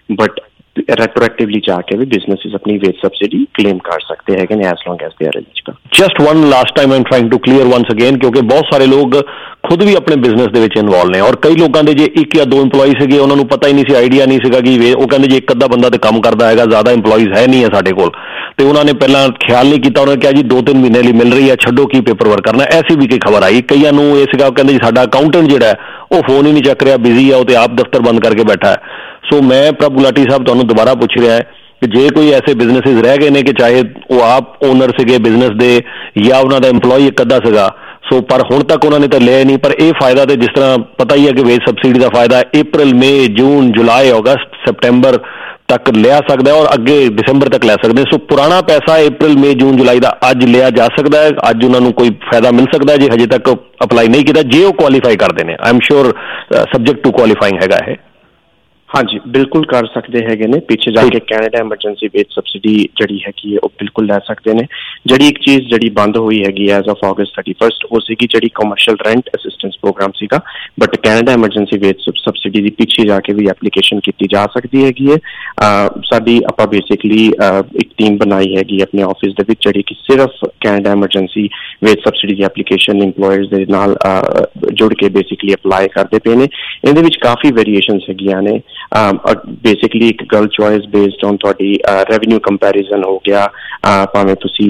But रेट्रोएक्टिवली जाके भी businesses अपनी वेज सब्सिडी क्लेम कर सकते हैं as long as they are eligible. Just one last time I am trying to clear once again, क्योंकि बहुत सारे लोग खुद भी अपने बिजनेस ਦੇ ਵਿੱਚ ਇਨਵੋਲਵ ਨੇ ਔਰ ਕਈ ਲੋਕਾਂ ਦੇ ਜੇ 1 ਜਾਂ 2 ਇੰਪਲੋਈ ਸੀਗੇ ਉਹਨਾਂ ਨੂੰ ਪਤਾ ਹੀ ਨਹੀਂ ਸੀ, ਆਈਡੀਆ ਨਹੀਂ ਸੀਗਾ ਕਿ ਉਹ ਕਹਿੰਦੇ ਜੀ ਇੱਕ ਅੱਧਾ ਬੰਦਾ ਤੇ ਕੰਮ ਕਰਦਾ ਹੈਗਾ, ਜ਼ਿਆਦਾ ਇੰਪਲੋਈਜ਼ ਹੈ ਨਹੀਂ ਹੈ ਸਾਡੇ ਕੋਲ, ਤੇ ਉਹਨਾਂ ਨੇ ਪਹਿਲਾਂ ਖਿਆਲ ਨਹੀਂ ਕੀਤਾ। ਉਹਨਾਂ ਨੇ ਕਿਹਾ ਜੀ 2-3 ਮਹੀਨੇ ਲਈ ਮਿਲ ਰਹੀ ਹੈ, ਛੱਡੋ ਕੀ ਪੇਪਰ ਵਰਕ ਕਰਨਾ। ਐਸੀ ਵੀ ਕੋਈ ਖਬਰ ਆਈ, ਕਈਆਂ ਨੂੰ ਇਹ ਸੀਗਾ ਕਹਿੰਦੇ ਜੀ ਸਾਡਾ ਅਕਾਊਂਟੈਂਟ ਜਿਹੜਾ ਉਹ ਫੋਨ ਹੀ ਨਹੀਂ ਚੱਕ ਰਿਹਾ, ਬਿਜ਼ੀ ਆ, ਉਹ ਤੇ ਆਪ ਦਫ਼ਤਰ ਬੰਦ ਕਰਕੇ ਬੈਠਾ ਹੈ। ਸੋ ਮੈਂ ਪ੍ਰਭ ਗੁਲਾਟੀ ਸਾਹਿਬ ਤੁਹਾਨੂੰ ਦੁਬਾਰਾ ਪੁੱਛ ਰਿਹਾ ਹੈ ਕਿ ਜੇ ਕੋਈ ਐਸੇ ਬਿਜ਼ਨਸਿਸ ਰਹਿ ਗਏ ਨੇ ਕਿ ਚਾਹੇ ਉਹ ਆਪ ਓਨਰ ਸੀਗੇ ਬਿਜ਼ਨਸ ਦੇ ਜਾਂ ਉਹਨਾਂ ਦਾ ਇੰਪਲੋਈ ਇੱਕ ਅੱਧਾ ਸੀਗਾ, ਸੋ ਪਰ ਹੁਣ ਤੱਕ ਉਹਨਾਂ ਨੇ ਤਾਂ ਲਿਆ ਨਹੀਂ, ਪਰ ਇਹ ਫਾਇਦਾ ਤੇ ਜਿਸ ਤਰ੍ਹਾਂ ਪਤਾ ਹੀ ਹੈ ਕਿ ਵੇਜ ਸਬਸਿਡੀ ਦਾ ਫਾਇਦਾ April, May, June, July, August, September ਤੱਕ ਲਿਆ ਸਕਦਾ ਔਰ ਅੱਗੇ December ਤੱਕ ਲੈ ਸਕਦੇ। ਸੋ ਪੁਰਾਣਾ ਪੈਸਾ April, May, June, July ਦਾ ਅੱਜ ਲਿਆ ਜਾ ਸਕਦਾ ਹੈ, ਅੱਜ ਉਹਨਾਂ ਨੂੰ ਕੋਈ ਫਾਇਦਾ ਮਿਲ ਸਕਦਾ ਜੇ ਹਜੇ ਤੱਕ ਅਪਲਾਈ ਨਹੀਂ ਕੀਤਾ, ਜੇ ਉਹ ਕੁਆਲੀਫਾਈ ਕਰਦੇ ਨੇ। I am sure subject to qualifying ਹੈਗਾ ਇਹ। हाँ जी, बिल्कुल कर सकते हैं ने। पीछे जाके कैनेडा एमरजेंसी वेज सब्सिडी जड़ी हैगी है वो बिल्कुल लै सकते हैं। जड़ी एक चीज़ जड़ी बंद हुई हैगी एज ऑफ August 31 वो सीगी जड़ी कमर्शियल रेंट असिस्टेंस प्रोग्राम सीगा, but Canada emergency wage subsidy दी पीछे जाके भी एप्लीकेशन की जा सकती हैगी है। साडी आपां बेसिकली एक टीम बनाई हैगी अपने ऑफिस दे विच जड़ी कि सिर्फ कैनेडा एमरजेंसी वेज सब्सिडी दी एप्लीकेशन इंप्लॉयर्स दे नाल जुड़ के बेसिकली अप्लाई करते पे ने। इहदे विच काफ़ी वेरीएशनस हैगियां ने। बेसिकली एक गर्ल चॉइस बेस्ड ऑन थोड़ी रेवेन्यू कंपैरिजन हो गया, भावें तुसी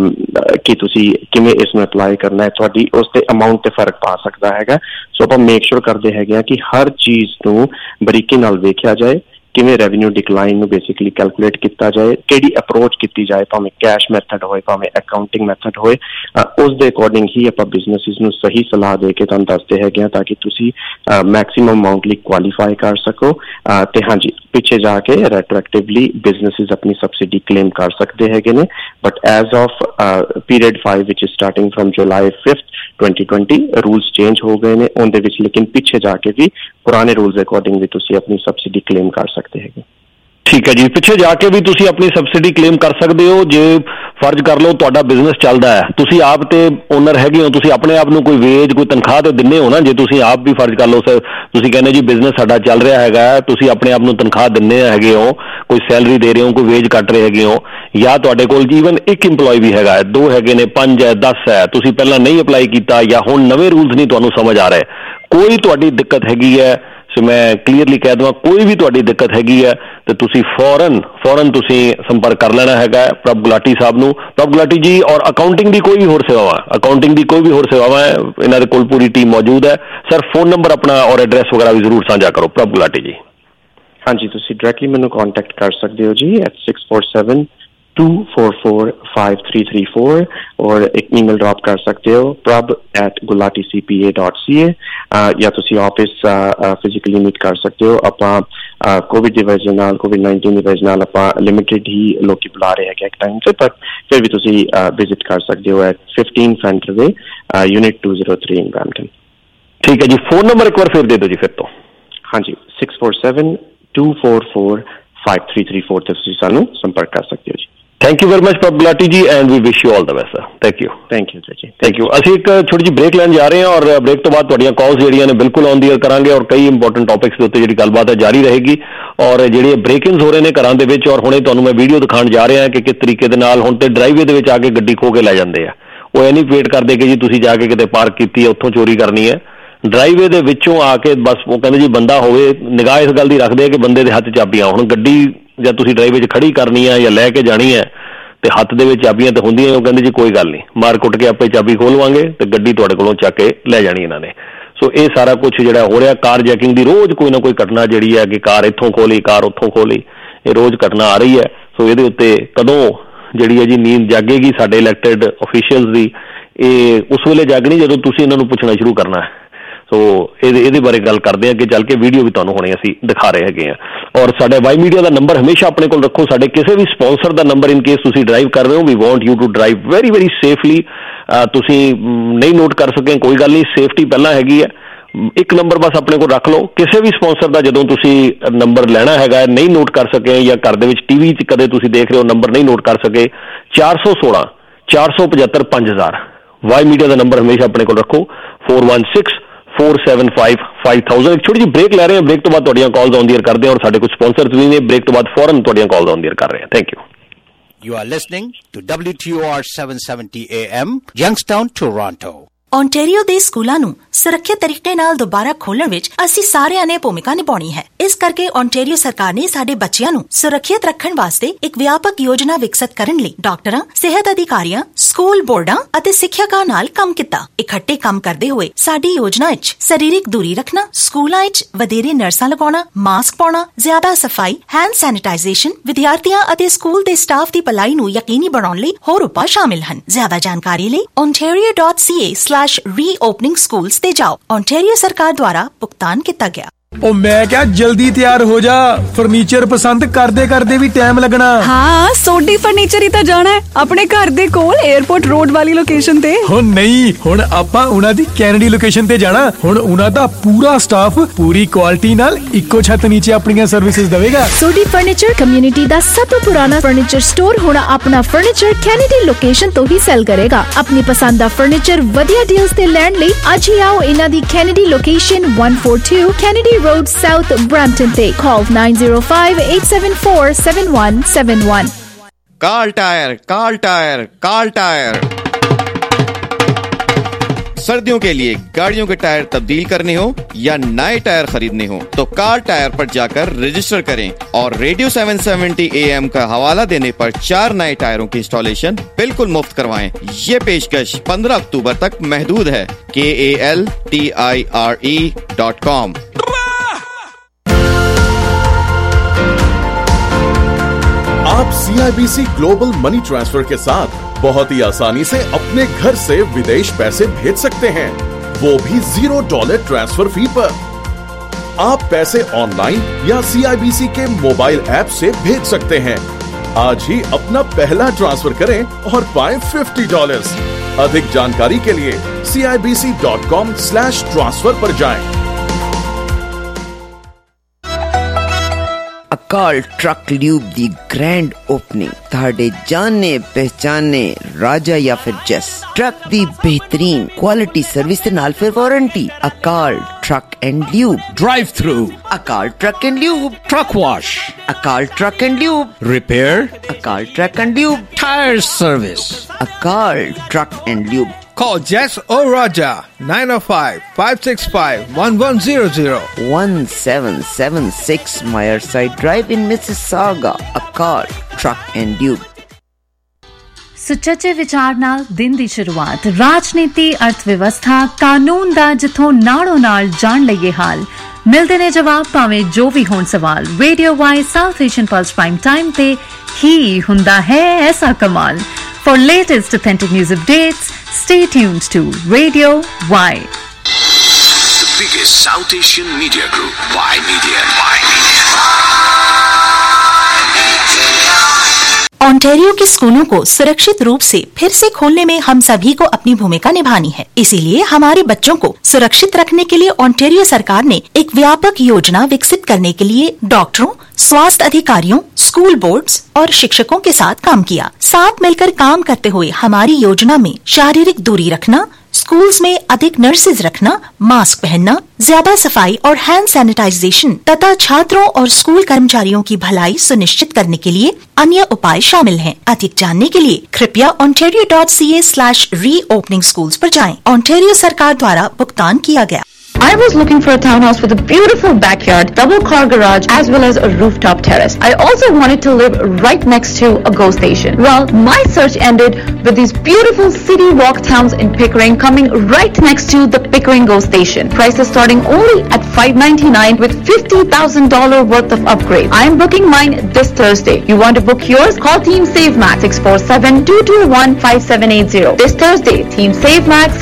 कि तुसी किवें इसमें अप्लाई करना है, थोड़ी उस ते अमाउंट ते फर्क पा सकता हैगा। सो आपां मेक श्योर करते हैगे कि हर चीज़ नूं बरीकी नाल वेख्या जाए, किवें रेवेन्यू डिक्लाइन नूं बेसिकली कैलकुलेट किया जाए, किहड़ी अप्रोच की जाए, भावें कैश मैथड होए भावें अकाउंटिंग मैथड होए, उस दे अकॉर्डिंग ही आपां बिजनेसिस नूं सही सलाह दे के तुहानूं दसदे हैगे ताकि तुसी मैक्सिमम अमाउंट लई क्वालीफाई कर सको। ते हाँ जी, पिछे जाके रेट्रोएक्टिवली बिजनेसिस अपनी सब्सिडी क्लेम कर सकते हैगे ने, but as of period 5 which is starting from July 5th 2020 rules change हो गए ने उनदे विच, लेकिन पिछे जाके भी पुराने रूल्स अकॉर्डिंग भी तुसी अपनी सब्सिडी क्लेम कर सकते हैं। ठीक है जी, पिछे जाके भी तुसी अपनी सब्सिडी क्लेम कर सकते हो। जे फर्ज कर लो तुहाडा बिजनेस चलदा है, तुसी आप ते ओनर हैगे हो, तुसी अपने आप नूं कोई वेज कोई तनख्वाह ते दिंदे हो ना। जे तुसी आप भी फर्ज कर लो सर, तुसी कहने जी बिजनेस साडा चल रहा हैगा, तुसी अपने आप नूं तनख्वाह दिंदे हैगे हो, कोई सैलरी दे रहे हो, कोई वेज कट रहे हैगे हो, या तुहाडे कोल ईवन एक इंप्लॉय भी हैगा, 2 हैगे ने, 5 है, 10 है, तुसी पहला नहीं अप्लाई कीता या हुण नवे रूल्स नहीं तुहानूं समझ आ रहे, कोई तुहाडी दिक्कत हैगी है, सो मैं क्लीयरली कह दूँ कोई भी तुहाडी दिक्कत हैगी है तो तुसी फौरन तुसी संपर्क कर लेना हैगा प्रभ गुलाटी साहब नूं। प्रभ गुलाटी जी और अकाउंटिंग की कोई भी होर सेवावां, अकाउंटिंग की कोई भी होर सेवावां है, इन्हां दे कोल पूरी टीम मौजूद है। सर फोन नंबर अपना और एड्रैस वगैरह भी जरूर साझा करो प्रभ गुलाटी जी। हाँ जी, तुसी डायरेक्टली मैनूं कॉन्टैक्ट कर सकते हो जी at 647-244-5334 और एक ईमेल ड्रॉप कर सकते हो prab@gulaticpa.ca या तुसी ऑफिस फिजिकली मीट कर सकते हो। आपां कोविड की वजह नाल COVID-19 की वजह नाल आपां लिमिटेड ही लोग बुला रहे हैं एक टाइम से, पर फिर भी तुसी विजिट कर सकते हो at 15 Fenter Way, unit 203 in Brampton। ठीक है जी, फोन नंबर एक बार फिर दे दो जी फिर तो। हाँ जी, 647-244-5334 ਤੇ ਤੁਸੀਂ ਸਾਨੂੰ ਸੰਪਰਕ ਕਰ ਸਕਦੇ ਹੋ ਜੀ। Thank you very much Prabh Gulati ji and we wish you all the best sir. Thank you ji, thank you. ਅਸੀਂ ਇੱਕ ਛੋਟੀ ਜਿਹੀ ਬ੍ਰੇਕ ਲੈਣ ਜਾ ਰਹੇ ਹਾਂ ਔਰ ਬ੍ਰੇਕ ਤੋਂ ਬਾਅਦ ਤੁਹਾਡੀਆਂ ਕਾਲਸ ਜਿਹੜੀਆਂ ਨੇ ਬਿਲਕੁਲ ਔਨ ਦੀ ਏਅਰ ਕਰਾਂਗੇ ਔਰ ਕਈ ਇੰਪੋਰਟੈਂਟ ਟੌਪਿਕਸ ਦੇ ਉੱਤੇ ਜਿਹੜੀ ਗੱਲਬਾਤ ਹੈ ਜਾਰੀ ਰਹੇਗੀ ਔਰ ਜਿਹੜੇ ਬ੍ਰੇਕਿੰਗਸ ਹੋ ਰਹੇ ਨੇ ਘਰਾਂ ਦੇ ਵਿੱਚ ਔਰ ਹੁਣੇ ਤੁਹਾਨੂੰ ਮੈਂ ਵੀਡੀਓ ਦਿਖਾਉਣ ਜਾ ਰਿਹਾ ਕਿ ਕਿਸ ਤਰੀਕੇ ਦੇ ਨਾਲ ਹੁਣ ਤੇ ਡਰਾਈਵੇ ਦੇ ਵਿੱਚ ਆ ਕੇ ਗੱਡੀ ਖੋ ਕੇ ਲੈ ਜਾਂਦੇ ਆ। ਉਹ ਇਹ ਨਹੀਂ ਵੇਟ ਕਰਦੇ ਕਿ ਜੀ ਤੁਸੀਂ ਜਾ ਕੇ ਕਿਤੇ ਪਾਰਕ ਕੀਤੀ ਹੈ ਉੱਥੋਂ ਚੋਰੀ ਕਰਨੀ ਹੈ, ਡਰਾਈਵੇ ਦੇ ਵਿੱਚੋਂ ਆ ਕੇ ਬਸ ਉਹ ਕਹਿੰਦੇ ਜੀ ਬੰਦਾ ਹੋਵੇ, ਨਿਗਾਹ ਇਸ ਗੱਲ ਦੀ ਰੱਖਦੇ ਆ ਕਿ ਬੰਦੇ ਦੇ ਹੱਥ ਚਾਬੀਆਂ ਹੁਣ ਗੱਡੀ ਜਾਂ ਤੁਸੀਂ ਡਰਾਈਵੇ 'ਚ ਖੜੀ ਕਰਨੀ ਹੈ ਜਾਂ ਲੈ ਕੇ ਜਾਣੀ ਹੈ ਤੇ ਹੱਥ ਦੇ ਵਿੱਚ ਚਾਬੀਆਂ ਤੇ ਹੁੰਦੀਆਂ, ਉਹ ਕਹਿੰਦੇ ਜੀ ਕੋਈ ਗੱਲ ਨਹੀਂ ਮਾਰ ਕੁੱਟ ਕੇ ਆਪੇ ਚਾਬੀ ਖੋਲਵਾਂਗੇ ਤੇ ਗੱਡੀ ਤੁਹਾਡੇ ਕੋਲੋਂ ਚੱਕ ਕੇ ਲੈ ਜਾਣੀ ਇਹਨਾਂ ਨੇ। ਸੋ ਇਹ ਸਾਰਾ ਕੁਝ ਜਿਹੜਾ ਹੋ ਰਿਹਾ, ਕਾਰ ਜੈਕਿੰਗ ਦੀ ਰੋਜ਼ ਕੋਈ ਨਾ ਕੋਈ ਘਟਨਾ ਜਿਹੜੀ ਹੈ ਕਿ ਕਾਰ ਇੱਥੋਂ ਖੋਲੀ ਕਾਰ ਉੱਥੋਂ ਖੋਲੀ, ਇਹ ਰੋਜ਼ ਘਟਨਾ ਆ ਰਹੀ ਹੈ। ਸੋ ਇਹਦੇ ਉੱਤੇ ਕਦੋਂ ਜਿਹੜੀ ਹੈ ਜੀ ਨੀਂਦ ਜਾਗੇਗੀ ਸਾਡੇ ਇਲੈਕਟਿਡ ਅਫੀਸ਼ੀਅਲਸ ਦੀ, ਇਹ ਉਸ ਵੇਲੇ ਜਾਗਣੀ ਜਦੋਂ ਤੁਸੀਂ ਇਹਨਾਂ ਨੂੰ ਪੁੱਛਣਾ ਸ਼ੁਰੂ ਕਰਨਾ ਹੈ। ਸੋ ਇਹਦੇ ਬਾਰੇ ਗੱਲ ਕਰਦੇ ਹਾਂ ਕਿ ਚੱਲ ਕੇ ਵੀਡੀਓ ਵੀ ਤੁਹਾਨੂੰ ਹੁਣੇ ਅਸੀਂ ਦਿਖਾ ਰਹੇ ਹੈਗੇ ਹਾਂ। ਔਰ ਸਾਡੇ ਵਾਈ ਮੀਡੀਆ ਦਾ ਨੰਬਰ ਹਮੇਸ਼ਾ ਆਪਣੇ ਕੋਲ ਰੱਖੋ, ਸਾਡੇ ਕਿਸੇ ਵੀ ਸਪਾਂਸਰ ਦਾ ਨੰਬਰ ਇਨ ਕੇਸ ਤੁਸੀਂ ਡਰਾਈਵ ਕਰ ਰਹੇ ਹੋ, we want you to drive very very safely. ਤੁਸੀਂ ਨਹੀਂ ਨੋਟ ਕਰ ਸਕੇ ਕੋਈ ਗੱਲ ਨਹੀਂ, ਸੇਫਟੀ ਪਹਿਲਾਂ ਹੈਗੀ ਹੈ। ਇੱਕ ਨੰਬਰ ਬਸ ਆਪਣੇ ਕੋਲ ਰੱਖ ਲਓ, ਕਿਸੇ ਵੀ ਸਪਾਂਸਰ ਦਾ ਜਦੋਂ ਤੁਸੀਂ ਨੰਬਰ ਲੈਣਾ ਹੈਗਾ ਨਹੀਂ ਨੋਟ ਕਰ ਸਕੇ ਜਾਂ ਘਰ ਦੇ ਵਿੱਚ TV 'ਚ ਕਦੇ ਤੁਸੀਂ ਦੇਖ ਰਹੇ ਹੋ ਨੰਬਰ ਨਹੀਂ ਨੋਟ ਕਰ ਸਕੇ, 416-475-5000 ਵਾਈ ਮੀਡੀਆ ਦਾ ਨੰਬਰ ਹਮੇਸ਼ਾ ਆਪਣੇ ਕੋਲ ਰੱਖੋ। 416 4755000। एक छोटी जी ब्रेक ले रहे हैं, ब्रेक तो बाद तुहाडियां कॉल्स ऑन द एयर करते हैं और साडे कुछ स्पॉन्सर्स भी ने, ब्रेक तो बाद फौरन तुहाडियां कॉल्स ऑन द एयर कर रहे हैं। Thank you. You are listening to WTOR 770 AM, Youngstown, Toronto. Ontario ਦੇ ਸਕੂਲਾਂ ਨੂੰ ਸੁਰੱਖਿਅਤ ਤਰੀਕੇ ਨਾਲ ਦੁਬਾਰਾ ਖੋਲ੍ਹਣ ਵਿੱਚ ਅਸੀਂ ਸਾਰਿਆਂ ਨੇ ਭੂਮਿਕਾ ਨਿਭਾਉਣੀ ਹੈ। ਇਸ ਕਰਕੇ ਓਂਟਾਰੀਓ ਸਰਕਾਰ ਨੇ ਸਾਡੇ ਬੱਚਿਆਂ ਨੂੰ ਸੁਰੱਖਿਅਤ ਰੱਖਣ ਵਾਸਤੇ ਇੱਕ ਵਿਆਪਕ ਯੋਜਨਾ ਵਿਕਸਿਤ ਕਰਨ ਲਈ ਡਾਕਟਰਾਂ, ਸਿਹਤ ਅਧਿਕਾਰੀਆਂ, ਸਕੂਲ ਬੋਰਡਾਂ ਅਤੇ ਸਿੱਖਿਅਕਾਂ ਨਾਲ ਕੰਮ ਕੀਤਾ। ਇਕੱਠੇ ਕੰਮ ਕਰਦੇ ਹੋਏ ਸਾਡੀ ਯੋਜਨਾ ਵਿੱਚ ਸਰੀਰਕ ਦੂਰੀ ਰੱਖਣਾ, ਸਕੂਲਾਂ ਵਿੱਚ ਵਧੇਰੇ ਨਰਸਾਂ ਲਗਾਉਣਾ, ਮਾਸਕ ਪਾਉਣਾ, ਜ਼ਿਆਦਾ ਸਫਾਈ, ਹੈਂਡ ਸੈਨੀਟਾਈਜ਼ੇਸ਼ਨ, ਵਿਦਿਆਰਥੀਆਂ ਅਤੇ ਸਕੂਲ ਦੇ ਸਟਾਫ ਦੀ ਭਲਾਈ ਨੂੰ ਯਕੀਨੀ ਬਣਾਉਣ ਲਈ ਹੋਰ ਉਪਾਅ ਸ਼ਾਮਿਲ ਹਨ। ਜ਼ਿਆਦਾ ਜਾਣਕਾਰੀ ਲਈ ontario.ca/reopening schools ਤੇ ਜਾਓ। ओंटारियो सरकार द्वारा भुगतान किया गया। ओ मैं क्या जल्दी तैयार हो जा, फर्नीचर पसंद करदे भी टाइम लगना। हाँ, सोडी फर्नीचर ही तो जाना है अपने घर दे कोल एयरपोर्ट रोड वाली लोकेशन ते। हो नहीं, हुण आपां उना दी कैनेडी लोकेशन ते जाना। हुण उना दा पूरा स्टाफ पूरी क्वालिटी नाल इक्को छत नीचे अपनी सर्विसेज देवेगा। सोडी फर्नीचर कम्युनिटी दा सब तो पुराना फर्नीचर स्टोर हुण अपना फर्नीचर कैनेडी लोकेशन तो ही सेल करेगा। अपनी पसंद दा फर्नीचर वधिया डील्स ते लैंड लई अज ही आओ इना दी Kennedy location 142 Kennedy Road South Brampton Day. Call 905-874-7171. Kal tire. सर्दियों के लिए गाड़ियों के टायर तब्दील करने हो या नए टायर खरीदने हो तो कार्ल टायर पर जाकर रजिस्टर करें और रेडियो 770 AM का हवाला देने पर 4 नए टायरों की इंस्टॉलेशन बिल्कुल मुफ्त करवाएं। ये पेशकश 15 अक्टूबर तक महदूद है। KALTIRE.com। आप CIBC ग्लोबल मनी ट्रांसफर के साथ बहुत ही आसानी से अपने घर से विदेश पैसे भेज सकते हैं, वो भी $0 ट्रांसफर फी पर। आप पैसे ऑनलाइन या CIBC के मोबाइल ऐप से भेज सकते हैं। आज ही अपना पहला ट्रांसफर करें और पाएं $50। अधिक जानकारी के लिए CIBC.com/transfer पर जाएं। अकाल ट्रक ल्यूब दी ग्रैंड ओपनिंग ताड़े जाने पहचाने राजा या फिर जस ट्रक दी बेहतरीन क्वालिटी सर्विस ते नाल फिर warranty. Akal truck and lube Drive through, Akal truck and lube truck wash, Akal truck and lube repair, Akal truck and lube tire service. Akal truck and lube. Call Jess or Raja 905-565-1100 1776 Meyerside Drive in Mississauga। Akal truck and lube. सुचच्चे विचार नाल दिन दी शुरुआत, राजनीति, अर्थव्यवस्था, कानून दा जिथों नालों नाल जान लईए हाल। मिलदे ने जवाब भावें जो भी होण सवाल। Radio Y South Asian pulse prime time ते ही हुंदा है ऐसा कमाल। For latest authentic news updates, stay tuned to Radio Y. The biggest South Asian media group, Y Media. Ontario के स्कूलों को सुरक्षित रूप से फिर से खोलने में हम सभी को अपनी भूमिका निभानी है। इसीलिए हमारे बच्चों को सुरक्षित रखने के लिए ओंटारियो सरकार ने एक व्यापक योजना विकसित करने के लिए डॉक्टरों, स्वास्थ्य अधिकारियों, स्कूल बोर्ड्स और शिक्षकों के साथ काम किया। साथ मिलकर काम करते हुए हमारी योजना में शारीरिक दूरी रखना, स्कूल्स में अधिक नर्सेज रखना, मास्क पहनना, ज्यादा सफाई और हैंड सैनिटाइजेशन तथा छात्रों और स्कूल कर्मचारियों की भलाई सुनिश्चित करने के लिए अन्य उपाय शामिल हैं। अधिक जानने के लिए कृपया ontario.ca/reopening schools पर जाएं। ओंटारियो सरकार द्वारा भुगतान किया गया। I was looking for a townhouse with a beautiful backyard, double car garage, as well as a rooftop terrace. I also wanted to live right next to a GO station. Well, my search ended with these beautiful city walk towns in Pickering coming right next to the Pickering GO station. Prices starting only at $599 with $50,000 worth of upgrade. I am booking mine this Thursday. You want to book yours? Call Team SaveMax 647-221-5780. This Thursday, Team SaveMax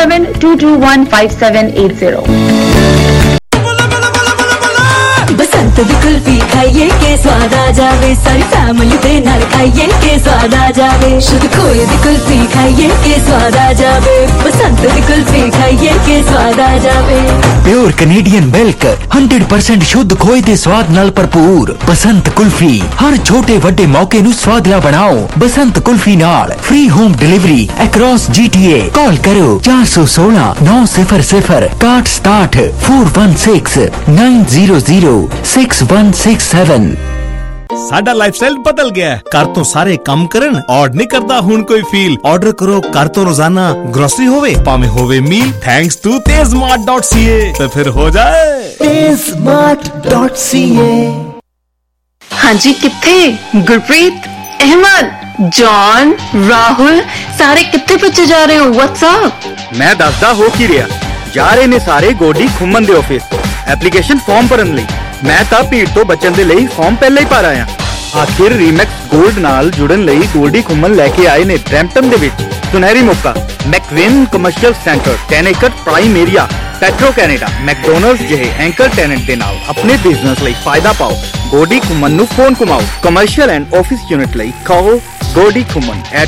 647-221-5780. बसंत बसंत दी कुल्फी खाइए के स्वाद आ जावे, सारी family दे नाल खाइए के स्वाद आ जावे, शुद्ध खोए दी कुल्फी खाइए के स्वाद आ जावे, बसंत दी कुल्फी खाइए के स्वाद आ जावे। प्योर कैनेडियन मिल्क 100% शुद्ध खोए दे स्वाद नाल भरपूर बसंत कुल्फी। हर छोटे वड्डे मौके नू स्वादला बनाओ बसंत कुल्फी नाल। Free home delivery across GTA। Call करो 416 900 6167 416 900 6167। ਸਾਡਾ ਲਾਈਫਸਟਾਈਲ ਬਦਲ ਗਿਆ ਹੈ। ਘਰ ਤੋਂ ਸਾਰੇ ਕੰਮ ਕਰਨ ਔਰ ਨਹੀਂ ਕਰਦਾ ਹੁਣ ਕੋਈ ਫੀਲ। ਆਰਡਰ ਕਰੋ ਘਰ ਤੋਂ ਰੋਜ਼ਾਨਾ ਗਰੋਸਰੀ ਹੋਵੇ ਭਾਵੇਂ ਹੋਵੇ ਮੀਲ, ਥੈਂਕਸ ਟੂ tezmart.ca ਤੇ ਫਿਰ ਹੋ ਜਾਏ tezmart.ca। ਹਾਂਜੀ ਕਿੱਥੇ? ਗੁਰਪ੍ਰੀਤ, ਅਹਿਮਦ, ਜॉन, ਰਾਹੁਲ ਸਾਰੇ ਕਿੱਥੇ ਪਿੱਛੇ ਜਾ ਰਹੇ ਹੋ? WhatsApp ਮੈਂ ਦੱਸਦਾ ਹੋ ਕੀ ਰਿਹਾ। ਜਾ ਰਹੇ ਨੇ ਸਾਰੇ ਗੋਡੀ ਖੁੰਮਨ ਦੇ ਆਫਿਸ ਐਪਲੀਕੇਸ਼ਨ ਫਾਰਮ ਭਰਨ ਲਈ। ਮੈਂ ਤਾਂ ਭੀੜ ਤੋਂ ਬਚਣ ਦੇ ਲਈ ਫਾਰਮ ਪਹਿਲਾਂ ਹੀ ਭਰ ਆਇਆ। ਆਖਿਰ ਰੀਮੈਕਸ ਗੋਲਡ ਨਾਲ ਜੁੜਨ ਲਈ ਗੋਲਡੀ ਖੁੰਮਨ ਲੈ ਕੇ ਆਏ ਨੇ ਬਰੈਂਪਟਨ ਦੇ ਵਿੱਚ ਸੁਨਹਿਰੀ ਮੌਕਾ। ਮੈਕਵਿਨ commercial centre, 10 acre prime area, Petro Canada, McDonald's ਜਿਹੇ ਐਂਕਰ ਟੈਨੈਂਟ ਦੇ ਨਾਲ ਆਪਣੇ ਬਿਜ਼ਨਸ ਲਈ ਫਾਇਦਾ ਪਾਓ। ਗੋਡੀ ਖੁੰਮਨ ਨੂੰ ਫੋਨ ਘੁਮਾਓ। ਕਮਰਸ਼ੀਅਲ ਐਂਡ ਆਫਿਸ ਯੂਨਿਟ ਲਈ ਕਾਲ ਗੋਡੀ ਖੁੰਮਨ at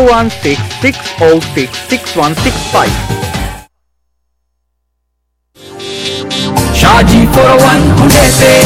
416-606-6165। Shaji 401 Hyundai से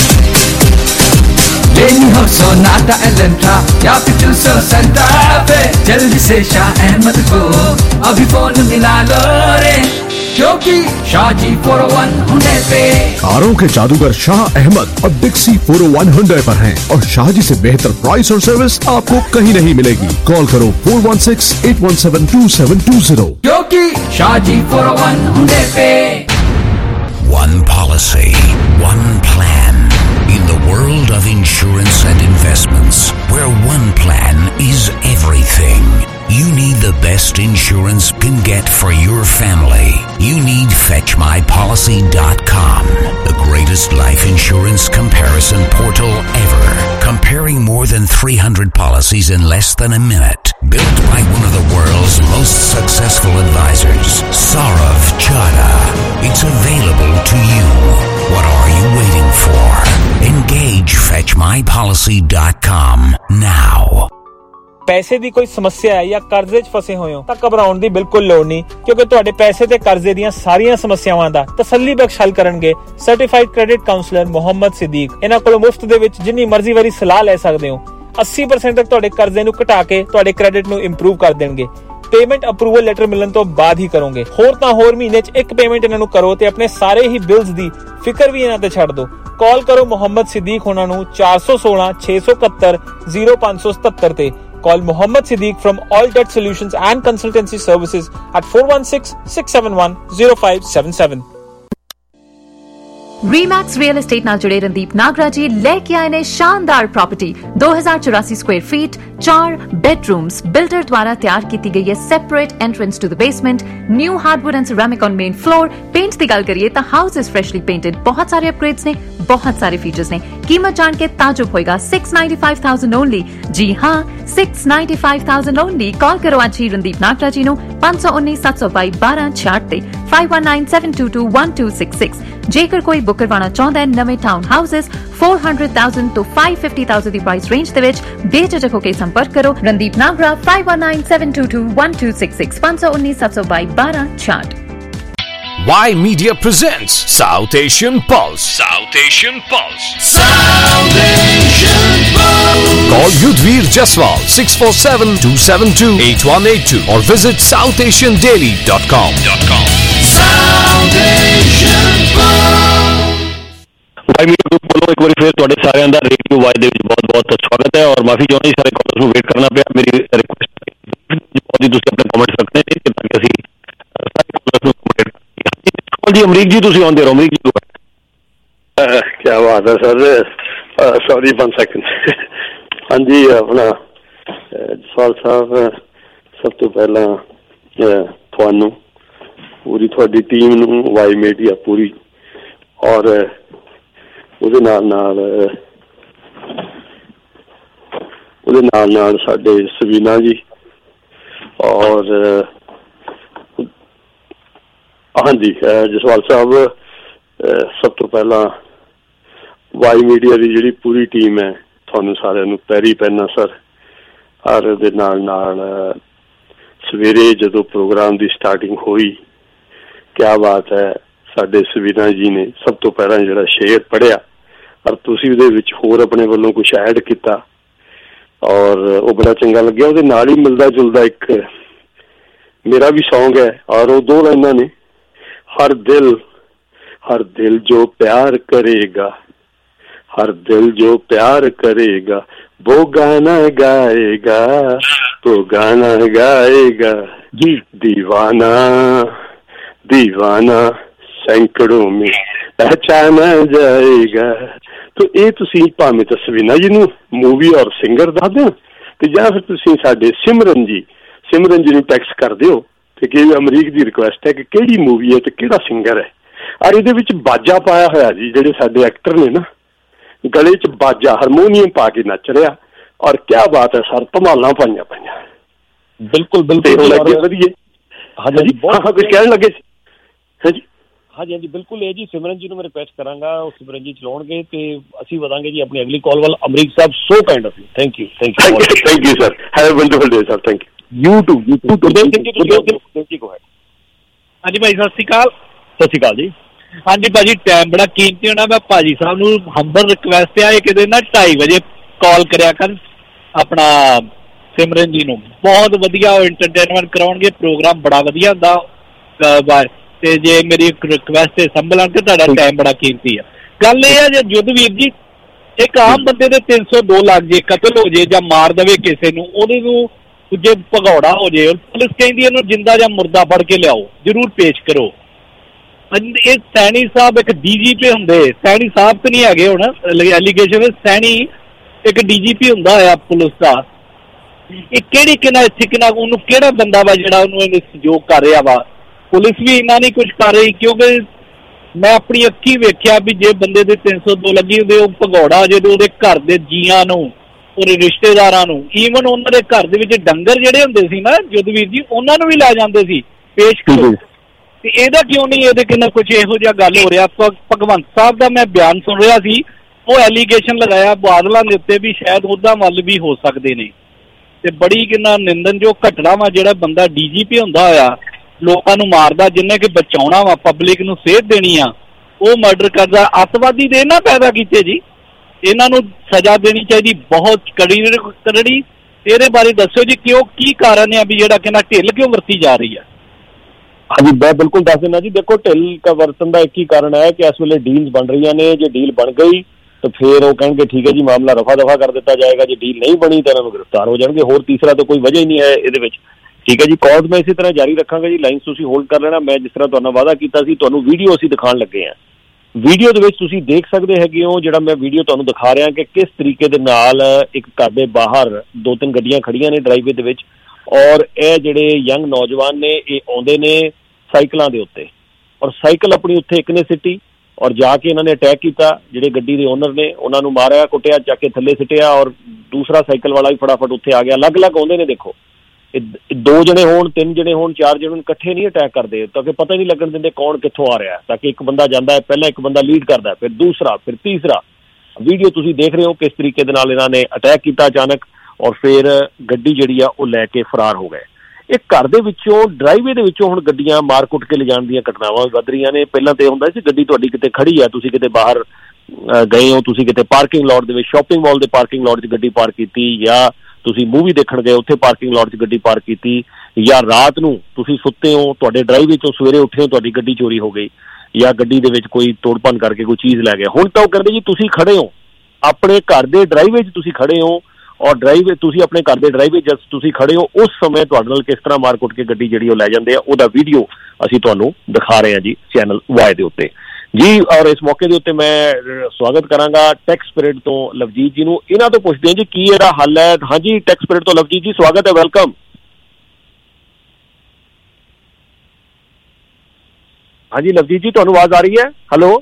लेनी हो सोनाटा एलेंट्रा या फिर टूसो सेंटा पे, जल्दी से शाह अहमद को अभी फोन मिला लो रे, क्योंकि शाजी 401 Hyundai पे कारों के जादूगर शाह अहमद अब डिक्सी 401 Hyundai पर हैं और शाहजी से बेहतर प्राइस और सर्विस आपको कहीं नहीं मिलेगी। कॉल करो 416-817-2720। क्योंकि शाजी 401 Hyundai पे। One policy, one plan. In the world of insurance and investments, where one plan is everything, you need the best insurance you can get for your family. You need FetchMyPolicy.com, the greatest life insurance comparison portal ever. Comparing more than 300 policies in less than a minute. Built by one of the world's most successful advisors, Saurav Chadha. It's available to you. What are you waiting for? Engage FetchMyPolicy.com now. ਪੈਸੇ ਦੀ ਕੋਈ ਸਮੱਸਿਆ ਹੈ ਜਾਂ ਕਰਜ਼ੇ 'ਚ ਫਸੇ ਹੋਏ ਹੋ ਤਾਂ ਘਬਰਾਉਣ ਦੀ ਬਿਲਕੁਲ ਲੋੜ ਨਹੀਂ, ਕਿਉਂਕਿ ਤੁਹਾਡੇ ਪੈਸੇ ਤੇ ਕਰਜ਼ੇ ਦੀਆਂ ਸਾਰੀਆਂ ਸਮੱਸਿਆਵਾਂ ਦਾ ਤਸੱਲੀ ਬਖਸ਼ ਹੱਲ ਕਰਨਗੇ certified credit counsellor Muhammad Siddique. ਇਹਨਾਂ ਕੋਲੋਂ ਮੁਫਤ ਦੇ ਵਿੱਚ ਜਿੰਨੀ ਮਰਜ਼ੀ ਵਾਰੀ ਸਲਾਹ ਲੈ ਸਕਦੇ ਹੋ। 80% ਤੱਕ ਤੁਹਾਡੇ ਕਰਜ਼ੇ ਨੂੰ ਘਟਾ ਕੇ ਤੁਹਾਡੇ ਕ੍ਰੈਡਿਟ ਨੂੰ ਇੰਪਰੂਵ ਕਰ ਦੇਣਗੇ। ਪੇਮੈਂਟ ਅਪਰੂਵਲ ਲੈਟਰ ਮਿਲਣ ਤੋਂ ਬਾਅਦ ਹੀ ਕਰੋਗੇ। ਹੋਰ ਤਾਂ ਹੋਰ ਮਹੀਨੇ 'ਚ ਇੱਕ ਪੇਮੈਂਟ ਇਹਨਾਂ ਨੂੰ ਕਰੋ ਤੇ ਆਪਣੇ ਸਾਰੇ ਹੀ ਬਿਲਸ ਦੀ ਫਿਕਰ ਵੀ ਇਹਨਾਂ ਤੇ ਛੱਡ ਦਿਓ। ਕਾਲ ਕਰੋ ਮੁਹੰਮਦ ਸਿੱਦੀਕ ਉਹਨਾਂ ਨੂੰ 416 671 0577 ਤੇ। Call Muhammad Siddiq from All Debt Solutions and Consultancy Services at 416-671-0577. Remax real estate ਨਾਲ ਜੁੜੇ ਰਣਦੀਪ ਨਾਗਰਾ ਜੀ ਲੈ ਕੇ ਆਏ ਨੇ ਸ਼ਾਨਦਾਰ property 2084 square feet 4 bedrooms builder ਦੁਆਰਾ ਤਿਆਰ ਕੀਤੀ ਗਈ ਹੈ। Separate entrance to the basement, new hardwood and ceramic on main floor. Paint ਦੀ ਗੱਲ ਕਰੀਏ ਤਾਂ ਹਾਊਸ ਇਜ਼ ਫਰੈਸ਼ਲੀ ਪੇਂਟਡ। ਬਹੁਤ ਸਾਰੇ ਅਪਗ੍ਰੇਡਸ ਨੇ, ਬਹੁਤ ਸਾਰੇ ਫੀਚਰਸ ਨੇ। ਕੀਮਤ ਜਾਣ ਕੇ ਤਾਜੁਬ ਹੋਏਗਾ। 695,000 ਓਨਲੀ। ਜੀ ਹਾਂ, 695,000 ਓਨਲੀ। ਕਾਲ ਕਰੋ ਅੱਜ ਹੀ ਰਣਦੀਪ ਨਾਗਰਾ ਜੀ ਨੂੰ 519-722-1266 ਤੇ 5197221266। ਜੇਕਰ ਕੋਈ ਬੁੱਕ ਕਰਵਾਉਣਾ ਚਾਹੁੰਦਾ ਹੈ ਨਵੇਂ ਟਾਊਨ ਹਾਊਸਸ 400,000 ਤੋਂ 550,000 ਦੀ ਪ੍ਰਾਈਸ ਰੇਂਜ ਦੇ ਵਿੱਚ, ਬੇਝਿਜਕ ਹੋ ਕੇ ਸੰਪਰਕ ਕਰੋ Randeep Nagra 5197221266 519-722-1266। Y Media presents South Asian Pulse. South Asian Pulse. South Asian Pulse. Call Yudhvir Jaswal 647-272-8182 or visit southasiandaily.com. South Asian Pulse. Y Media Group ਵੱਲੋਂ ਇੱਕ ਵਾਰੀ ਫਿਰ ਤੁਹਾਡੇ ਸਾਰਿਆਂ ਦਾ ਰੇਡੀਓ ਵਾਈ ਦੇ ਵਿੱਚ ਬਹੁਤ-ਬਹੁਤ ਸਵਾਗਤ ਹੈ ਔਰ ਮਾਫੀ ਚਾਹੁੰਦਾ ਜੀ ਸਾਰੇ ਕਾਲਰਸ ਨੂੰ ਵੇਟ ਕਰਨਾ ਪਿਆ। ਮੇਰੀ ਰਿਕੁਐਸਟ ਹੈ ਜੀ ਤੁਸੀਂ ਆਪਣੇ ਕਮੈਂਟਸ ਰੱਖਣੇ ਨੇ ਤਾਂ ਕਿ ਅਸੀਂ ਸਾਰੇ ਕਾਲਰਸ ਨੂੰ ਅਪਡੇਟ ਜੀ। ਅਮਰੀਕ ਜੀ ਤੁਸੀਂ ਆਉਂਦੇ ਰਹੋ। ਅਮਰੀਕ ਜੀ ਕੀ ਬਾਤ ਹੈ ਸਰ, ਸੌਰੀ 1 ਸੈਕਿੰਡ। ਹਾਂਜੀ ਆਪਣਾ ਜਸਵਾਲ ਸਾਹਿਬ, ਸਭ ਤੋਂ ਪਹਿਲਾਂ ਤੁਹਾਨੂੰ ਪੂਰੀ ਤੁਹਾਡੀ ਟੀਮ ਨੂੰ ਵਾਈ ਮੀਡੀਆ ਪੂਰੀ ਔਰ ਉਹਦੇ ਨਾਲ ਸਾਡੇ ਸਵੀਨਾ ਜੀ ਔਰ ਹਾਂਜੀ ਜਸਵਾਲ ਸਾਹਿਬ, ਸਭ ਤੋਂ ਪਹਿਲਾਂ ਵਾਈ ਮੀਡੀਆ ਦੀ ਜਿਹੜੀ ਪੂਰੀ ਟੀਮ ਹੈ, ਤੁਹਾਨੂੰ ਸਾਰਿਆਂ ਨੂੰ ਪੈਰੀ ਪੈਣਾ ਸਰ। ਔਰ ਇਹਦੇ ਨਾਲ ਸਵੇਰੇ ਜਦੋਂ ਪ੍ਰੋਗਰਾਮ ਦੀ ਸਟਾਰਟਿੰਗ ਹੋਈ, ਕਿਆ ਬਾਤ ਹੈ, ਸਾਡੇ ਸਵੀਨਾ ਜੀ ਨੇ ਸਭ ਤੋਂ ਪਹਿਲਾਂ ਜਿਹੜਾ ਸ਼ੇਅਰ ਪੜ੍ਹਿਆ ਔਰ ਤੁਸੀਂ ਉਹਦੇ ਵਿੱਚ ਹੋਰ ਆਪਣੇ ਵੱਲੋਂ ਕੁਛ ਐਡ ਕੀਤਾ ਔਰ ਉਹ ਬੜਾ ਚੰਗਾ ਲੱਗਿਆ। ਉਹਦੇ ਨਾਲ ਹੀ ਮਿਲਦਾ ਜੁਲਦਾ ਇੱਕ ਮੇਰਾ ਵੀ ਸੌਂਗ ਹੈ ਔਰ ਉਹ 2 ਲਾਈਨਾਂ ਨੇ, ਹਰ ਦਿਲ ਜੋ ਪਿਆਰ ਕਰੇਗਾ, हर दिल जो प्यार करेगा वो गाना गाएगा, तो गाना गाएगा जी दीवाना दीवाना सैकड़ों में पहचाना जाएगा। तो ये तुसीं भावें तो सवीना जी नूं मूवी और सिंगर दस दें ते जां फिर तुसीं साडे सिमरन जी नूं टैक्स कर दिओ ते कि अमरीक दी रिक्वेस्ट है कि किहड़ी मूवी है ते किहड़ा सिंगर है। और इहदे विच बाजा पाया होया जी, जिहड़े साडे एक्टर ने ना गले च बाजा हारमोनीयम पा के नच रहा और क्या बात है सर, धमाल पाइया पाइया। बिल्कुल बिल्कुल हाँ जी, कुछ कहने लगे हाँ जी। हाँ जी बिल्कुल है जी। सिमरन जी मैं रिक्वेस्ट करांगा, सिमरन जी चलाउणगे ते असीं वधांगे जी अपनी अगली कॉल वाल। Amrik Sahab so kind of you, thank you sir, have a wonderful day sir, thank you to Gurdev Singh ji को है। हाँ जी भाई सत श्री अकाल। सत श्री अकाल जी। हाँ जी भाजी, टाइम बड़ा कीमती होना। मैं भाजी साहब नूं हंबल रिक्वेस्ट है कि ना 2:30 बजे कॉल करया कर अपना सिमरन जी नूं, बहुत वधिया एंटरटेनमेंट कराउणगे, प्रोग्राम बड़ा वधिया हुंदा ते जे मेरी रिक्वेस्ट है संभलन ते तुहाडा टाइम बड़ा कीमती है। गल ये है जे युद्धवीर जी, एक आम बंदे दे 302 लाख जे कतल हो जे जां मार देवे किसे नूं, ओहदे नूं जे भगौड़ा हो जे, पुलिस कहंदी इहनूं जिंदा जां मुर्दा फड़ के लियाओ, जरूर पेश करो। सैनी साहब एक DGP होंगे, सैनी साहब तो नहीं है हुण एलीगेशन, सैनी एक DGP हुंदा है पुलिस का, किहड़ी किहड़ा बंदा वा जिहड़ा उहनूं सहयोग कर रहा वा। पुलिस भी इन्ना नहीं कुछ कर रही, क्योंकि मैं अपनी अखी वेख्या भी जे बंदे दे 302 लगी होंदे, वो भगौड़ा हो जाए उहदे घर दे जीआं नूं, उहदे रिश्तेदारां नूं, ईवन उहनां दे घर दे विच डंगर जिहड़े हुंदे सी ना युद्धवीर जी, उहनां नूं भी लै जांदे सी पेश करो। ਇਹਦਾ क्यों नहीं ਇਹਦੇ किन्ना कुछ ਇਹੋ ਜਿਹਾ ਗੱਲ हो रहा। भगवंत साहब का मैं बयान सुन रहा सी, वो एलीगेशन लगाया बादलों के उत्ते भी शायद उदा मल भी हो सकते ने, ते बड़ी किन्ना निंदन जो घटना वा, जिहड़ा बंदा DGP हुंदा होया लोकां नूं मारदा, जिन्ने कि बचाउणा वा, पब्लिक नूं सेध देनी आ, वो मर्डर करदा। अतवादी दे ना पैदा कीते जी, इन्हां नूं सजा देनी चाहिए बहुत कड़ड़ी। ਇਹਦੇ बारे दस्सो जी, क्यों की कारण है भी जिहड़ा किन्ना ढिल क्यों वरती जा रही है। हाँ जी, मैं बिल्कुल दस देना जी। देखो, ढिल का वरतन का एक ही कारण है कि इस वेले डील्स बन रही ने, जो डील बन गई तो फिर वो कहेंगे ठीक है जी मामला रफा दफा कर दिता जाएगा, जो डील नहीं बनी तो इन्होंने गिरफ्तार हो जाएंगे। होर तीसरा तो कोई वजह ही नहीं है ये। ठीक है जी, कॉल्स में इसी तरह जारी रखांगा जी, लाइन्स तुसीं होल्ड कर लेना। मैं जिस तरह तुहानूं वादा कीता सी, तुहानूं वीडियो असीं दिखाण लगे हैं। वीडियो दे विच तुसीं देख सकदे हैगे हो, जिहड़ा मैं वीडियो तुहानूं दिखा रहा कि किस तरीके दे नाल एक घर दे बाहर 2-3 गड्डियां खड़ियां ने ड्राइवे दे विच, और ये जिहड़े यंग नौजवान ने ये आउंदे ने साइकिलों के उत्ते, और साइकिल अपनी उत्थे एक ने सिटी और जाके इन्होंने अटैक किया। जिहड़े गड्डी के ओनर ने उन्होंने मारिया, कुटिया, चक के थले सिटिया, और दूसरा साइकिल वाला भी फटाफट उत्थे आ गया। अलग अलग आउंदे ने। देखो, 2 जने होण, 3 जने होण, 4 जने इकट्ठे नहीं अटैक करते, ताकि पता ही नहीं लगन देंगे कौन कित्थों आ रहा है। ताकि एक बंदा जाता है, पहला एक बंदा लीड करता है, फिर दूसरा, फिर तीसरा। वीडियो तुसीं देख रहे हो किस तरीके दे नाल इन्होंने अटैक किया अचानक, और फिर गड्डी जिहड़ी आ वो लैके फरार हो गए। एक घर दे विचों ड्राइवे दे विचों हुण गड्डियां मार कुट के ले जाण दीयां घटनावां वध रहीआं ने। पहिलां ते हुंदा सी गड्डी तुहाडी किते खड़ी आ, तुसीं किते बाहर गए हो, तुसीं किते पार्किंग लॉट दे विच, शॉपिंग मॉल दे पार्किंग लॉट 'च गड्डी पार्क कीती, या तुसीं मूवी देखण गए उत्थे पार्किंग लॉट 'च गड्डी पार्क कीती, या रात नूं तुसीं सुत्ते हो, तुहाडे ड्राइवे 'चों सवेरे उठे हो, तुहाडी गड्डी चोरी हो गई, या गड्डी दे विच कोई तोड़भन्न करके कोई चीज़ लै गया। हुण तां ओह कहंदे जी तुसीं खड़े हो अपने घर दे ड्राइवे 'च, तुसीं खड़े हो, और ड्राइवे तुसीं अपने घर दे ड्राइवे जस्ट तुसीं खड़े हो, उस समय तुहाडे नाल किस तरह मार कुट के गड्डी जिहड़ी ओह लै जांदे आ, ओहदा वीडियो असीं तुहानूं दिखा रहे हैं जी चैनल वाई दे उत्ते जी। और इस मौके दे उत्ते मैं स्वागत करांगा टैक्स स्पिरिट तो लवजीत जी नूं। इन्हां तो पुछदे हैं जी की इहदा हल है। हाँ जी, टैक्स स्पिरिट तो लवजीत जी स्वागत है, वेलकम। हाँ जी लवजीत जी, तुहानूं आवाज़ आ रही है? हेलो,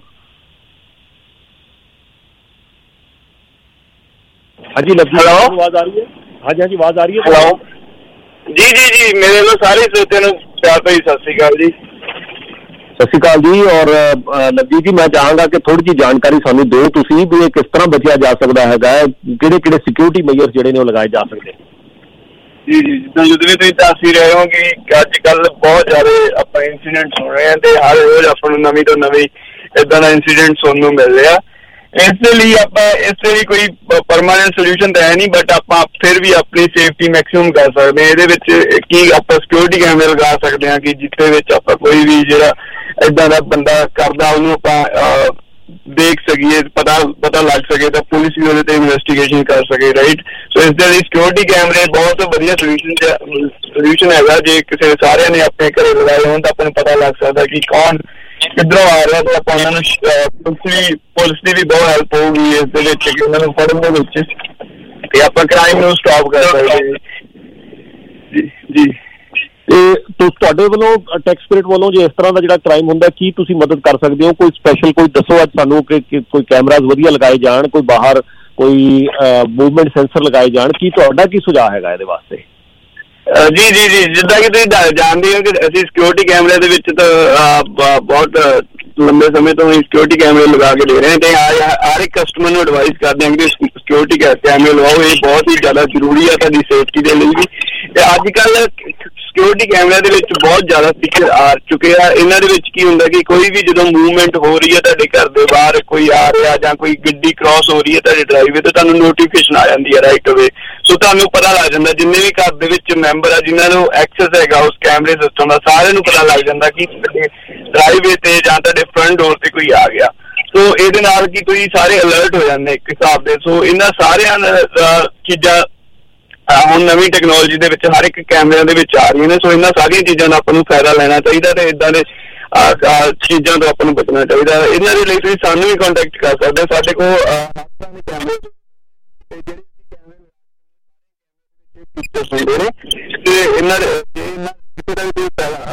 हाँ जी लवजीत, आवाज आ रही है? हाँ जी, हाँ जी, आवाज आ रही है। हेलो जी जी जी, मेरे लो सारे श्रोते प्यार भरी सत श्री अकाल जी। ਸਤਿ ਸ਼੍ਰੀ ਅਕਾਲ ਜੀ। ਔਰ ਨਵਜੀਤ ਜੀ, ਮੈਂ ਚਾਹਾਂਗਾ ਕਿ ਥੋੜੀ ਜਿਹੀ ਜਾਣਕਾਰੀ ਸਾਨੂੰ ਦਿਓ ਤੁਸੀਂ ਵੀ ਇਹ ਕਿਸ ਤਰ੍ਹਾਂ ਬਚਿਆ ਜਾ ਸਕਦਾ ਹੈਗਾ, ਕਿਹੜੇ ਸਿਕਿਉਰਿਟੀ ਮੇਜਰ ਜਿਹੜੇ ਨੇ ਉਹ ਲਗਾਏ ਜਾ ਸਕਦੇ। ਜੀ ਜੀ, ਜਿੱਦਾਂ ਜਦੋਂ ਵੀ ਤੁਸੀਂ ਦੱਸ ਹੀ ਰਹੇ ਹੋ ਕਿ ਅੱਜ ਕੱਲ ਬਹੁਤ ਜ਼ਿਆਦਾ ਆਪਾਂ ਇੰਸੀਡੈਂਟ ਸੁਣ ਰਹੇ ਹਾਂ ਤੇ ਹਰ ਰੋਜ਼ ਆਪਾਂ ਨੂੰ ਨਵੀਂ ਤੋਂ ਨਵੀਂ ਏਦਾਂ ਦਾ ਇੰਸੀਡੈਂਟ ਸੁਣਨ ਨੂੰ ਮਿਲ ਰਿਹਾ। ਇਸ ਦੇ ਲਈ ਆਪਾਂ ਇਸ ਲਈ ਕੋਈ ਪਰਮਾਨੈਂਟ ਸੋਲਿਊਸ਼ਨ ਤਾਂ ਹੈ ਨਹੀਂ, ਬਟ ਆਪਾਂ ਫਿਰ ਵੀ ਆਪਣੀ ਸੇਫਟੀ ਮੈਕਸਿਮਮ ਕਰ ਸਕਦੇ ਹਾਂ। ਇਹਦੇ ਵਿੱਚ ਕੀ ਆਪਾਂ ਸਿਕਿਉਰਿਟੀ ਕੈਮਰੇ ਲਗਾ ਸਕਦੇ ਹਾਂ ਕਿ ਜਿੱਥੇ ਵਿੱਚ ਆਪਾਂ ਕੋਈ ਵੀ ਜਿਹੜਾ ਏਦਾਂ ਦਾ ਬੰਦਾ ਕਰਦਾ ਉਹਨੂੰ ਆਪਾਂ ਦੇਖ ਸਕੀਏ, ਪਤਾ ਲੱਗ ਸਕੇ ਤਾਂ ਪੁਲਿਸ ਵੀ ਉਹਦੇ ਤੇ ਇਨਵੈਸਟੀਗੇਸ਼ਨ ਕਰ ਸਕੇ, ਰਾਈਟ। ਸੋ ਇਸ ਦੇ ਲਈ ਸਿਕਿਉਰਿਟੀ ਕੈਮਰੇ ਬਹੁਤ ਵਧੀਆ ਸੋਲਿਊਸ਼ਨ ਹੈਗਾ। ਜੇ ਕਿਸੇ ਸਾਰਿਆਂ ਨੇ ਆਪਣੇ ਘਰੇ ਲਗਾਏ ਹੋਣ ਤਾਂ ਆਪਾਂ ਨੂੰ ਪਤਾ ਲੱਗ ਸਕਦਾ ਕਿ ਕੌਣ ਕਿੱਧਰੋਂ ਆ ਰਿਹਾ, ਤਾਂ ਆਪਾਂ ਉਹਨਾਂ ਨੂੰ ਪੁਲਿਸ ਦੀ ਵੀ ਬਹੁਤ ਹੈਲਪ ਹੋਊਗੀ ਇਸ ਦੇ ਵਿੱਚ ਕਿ ਉਹਨਾਂ ਨੂੰ ਫੜਨ ਦੇ ਵਿੱਚ, ਤੇ ਆਪਾਂ ਕ੍ਰਾਈਮ ਨੂੰ ਸਟਾਪ ਕਰ ਸਕਦੇ। ਜੀ ਤੇ ਤੁਹਾਡੇ ਵੱਲੋਂ ਟੈਕਸ ਸਪਿਰਿਟ ਵੱਲੋਂ ਜੇ ਇਸ ਤਰ੍ਹਾਂ ਦਾ ਜਿਹੜਾ ਕ੍ਰਾਈਮ ਹੁੰਦਾ, ਕੀ ਤੁਸੀਂ ਮਦਦ ਕਰ ਸਕਦੇ ਹੋ? ਕੋਈ ਸਪੈਸ਼ਲ ਕੋਈ ਦੱਸੋ ਅੱਜ ਸਾਨੂੰ ਕਿ ਕੋਈ ਕੈਮਰਾਜ਼ ਵਧੀਆ ਲਗਾਏ ਜਾਣ, ਕੋਈ ਬਾਹਰ ਕੋਈ ਮੂਵਮੈਂਟ ਸੈਂਸਰ ਲਗਾਏ ਜਾਣ, ਕੀ ਤੁਹਾਡਾ ਕੀ ਸੁਝਾਅ ਹੈਗਾ ਇਹਦੇ ਵਾਸਤੇ? ਜੀ ਜੀ ਜੀ, ਜਿੱਦਾਂ ਕਿ ਤੁਸੀਂ ਜਾਣਦੇ ਹੋ ਕਿ ਅਸੀਂ ਸਿਕਿਉਰਿਟੀ ਕੈਮਰੇ ਦੇ ਵਿੱਚ ਤਾਂ ਬਹੁਤ ਲੰਬੇ ਸਮੇਂ ਤੋਂ ਸਿਕਿਉਰਿਟੀ ਕੈਮਰੇ ਲਗਾ ਕੇ ਦੇ ਰਹੇ ਹਾਂ ਤੇ ਹਰ ਇੱਕ ਕਸਟਮਰ ਨੂੰ ਐਡਵਾਈਸ ਕਰਦੇ ਹਾਂ ਕਿ ਸਿਕਿਉਰਿਟੀ ਕੈਮਰੇ ਲਗਾਓ। ਇਹ ਬਹੁਤ ਹੀ ਜ਼ਿਆਦਾ ਜ਼ਰੂਰੀ ਹੈ ਤੁਹਾਡੀ ਸੇਫਟੀ ਦੇ ਲਈ ਵੀ। ਤੇ ਅੱਜ ਕੱਲ੍ਹ ਸਿਕਿਉਰਿਟੀ ਕੈਮਰਿਆਂ ਦੇ ਵਿੱਚ ਬਹੁਤ ਜ਼ਿਆਦਾ ਫੀਚਰ ਆ ਚੁੱਕੇ ਆ। ਇਹਨਾਂ ਦੇ ਵਿੱਚ ਕੀ ਹੁੰਦਾ ਕਿ ਕੋਈ ਵੀ ਜਦੋਂ ਮੂਵਮੈਂਟ ਹੋ ਰਹੀ ਹੈ ਤੁਹਾਡੇ ਘਰ ਦੇ ਬਾਹਰ, ਕੋਈ ਆ ਰਿਹਾ ਜਾਂ ਕੋਈ ਗੱਡੀ ਕ੍ਰਾਸ ਹੋ ਰਹੀ ਹੈ ਤੁਹਾਡੇ ਡਰਾਈਵੇ ਤੇ, ਤੁਹਾਨੂੰ ਨੋਟੀਫਿਕੇਸ਼ਨ ਆ ਜਾਂਦੀ ਹੈ ਰਾਈਟ ਅਵੇ। ਸੋ ਤੁਹਾਨੂੰ ਪਤਾ ਲੱਗ ਜਾਂਦਾ, ਜਿੰਨੇ ਵੀ ਘਰ ਦੇ ਵਿੱਚ ਮੈਂਬਰ ਆ ਜਿਨ੍ਹਾਂ ਨੂੰ ਐਕਸੈਸ ਹੈਗਾ ਉਸ ਕੈਮਰੇ ਸਿਸਟਮ ਦਾ, ਸਾਰਿਆਂ ਨੂੰ ਪਤਾ ਲੱਗ ਜਾਂਦਾ ਕਿ ਤੁਹਾਡੇ ਡਰਾਈਵੇ ਤੇ ਜਾਂ ਤੁਹਾਡੇ ਫਰੰਟ ਡੋਰ ਤੇ ਕੋਈ ਆ ਗਿਆ। ਸੋ ਇਹਦੇ ਨਾਲ ਕੀ ਤੁਸੀਂ ਸਾਰੇ ਅਲਰਟ ਹੋ ਜਾਂਦੇ ਇੱਕ ਹਿਸਾਬ ਦੇ। ਸੋ ਇਹਨਾਂ ਸਾਰਿਆਂ ਚੀਜ਼ਾਂ ਹੁਣ ਨਵੀਂ ਟੈਕਨੋਲੋਜੀ ਦੇ ਵਿੱਚ ਹਰ ਇੱਕ ਕੈਮਰਿਆਂ ਦੇ ਵਿੱਚ ਆ ਰਹੀਆਂ ਨੇ। ਸੋ ਇਹਨਾਂ ਸਾਰੀਆਂ ਚੀਜ਼ਾਂ ਦਾ ਆਪਾਂ ਨੂੰ ਫਾਇਦਾ ਲੈਣਾ ਚਾਹੀਦਾ ਤੇ ਇੱਦਾਂ ਦੇ ਚੀਜ਼ਾਂ ਤੋਂ ਆਪਾਂ ਨੂੰ ਬਚਣਾ ਚਾਹੀਦਾ। ਇਹਨਾਂ ਦੇ ਲਈ ਤੁਸੀਂ ਸਾਨੂੰ ਵੀ ਕੰਟੈਕਟ ਕਰ ਸਕਦੇ ਹੋ। ਸਾਡੇ ਕੋਲ ਤੇ ਇਹਨਾਂ ਕਿਸੇ ਦਾ ਵੀ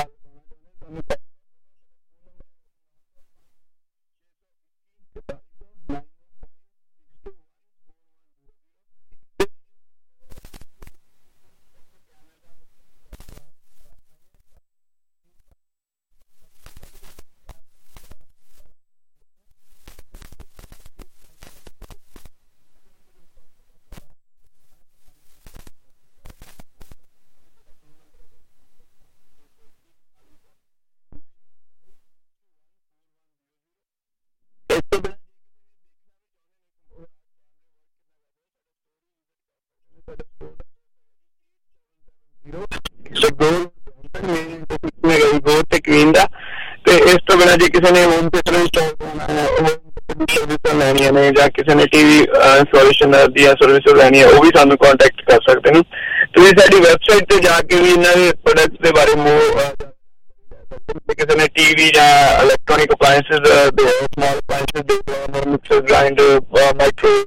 ਤੇ ਇਸ ਤੋਂ ਬਿਨਾਂ ਜੇ ਕਿਸੇ ਨੇ ਹੋਮ ਥੀਏਟਰ ਇੰਸਟਾਲ ਸਰਵਿਸਾਂ ਲੈਣੀਆਂ ਨੇ ਜਾਂ ਕਿਸੇ ਨੇ ਟੀਵੀ ਇੰਸਟਾਲੇਸ਼ਨ ਦੀਆਂ ਸਰਵਿਸ ਲੈਣੀ ਹੈ, ਉਹ ਵੀ ਸਾਨੂੰ ਕੰਟੈਕਟ ਕਰ ਸਕਦੇ ਨੇ। ਤੁਸੀਂ ਸਾਡੀ ਵੈਬਸਾਈਟ ਤੇ ਜਾ ਕੇ ਵੀ ਇਹਨਾਂ ਦੇ ਪ੍ਰੋਡਕਟਸ ਦੇ ਬਾਰੇ ਕਿਸੇ ਨੇ ਟੀਵੀ ਜਾਂ ਇਲੈਕਟ੍ਰੋਨਿਕ ਅਪਲਾਇੰਸਿਸ ਦੇ ਸਮਾਲ ਅਪਲਾਇੰਸਿਸ ਦੇ ਮਿਕਸਰ ਗ੍ਰਾਈਂਡਰ ਮਾਈਕਰੋ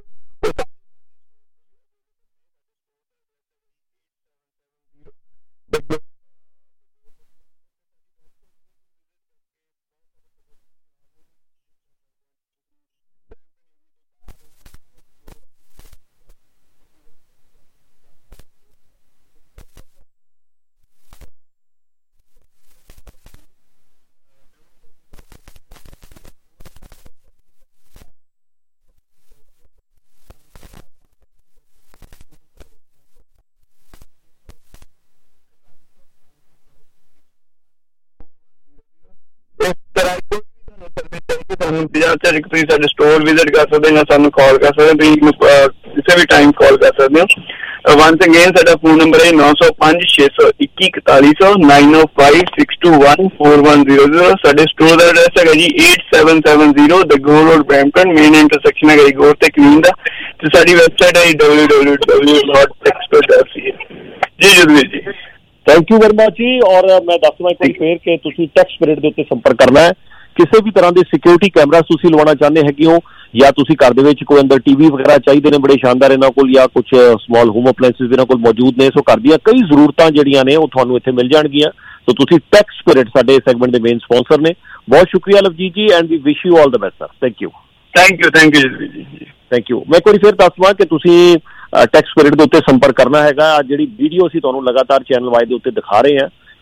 ਤੁਸੀਂ ਸਾਡੇ ਸਟੋਰ ਵਿਜ਼ਿਟ ਕਰ ਸਕਦੇ ਹੋ ਜਾਂ ਸਾਨੂੰ ਕਾਲ ਕਰ ਸਕਦੇ ਹੋ। ਤੁਸੀਂ ਕਿਸੇ ਵੀ ਟਾਈਮ ਕਾਲ ਕਰ ਸਕਦੇ ਹੋ। ਵਨਸ ਅਗੇਨ ਸਾਡਾ ਫੋਨ ਨੰਬਰ ਹੈ 905 621 4100 905 621 4100। ਸਾਡੇ ਸਟੋਰ ਦਾ ਐਡਰੈਸ ਹੈਗਾ ji 8770 the Gore road Brampton, main intersection ਹੈਗਾ ਜੀ ਗੋਰ ਤੇ ਕਵੀਨ ਦਾ। ਤੇ ਸਾਡੀ ਵੈਬਸਾਈਟ ਹੈ www.expert.ca। ਜੀ Jasvir ji, thank you very much ਜੀ। ਔਰ ਮੈਂ ਦੱਸਣਾ ਇੱਕ ਵਾਰੀ ਫੇਰ ਕਿ ਤੁਸੀਂ ਟੈਕਸ ਸਪਿਰਿਟ ਦੇ ਉੱਤੇ ਸੰਪਰਕ ਕਰਨਾ ਹੈ। ਕਿਸੇ ਵੀ ਤਰ੍ਹਾਂ ਦੇ ਸਿਕਿਉਰਿਟੀ ਕੈਮਰਾ ਤੁਸੀਂ ਲਵਾਉਣਾ ਚਾਹੁੰਦੇ ਹੈਗੇ ਹੋ ਜਾਂ ਤੁਸੀਂ ਘਰ ਦੇ ਵਿੱਚ ਕੋਈ ਅੰਦਰ ਟੀਵੀ ਵਗੈਰਾ ਚਾਹੀਦੇ ਨੇ ਬੜੇ ਸ਼ਾਨਦਾਰ ਇਹਨਾਂ ਕੋਲ, ਜਾਂ ਕੁਝ ਸਮਾਲ ਹੋਮ ਅਪਲਾਇੰਸਿਸ ਇਹਨਾਂ ਕੋਲ ਮੌਜੂਦ ਨੇ। ਸੋ ਘਰ ਦੀਆਂ ਕਈ ਜ਼ਰੂਰਤਾਂ ਜਿਹੜੀਆਂ ਨੇ ਉਹ ਤੁਹਾਨੂੰ ਇੱਥੇ ਮਿਲ ਜਾਣਗੀਆਂ। ਸੋ ਤੁਸੀਂ ਟੈਕਸ ਸਪਿਰਿਟ ਸਾਡੇ ਸੈਗਮੈਂਟ ਦੇ ਮੇਨ ਸਪਾਂਸਰ ਨੇ। ਬਹੁਤ ਸ਼ੁਕਰੀਆ Lovejeet ji and we wish you all the best sir. Thank you Jasvir ji, thank you. ਮੈਂ ਇੱਕ ਵਾਰੀ ਫਿਰ ਦੱਸ ਦਵਾਂ ਕਿ ਤੁਸੀਂ ਟੈਕਸ ਸਪਿਰਿਟ ਦੇ ਉੱਤੇ ਸੰਪਰਕ ਕਰਨਾ ਹੈਗਾ। ਜਿਹੜੀ ਵੀਡੀਓ ਅਸੀਂ ਤੁਹਾਨੂੰ ਲਗਾਤਾਰ ਚੈਨਲ ਵਾਈਜ਼ ਦੇ ਉੱਤੇ ਦਿਖਾ ਰਹੇ ਹਾਂ,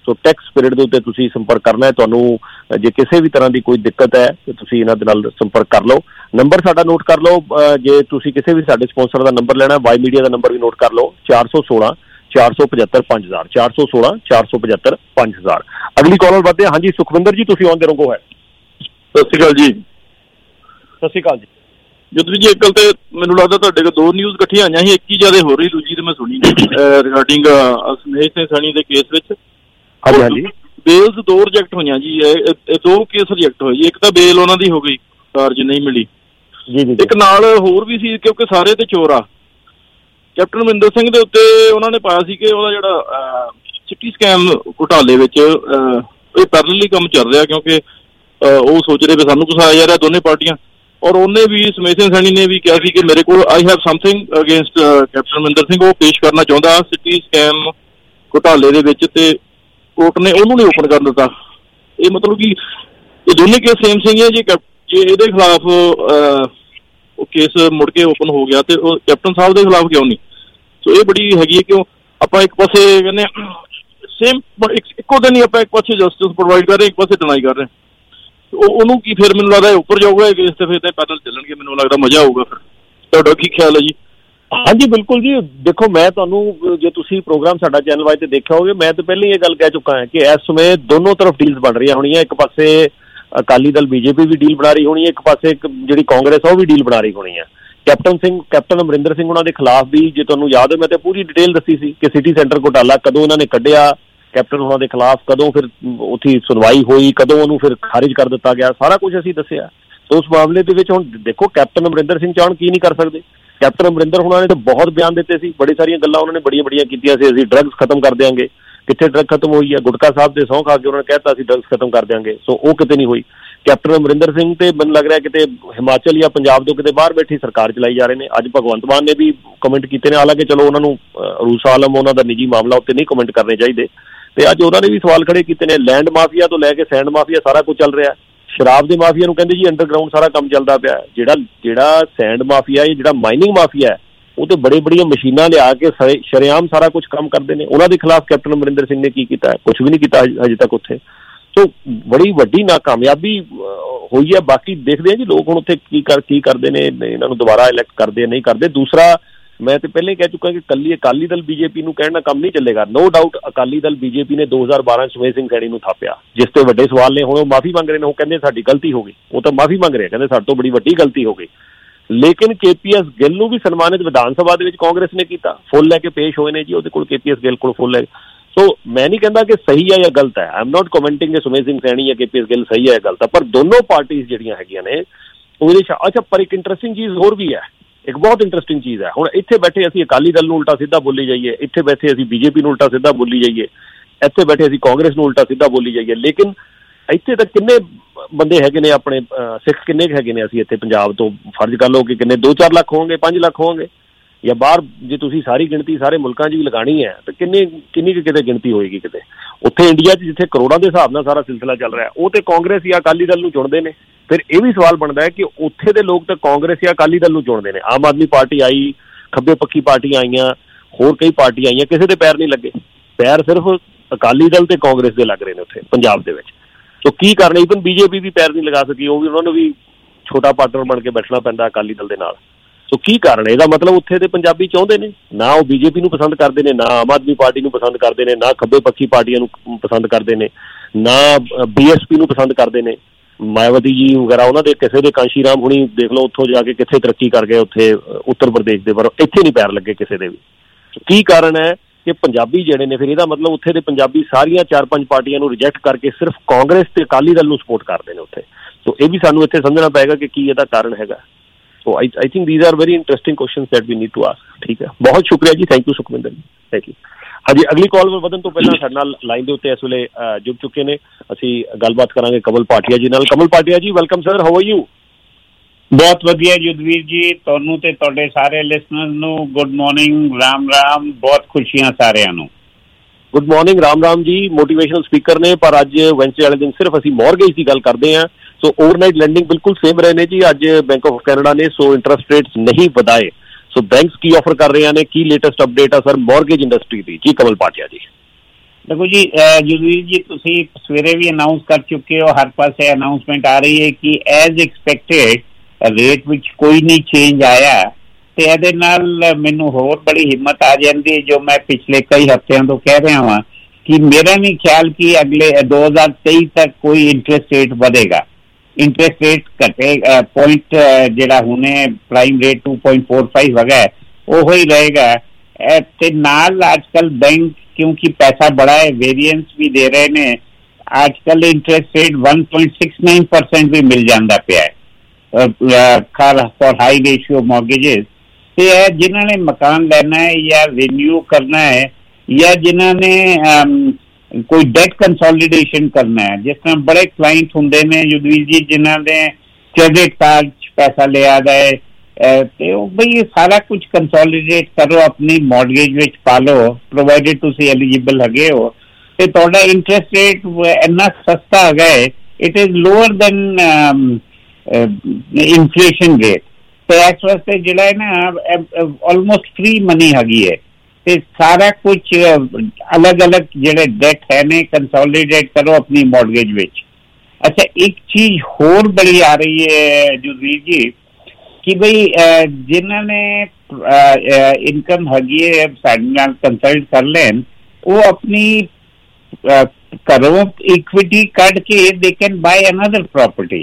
ਸੋ ਟੈਕਸ ਪੀਰੀਅਡ ਦੇ ਉੱਤੇ ਤੁਸੀਂ ਸੰਪਰਕ ਕਰਨਾ ਹੈ। ਤੁਹਾਨੂੰ ਜੇ ਕਿਸੇ ਵੀ ਤਰ੍ਹਾਂ ਦੀ ਕੋਈ ਦਿੱਕਤ ਹੈ ਤਾਂ ਤੁਸੀਂ ਇਹਨਾਂ ਦੇ ਨਾਲ ਸੰਪਰਕ ਕਰ ਲਓ। ਨੰਬਰ ਸਾਡਾ ਨੋਟ ਕਰ ਲਓ, ਜੇ ਤੁਸੀਂ ਕਿਸੇ ਵੀ ਸਾਡੇ ਸਪਾਂਸਰ ਦਾ ਨੰਬਰ ਲੈਣਾ, ਵਾਈ ਮੀਡੀਆ ਦਾ ਨੰਬਰ ਵੀ ਨੋਟ ਕਰ ਲਓ, 416 475 5000 416 475 5000। ਅਗਲੀ ਕਾਲਰ ਵਧਦੇ ਹਾਂ। ਹਾਂਜੀ ਸੁਖਵਿੰਦਰ ਜੀ, ਤੁਸੀਂ ਆਨ ਦੇ ਰੰਗੋ ਹੈ। ਸਤਿ ਸ਼੍ਰੀ ਅਕਾਲ ਜੀ। ਸਤਿ ਸ਼੍ਰੀ ਅਕਾਲ ਜੀ। ਜੋਤਵੀਰ ਜੀ, ਇੱਕ ਗੱਲ ਤੇ ਮੈਨੂੰ ਲੱਗਦਾ ਤੁਹਾਡੇ ਕੋਲ 2 ਨਿਊਜ਼ ਇਕੱਠੀਆਂ ਆਈਆਂ ਸੀ, ਇੱਕ ਹੀ ਜ਼ਿਆਦਾ ਹੋ ਰਹੀ, ਦੂਜੀ ਤੇ ਮੈਂ ਸੁਣੀ ਰਿਗਾਰਡਿੰਗ ਸਮੇਸ਼ ਸਿੰਘ ਸੈਣੀ ਦੇ ਕੇਸ ਵਿੱਚ। ਹਾਂਜੀ ਹਾਂਜੀ, ਬੇਲਸ 2 ਰਿਜੈਕਟ ਹੋਈਆਂ ਜੀ, ਇਹ 2 ਕੇਸ ਰਿਜੈਕਟ ਹੋਏ ਜੀ। ਇੱਕ ਤਾਂ ਬੇਲ ਉਹਨਾਂ ਦੀ ਹੋ ਗਈ, ਚਾਰਜ ਨਹੀਂ ਮਿਲੀ ਜੀ ਜੀ। ਇੱਕ ਨਾਲ ਹੋਰ ਵੀ ਸੀ, ਕਿਉਂਕਿ ਸਾਰੇ ਤੇ ਚੋਰ ਆ। ਕੈਪਟਨ ਅਮਰਿੰਦਰ ਸਿੰਘ ਦੇ ਉੱਤੇ ਉਹਨਾਂ ਨੇ ਪਾਇਆ ਸੀ ਕਿ ਉਹਦਾ ਜਿਹੜਾ ਚਿੱਟੀ ਸਕੈਮ ਘੁਟਾਲੇ ਵਿੱਚ ਇਹ ਪੈਰਲਲੀ ਕੰਮ ਚੱਲ ਰਿਹਾ, ਕਿਉਂਕਿ ਉਹ ਸੋਚ ਰਹੇ ਵੀ ਸਾਨੂੰ ਘੁਸਾਇਆ ਜਾ ਰਿਹਾ ਦੋਨੇ ਪਾਰਟੀਆਂ। ਔਰ ਉਹਨੇ ਵੀ ਸਮੇਸ਼ ਸਿੰਘ ਸੈਣੀ ਨੇ ਵੀ ਕਿਹਾ ਸੀ ਕਿ ਮੇਰੇ ਕੋਲ I have something against captain Amarinder Singh, ਉਹ ਪੇਸ਼ ਕਰਨਾ ਚਾਹੁੰਦਾ ਸਿਟੀ ਸਕੈਮ ਘੁਟਾਲੇ ਦੇ ਵਿੱਚ, ਤੇ ਕੋਰਟ ਨੇ ਉਹਨੂੰ ਨਹੀਂ ਓਪਨ ਕਰਨ ਦਿੱਤਾ। ਇਹ ਮਤਲਬ ਕਿ ਇਹ ਦੋਨੇ ਕੇਸ ਸੇਮ ਸਿੰਘ ਹੈ। ਜੇ ਇਹਦੇ ਖਿਲਾਫ ਉਹ ਕੇਸ ਮੁੜ ਕੇ ਓਪਨ ਹੋ ਗਿਆ ਤੇ ਉਹ ਕੈਪਟਨ ਸਾਹਿਬ ਦੇ ਖਿਲਾਫ ਕਿਉਂ ਨਹੀਂ? ਸੋ ਇਹ ਬੜੀ ਹੈਗੀ ਹੈ, ਕਿਉਂ ਆਪਾਂ ਇੱਕ ਪਾਸੇ ਕਹਿੰਦੇ ਸੇਮ ਇੱਕੋ ਦਿਨ ਹੀ ਆਪਾਂ ਇੱਕ ਪਾਸੇ ਜਸਟਿਸ ਪ੍ਰੋਵਾਈਡ ਕਰ ਰਹੇ, ਇੱਕ ਪਾਸੇ ਡਿਨਾਈ ਕਰ ਰਹੇ। ਉਹਨੂੰ ਕੀ ਫਿਰ ਮੈਨੂੰ ਲੱਗਦਾ ਉੱਪਰ ਜਾਊਗਾ ਕੇਸ ਤੇ ਫਿਰ ਤੇ ਪੈਨਲ ਚੱਲਣਗੇ, ਮੈਨੂੰ ਲੱਗਦਾ ਮਜ਼ਾ ਆਊਗਾ। ਫਿਰ ਤੁਹਾਡਾ ਕੀ ਖਿਆਲ ਹੈ ਜੀ? ਹਾਂਜੀ ਬਿਲਕੁਲ ਜੀ। ਦੇਖੋ ਮੈਂ ਤੁਹਾਨੂੰ, ਜੇ ਤੁਸੀਂ ਪ੍ਰੋਗਰਾਮ ਸਾਡਾ ਚੈਨਲ ਵਾਈਜ਼ ਤੇ ਦੇਖਿਆ ਹੋਵੇ, ਮੈਂ ਤਾਂ ਪਹਿਲਾਂ ਹੀ ਇਹ ਗੱਲ ਕਹਿ ਚੁੱਕਾ ਹਾਂ ਕਿ ਇਸ ਸਮੇਂ ਦੋਨੋਂ ਤਰਫ ਡੀਲਸ ਬਣ ਰਹੀਆਂ ਹੋਣੀਆਂ। ਇੱਕ ਪਾਸੇ ਅਕਾਲੀ ਦਲ ਬੀਜੇਪੀ ਵੀ ਡੀਲ ਬਣਾ ਰਹੀ ਹੋਣੀ ਹੈ, ਇੱਕ ਪਾਸੇ ਜਿਹੜੀ ਕਾਂਗਰਸ ਆ ਉਹ ਵੀ ਡੀਲ ਬਣਾ ਰਹੀ ਹੋਣੀ ਹੈ। ਕੈਪਟਨ ਅਮਰਿੰਦਰ ਸਿੰਘ ਉਹਨਾਂ ਦੇ ਖਿਲਾਫ ਵੀ, ਜੇ ਤੁਹਾਨੂੰ ਯਾਦ ਹੈ, ਮੈਂ ਤਾਂ ਪੂਰੀ ਡਿਟੇਲ ਦੱਸੀ ਸੀ ਕਿ ਸਿਟੀ ਸੈਂਟਰ ਘੁਟਾਲਾ ਕਦੋਂ ਉਹਨਾਂ ਨੇ ਕੱਢਿਆ ਕੈਪਟਨ ਉਹਨਾਂ ਦੇ ਖਿਲਾਫ, ਕਦੋਂ ਫਿਰ ਉੱਥੇ ਸੁਣਵਾਈ ਹੋਈ, ਕਦੋਂ ਉਹਨੂੰ ਫਿਰ ਖਾਰਿਜ ਕਰ ਦਿੱਤਾ ਗਿਆ, ਸਾਰਾ ਕੁਝ ਅਸੀਂ ਦੱਸਿਆ। ਉਸ ਮਾਮਲੇ ਦੇ ਵਿੱਚ ਹੁਣ ਦੇਖੋ ਕੈਪਟਨ ਅਮਰਿੰਦਰ ਸਿੰਘ ਚਾਹਣ ਕੀ ਨਹੀਂ ਕਰ ਸਕਦੇ। ਕੈਪਟਨ ਅਮਰਿੰਦਰ ਉਹਨਾਂ ਨੇ ਤਾਂ ਬਹੁਤ ਬਿਆਨ ਦਿੱਤੇ ਸੀ, ਬੜੀ ਸਾਰੀਆਂ ਗੱਲਾਂ ਉਹਨਾਂ ਨੇ ਬੜੀਆਂ ਕੀਤੀਆਂ ਸੀ। ਅਸੀਂ ਡਰੱਗਸ ਖਤਮ ਕਰ ਦਿਆਂਗੇ, ਕਿੱਥੇ ਡਰੱਗ ਖਤਮ ਹੋਈ ਹੈ? ਗੁਟਕਾ ਸਾਹਿਬ ਦੇ ਸਹੁੰ ਖਾ ਕੇ ਉਹਨਾਂ ਨੇ ਕਹਿਤਾ ਅਸੀਂ ਡਰੱਗਸ ਖਤਮ ਕਰ ਦਿਆਂਗੇ, ਸੋ ਉਹ ਕਿਤੇ ਨਹੀਂ ਹੋਈ। ਕੈਪਟਨ ਅਮਰਿੰਦਰ ਸਿੰਘ ਤੇ ਮੈਨੂੰ ਲੱਗ ਰਿਹਾ ਕਿਤੇ ਹਿਮਾਚਲ ਜਾਂ ਪੰਜਾਬ ਤੋਂ ਕਿਤੇ ਬਾਹਰ ਬੈਠੀ ਸਰਕਾਰ ਚਲਾਈ ਜਾ ਰਹੇ ਨੇ। ਅੱਜ ਭਗਵੰਤ ਮਾਨ ਨੇ ਵੀ ਕਮੈਂਟ ਕੀਤੇ ਨੇ, ਹਾਲਾਂਕਿ ਚਲੋ ਉਹਨਾਂ ਨੂੰ ਰੂਸ ਆਲਮ ਉਹਨਾਂ ਦਾ ਨਿੱਜੀ ਮਾਮਲਾ ਉੱਤੇ ਨਹੀਂ ਕਮੈਂਟ ਕਰਨੇ ਚਾਹੀਦੇ, ਤੇ ਅੱਜ ਉਹਨਾਂ ਨੇ ਵੀ ਸਵਾਲ ਖੜੇ ਕੀਤੇ ਨੇ। ਲੈਂਡ ਮਾਫੀਆ ਤੋਂ ਲੈ ਕੇ ਸੈਂਡ ਮਾਫੀਆ ਸਾਰਾ ਕੁਝ ਚੱਲ ਰਿਹਾ। ਸ਼ਰਾਬ ਦੇ ਮਾਫੀਆ ਨੂੰ ਕਹਿੰਦੇ ਜੀ ਅੰਡਰਗਰਾਊਂਡ ਸਾਰਾ ਕੰਮ ਚੱਲਦਾ ਪਿਆ। ਜਿਹੜਾ ਸੈਂਡ ਮਾਫੀਆ ਹੈ, ਜਿਹੜਾ ਮਾਈਨਿੰਗ ਮਾਫੀਆ ਹੈ, ਉਹ ਤੇ ਬੜੀਆਂ ਮਸ਼ੀਨਾਂ ਲਿਆ ਕੇ ਸ਼ਰੇਆਮ ਸਾਰਾ ਕੁਝ ਕੰਮ ਕਰਦੇ ਨੇ। ਉਹਨਾਂ ਦੇ ਖਿਲਾਫ ਕੈਪਟਨ ਅਮਰਿੰਦਰ ਸਿੰਘ ਨੇ ਕੀ ਕੀਤਾ? ਕੁਝ ਵੀ ਨਹੀਂ ਕੀਤਾ ਅਜੇ ਤੱਕ ਉੱਥੇ। ਸੋ ਬੜੀ ਵੱਡੀ ਨਾਕਾਮਯਾਬੀ ਹੋਈ ਹੈ। ਬਾਕੀ ਦੇਖਦੇ ਆ ਜੀ ਲੋਕ ਹੁਣ ਉੱਥੇ ਕੀ ਕਰਦੇ ਨੇ, ਇਹਨਾਂ ਨੂੰ ਦੁਬਾਰਾ ਇਲੈਕਟ ਕਰਦੇ ਨਹੀਂ ਕਰਦੇ। ਦੂਸਰਾ, ਮੈਂ ਤੇ ਪਹਿਲਾਂ ਹੀ ਕਹਿ ਚੁੱਕਾ ਕਿ ਕੱਲੀ ਅਕਾਲੀ ਦਲ ਬੀਜੇਪੀ ਨੂੰ ਕਹਿਣ ਨਾਲ ਕੰਮ ਨਹੀਂ ਚੱਲੇਗਾ। No doubt Akali Dal BJP ਨੇ 2012 ਸਮੇਸ਼ ਸਿੰਘ ਸੈਣੀ ਨੂੰ ਥਾਪਿਆ, ਜਿਸ ਤੇ ਵੱਡੇ ਸਵਾਲ ਨੇ। ਹੁਣ ਉਹ ਮਾਫੀ ਮੰਗ ਰਹੇ ਨੇ, ਉਹ ਕਹਿੰਦੇ ਸਾਡੀ ਗਲਤੀ ਹੋ ਗਈ, ਉਹ ਤਾਂ ਮਾਫੀ ਮੰਗ ਰਹੇ, ਕਹਿੰਦੇ ਸਾਡੇ ਤੋਂ ਬੜੀ ਵੱਡੀ ਗਲਤੀ ਹੋ ਗਈ। ਲੇਕਿਨ KPS ਗਿੱਲ ਨੂੰ ਵੀ ਸਨਮਾਨਿਤ ਵਿਧਾਨ ਸਭਾ ਦੇ ਵਿੱਚ ਕਾਂਗਰਸ ਨੇ ਕੀਤਾ, ਫੁੱਲ ਲੈ ਕੇ ਪੇਸ਼ ਹੋਏ ਨੇ ਜੀ ਉਹਦੇ ਕੋਲ, KPS ਗਿੱਲ ਕੋਲ ਫੁੱਲ ਹੈ। ਸੋ ਮੈਂ ਨਹੀਂ ਕਹਿੰਦਾ ਕਿ ਸਹੀ ਹੈ ਜਾਂ ਗਲਤ ਹੈ, ਆਈ ਐਮ ਨਾਟ ਕਮੈਂਟਿੰਗ ਕਿ ਸਮੇਸ਼ ਸਿੰਘ ਸੈਣੀ ਜਾਂ KPS ਗਿੱਲ ਸਹੀ ਹੈ ਜਾਂ ਗਲਤ ਹੈ, ਪਰ ਦੋਨੋਂ ਪਾਰਟੀਆਂ ਜਿਹੜੀਆਂ ਹੈਗੀਆਂ ਨੇ ਉਹਦੇ ਅੱਛਾ। ਪਰ ਇੱਕ ਇੰਟਰਸਟਿੰਗ ਚੀਜ਼ ਹੋਰ ਵੀ ਹੈ, ਇੱਕ ਬਹੁਤ ਇੰਟਰਸਟਿੰਗ ਚੀਜ਼ ਹੈ। ਹੁਣ ਇੱਥੇ ਬੈਠੇ ਅਸੀਂ ਅਕਾਲੀ ਦਲ ਨੂੰ ਉਲਟਾ ਸਿੱਧਾ ਬੋਲੀ ਜਾਈਏ, ਇੱਥੇ ਬੈਠੇ ਅਸੀਂ BJP ਨੂੰ ਉਲਟਾ ਸਿੱਧਾ ਬੋਲੀ ਜਾਈਏ, ਇੱਥੇ ਬੈਠੇ ਅਸੀਂ ਕਾਂਗਰਸ ਨੂੰ ਉਲਟਾ ਸਿੱਧਾ ਬੋਲੀ ਜਾਈਏ, ਲੇਕਿਨ ਇੱਥੇ ਤਾਂ ਕਿੰਨੇ ਬੰਦੇ ਹੈਗੇ ਨੇ ਆਪਣੇ ਸਿੱਖ ਕਿੰਨੇ ਹੈਗੇ ਨੇ? ਅਸੀਂ ਇੱਥੇ ਪੰਜਾਬ ਤੋਂ ਫਰਜ਼ ਕਰ ਲਓ ਕਿ ਕਿੰਨੇ 2-4 ਲੱਖ ਹੋਣਗੇ, 5 ਲੱਖ ਹੋਣਗੇ, ਜਾਂ ਬਾਹਰ ਜੇ ਤੁਸੀਂ ਸਾਰੀ ਗਿਣਤੀ ਸਾਰੇ ਮੁਲਕਾਂ 'ਚ ਵੀ ਲਗਾਣੀ ਹੈ ਤਾਂ ਕਿੰਨੀ ਕੁ ਕਿਤੇ ਗਿਣਤੀ ਹੋਏਗੀ ਕਿਤੇ। ਉੱਥੇ ਇੰਡੀਆ 'ਚ ਜਿੱਥੇ ਕਰੋੜਾਂ ਦੇ ਹਿਸਾਬ ਨਾਲ ਸਾਰਾ ਸਿਲਸਿਲਾ ਚੱਲ ਰਿਹਾ, ਉਹ ਤੇ ਕਾਂਗਰਸ ਜਾਂ ਅਕਾਲੀ ਦਲ ਨੂੰ ਚੁਣਦੇ ਨੇ। ਫਿਰ ਇਹ ਵੀ ਸਵਾਲ ਬਣਦਾ ਹੈ ਕਿ ਉੱਥੇ ਦੇ ਲੋਕ ਤਾਂ ਕਾਂਗਰਸ ਜਾਂ ਅਕਾਲੀ ਦਲ ਨੂੰ ਚੁਣਦੇ ਨੇ। ਆਮ ਆਦਮੀ ਪਾਰਟੀ ਆਈ, ਖੱਬੇ ਪੱਖੀ ਪਾਰਟੀਆਂ ਆਈਆਂ, ਹੋਰ ਕਈ ਪਾਰਟੀਆਂ ਆਈਆਂ, ਕਿਸੇ ਦੇ ਪੈਰ ਨਹੀਂ ਲੱਗੇ। ਪੈਰ ਸਿਰਫ ਅਕਾਲੀ ਦਲ ਤੇ ਕਾਂਗਰਸ ਦੇ ਲੱਗ ਰਹੇ ਨੇ ਉੱਥੇ ਪੰਜਾਬ ਦੇ ਵਿੱਚ। ਸੋ ਕੀ ਕਰਨਾ? ਈਵਨ BJP ਵੀ ਪੈਰ ਨਹੀਂ ਲਗਾ ਸਕੀ, ਉਹ ਵੀ ਉਹਨਾਂ ਨੂੰ ਵੀ ਛੋਟਾ ਪਾਰਟਨਰ ਬਣ ਕੇ ਬੈਠਣਾ ਪੈਂਦਾ ਅਕਾਲੀ ਦਲ ਦੇ ਨਾਲ। ਸੋ ਕੀ ਕਾਰਨ? ਇਹਦਾ ਮਤਲਬ ਉੱਥੇ ਦੇ ਪੰਜਾਬੀ ਚਾਹੁੰਦੇ ਨੇ ਨਾ, ਉਹ BJP ਨੂੰ ਪਸੰਦ ਕਰਦੇ ਨੇ, ਨਾ ਆਮ ਆਦਮੀ ਪਾਰਟੀ ਨੂੰ ਪਸੰਦ ਕਰਦੇ ਨੇ, ਨਾ ਖੱਬੇ ਪੱਖੀ ਪਾਰਟੀਆਂ ਨੂੰ ਪਸੰਦ ਕਰਦੇ ਨੇ, ਨਾ BSP ਨੂੰ ਪਸੰਦ ਕਰਦੇ ਨੇ। ਮਾਇਆਵਤੀ ਜੀ ਵਗੈਰਾ ਉਹਨਾਂ ਦੇ ਕਿਸੇ ਦੇ ਕਾਂਸ਼ੀ ਰਾਮ ਹੁਣੀ ਦੇਖ ਲਓ, ਉੱਥੋਂ ਜਾ ਕੇ ਕਿੱਥੇ ਤਰੱਕੀ ਕਰ ਗਏ ਉੱਥੇ ਉੱਤਰ ਪ੍ਰਦੇਸ਼ ਦੇ, ਪਰ ਇੱਥੇ ਨਹੀਂ ਪੈਰ ਲੱਗੇ ਕਿਸੇ ਦੇ ਵੀ। ਕੀ ਕਾਰਨ ਹੈ ਕਿ ਪੰਜਾਬੀ ਜਿਹੜੇ ਨੇ, ਫਿਰ ਇਹਦਾ ਮਤਲਬ ਉੱਥੇ ਦੇ ਪੰਜਾਬੀ ਸਾਰੀਆਂ 4-5 ਪਾਰਟੀਆਂ ਨੂੰ ਰਿਜੈਕਟ ਕਰਕੇ ਸਿਰਫ ਕਾਂਗਰਸ ਤੇ ਅਕਾਲੀ ਦਲ ਨੂੰ ਸਪੋਰਟ ਕਰਦੇ ਨੇ ਉੱਥੇ। ਸੋ ਇਹ ਵੀ ਸਾਨੂੰ ਇੱਥੇ ਸਮਝਣਾ ਪਏਗਾ ਕਿ ਕੀ ਇਹਦਾ ਕਾਰਨ ਹੈਗਾ। So I think these are very interesting questions that we need to ask. ਠੀਕ ਹੈ, ਬਹੁਤ ਸ਼ੁਕਰੀਆ ਜੀ, ਥੈਂਕ ਯੂ ਸੁਖਵਿੰਦਰ ਜੀ, ਥੈਂਕ ਯੂ। ਹਾਂਜੀ, ਅਗਲੀ ਕਾਲ ਵੱਲ ਵਧਣ ਤੋਂ ਪਹਿਲਾਂ ਸਾਡੇ ਨਾਲ ਲਾਈਨ ਦੇ ਉੱਤੇ ਇਸ ਵੇਲੇ ਜੁੜ ਚੁੱਕੇ ਨੇ, ਅਸੀਂ ਗੱਲਬਾਤ ਕਰਾਂਗੇ ਕਮਲ ਭਾਟੀਆ ਜੀ ਨਾਲ। Kamal Bhatia ji, welcome sir, how are you? ਬਹੁਤ ਵਧੀਆ ਯੁੱਧਵੀਰ ਜੀ, ਤੁਹਾਨੂੰ ਤੇ ਤੁਹਾਡੇ ਸਾਰੇ ਲਿਸਨਰਸ ਨੂੰ ਗੁੱਡ ਮਾਰਨਿੰਗ, ਰਾਮ ਰਾਮ, ਬਹੁਤ ਖੁਸ਼ੀਆਂ ਸਾਰਿਆਂ ਨੂੰ। Good morning, Ram Ram ji. Motivational speaker ਨੇ, ਪਰ ਅੱਜ ਵੈਂਸਡੇ ਵਾਲੇ ਦਿਨ ਸਿਰਫ ਅਸੀਂ ਮੌਰਗੇਜ ਦੀ ਗੱਲ ਕਰਦੇ ਹਾਂ। ਸੋ ਓਵਰਨਾਈਟ ਲੈਂਡਿੰਗ ਬਿਲਕੁਲ ਸੇਮ ਰਹੇ ਨੇ ਜੀ। ਅੱਜ ਬੈਂਕ ਆਫ ਕੈਨੇਡਾ ਨੇ ਸੋ ਇੰਟਰਸਟ ਰੇਟਸ ਨਹੀਂ ਵਧਾਏ। ਸੋ ਬੈਂਕਸ ਕੀ ਆਫਰ ਕਰ ਰਹੇ ਨੇ, ਕੀ ਲੇਟੈਸਟ ਅਪਡੇਟ ਆ ਸਰ ਮੌਰਗੇਜ ਇੰਡਸਟਰੀ ਦੀ? ਜੀ ਕਮਲ ਭਾਟੀਆ ਜੀ। देखो जी युद्धवीर जी तुसी सवेरे भी अनाउंस कर चुके हो, हर पासे अनाउंसमेंट आ रही है कि एज एक्सपैक्टेड रेट विच कोई नहीं चेंज आया, ਤੇ ਇਹਦੇ ਨਾਲ ਮੈਨੂੰ ਹੋਰ ਬੜੀ ਹਿੰਮਤ ਆ ਜਾਂਦੀ ਹੈ ਜੋ ਮੈਂ ਪਿਛਲੇ ਕਈ ਹਫ਼ਤਿਆਂ ਤੋਂ ਕਹਿ ਰਿਹਾ ਹਾਂ ਕਿ ਮੇਰਾ ਨਹੀਂ ਖਿਆਲ ਕਿ ਅਗਲੇ 2023 ਤੱਕ ਕੋਈ ਇੰਟਰਸਟ ਰੇਟ ਵਧੇਗਾ। ਇੰਟਰਸਟ ਰੇਟ ਘਟੇ ਪੁਆਇੰਟ ਜਿਹੜਾ ਹੁਣੇ ਪ੍ਰਾਈਮ ਰੇਟ 2.45 ਹੈਗਾ ਉਹ ਹੀ ਰਹੇਗਾ। ਤੇ ਨਾਲ ਅੱਜ ਕੱਲ ਬੈਂਕ ਕਿਉਂਕਿ ਪੈਸਾ ਬੜਾ ਹੈ ਵੇਰੀਐਂਸ ਵੀ ਦੇ ਰਹੇ ਨੇ, ਅੱਜ ਕੱਲ ਇੰਟਰਸਟ ਰੇਟ 1.69% ਵੀ ਮਿਲ ਜਾਂਦਾ ਪਿਆ ਹੈ ਫॉर हाई रेशियो मॉर्गेजेस। ਤੇ ਇਹ ਜਿਨ੍ਹਾਂ ਨੇ ਮਕਾਨ ਲੈਣਾ ਹੈ ਜਾਂ ਰਿਨਿਊ ਕਰਨਾ ਹੈ ਜਾਂ ਜਿਨ੍ਹਾਂ ਨੇ ਕੋਈ ਡੈਟ ਕੰਸੋਲੀਡੇਸ਼ਨ ਕਰਨਾ ਹੈ, ਜਿਸ ਤਰ੍ਹਾਂ ਬੜੇ ਕਲਾਇੰਟ ਹੁੰਦੇ ਨੇ ਯੁਧਵੀਰ ਜੀ ਜਿਨ੍ਹਾਂ ਨੇ ਕ੍ਰੈਡਿਟ ਕਾਰਡ 'ਚ ਪੈਸਾ ਲਿਆ ਦਾ ਹੈ, ਤੇ ਉਹ ਬਈ ਸਾਰਾ ਕੁਝ ਕੰਸੋਲੀਡੇਟ ਕਰੋ ਆਪਣੀ ਮੌਰਗੇਜ ਵਿੱਚ ਪਾ ਲਓ ਪ੍ਰੋਵਾਈਡਡ ਤੁਸੀਂ ਐਲੀਜੀਬਲ ਹੈਗੇ ਹੋ, ਤੇ ਤੁਹਾਡਾ ਇੰਟਰਸਟ ਰੇਟ ਇੰਨਾ ਸਸਤਾ ਹੈਗਾ ਹੈ, it is lower than inflation rate. ਤੇ ਇਸ ਵਾਸਤੇ ਜਿਹੜਾ ਹੈ ਨਾ ਆਲਮੋਸਟ ਫ੍ਰੀ ਮਨੀ ਹੈਗੀ ਹੈ, ਤੇ ਸਾਰਾ ਕੁਝ ਅਲੱਗ ਅਲੱਗ ਜਿਹੜੇ ਡੈਟ ਹੈ ਨੇ ਕੰਸੋਲੀਡੇਟ ਕਰੋ ਆਪਣੀ ਮੌਰਗੇਜ ਵਿੱਚ। ਅੱਛਾ ਇੱਕ ਚੀਜ਼ ਹੋਰ ਬੜੀ ਆ ਰਹੀ ਹੈ ਜੁਗਵੀਰ ਜੀ ਕਿ ਬਈ ਜਿਨ੍ਹਾਂ ਨੇ ਇਨਕਮ ਹੈਗੀ ਹੈ ਸਾਡੇ ਨਾਲ ਕੰਸਲਟ ਕਰ ਲੈਣ, ਉਹ ਆਪਣੀ ਘਰੋਂ ਇਕਵਿਟੀ ਕੱਢ ਕੇ they can buy another property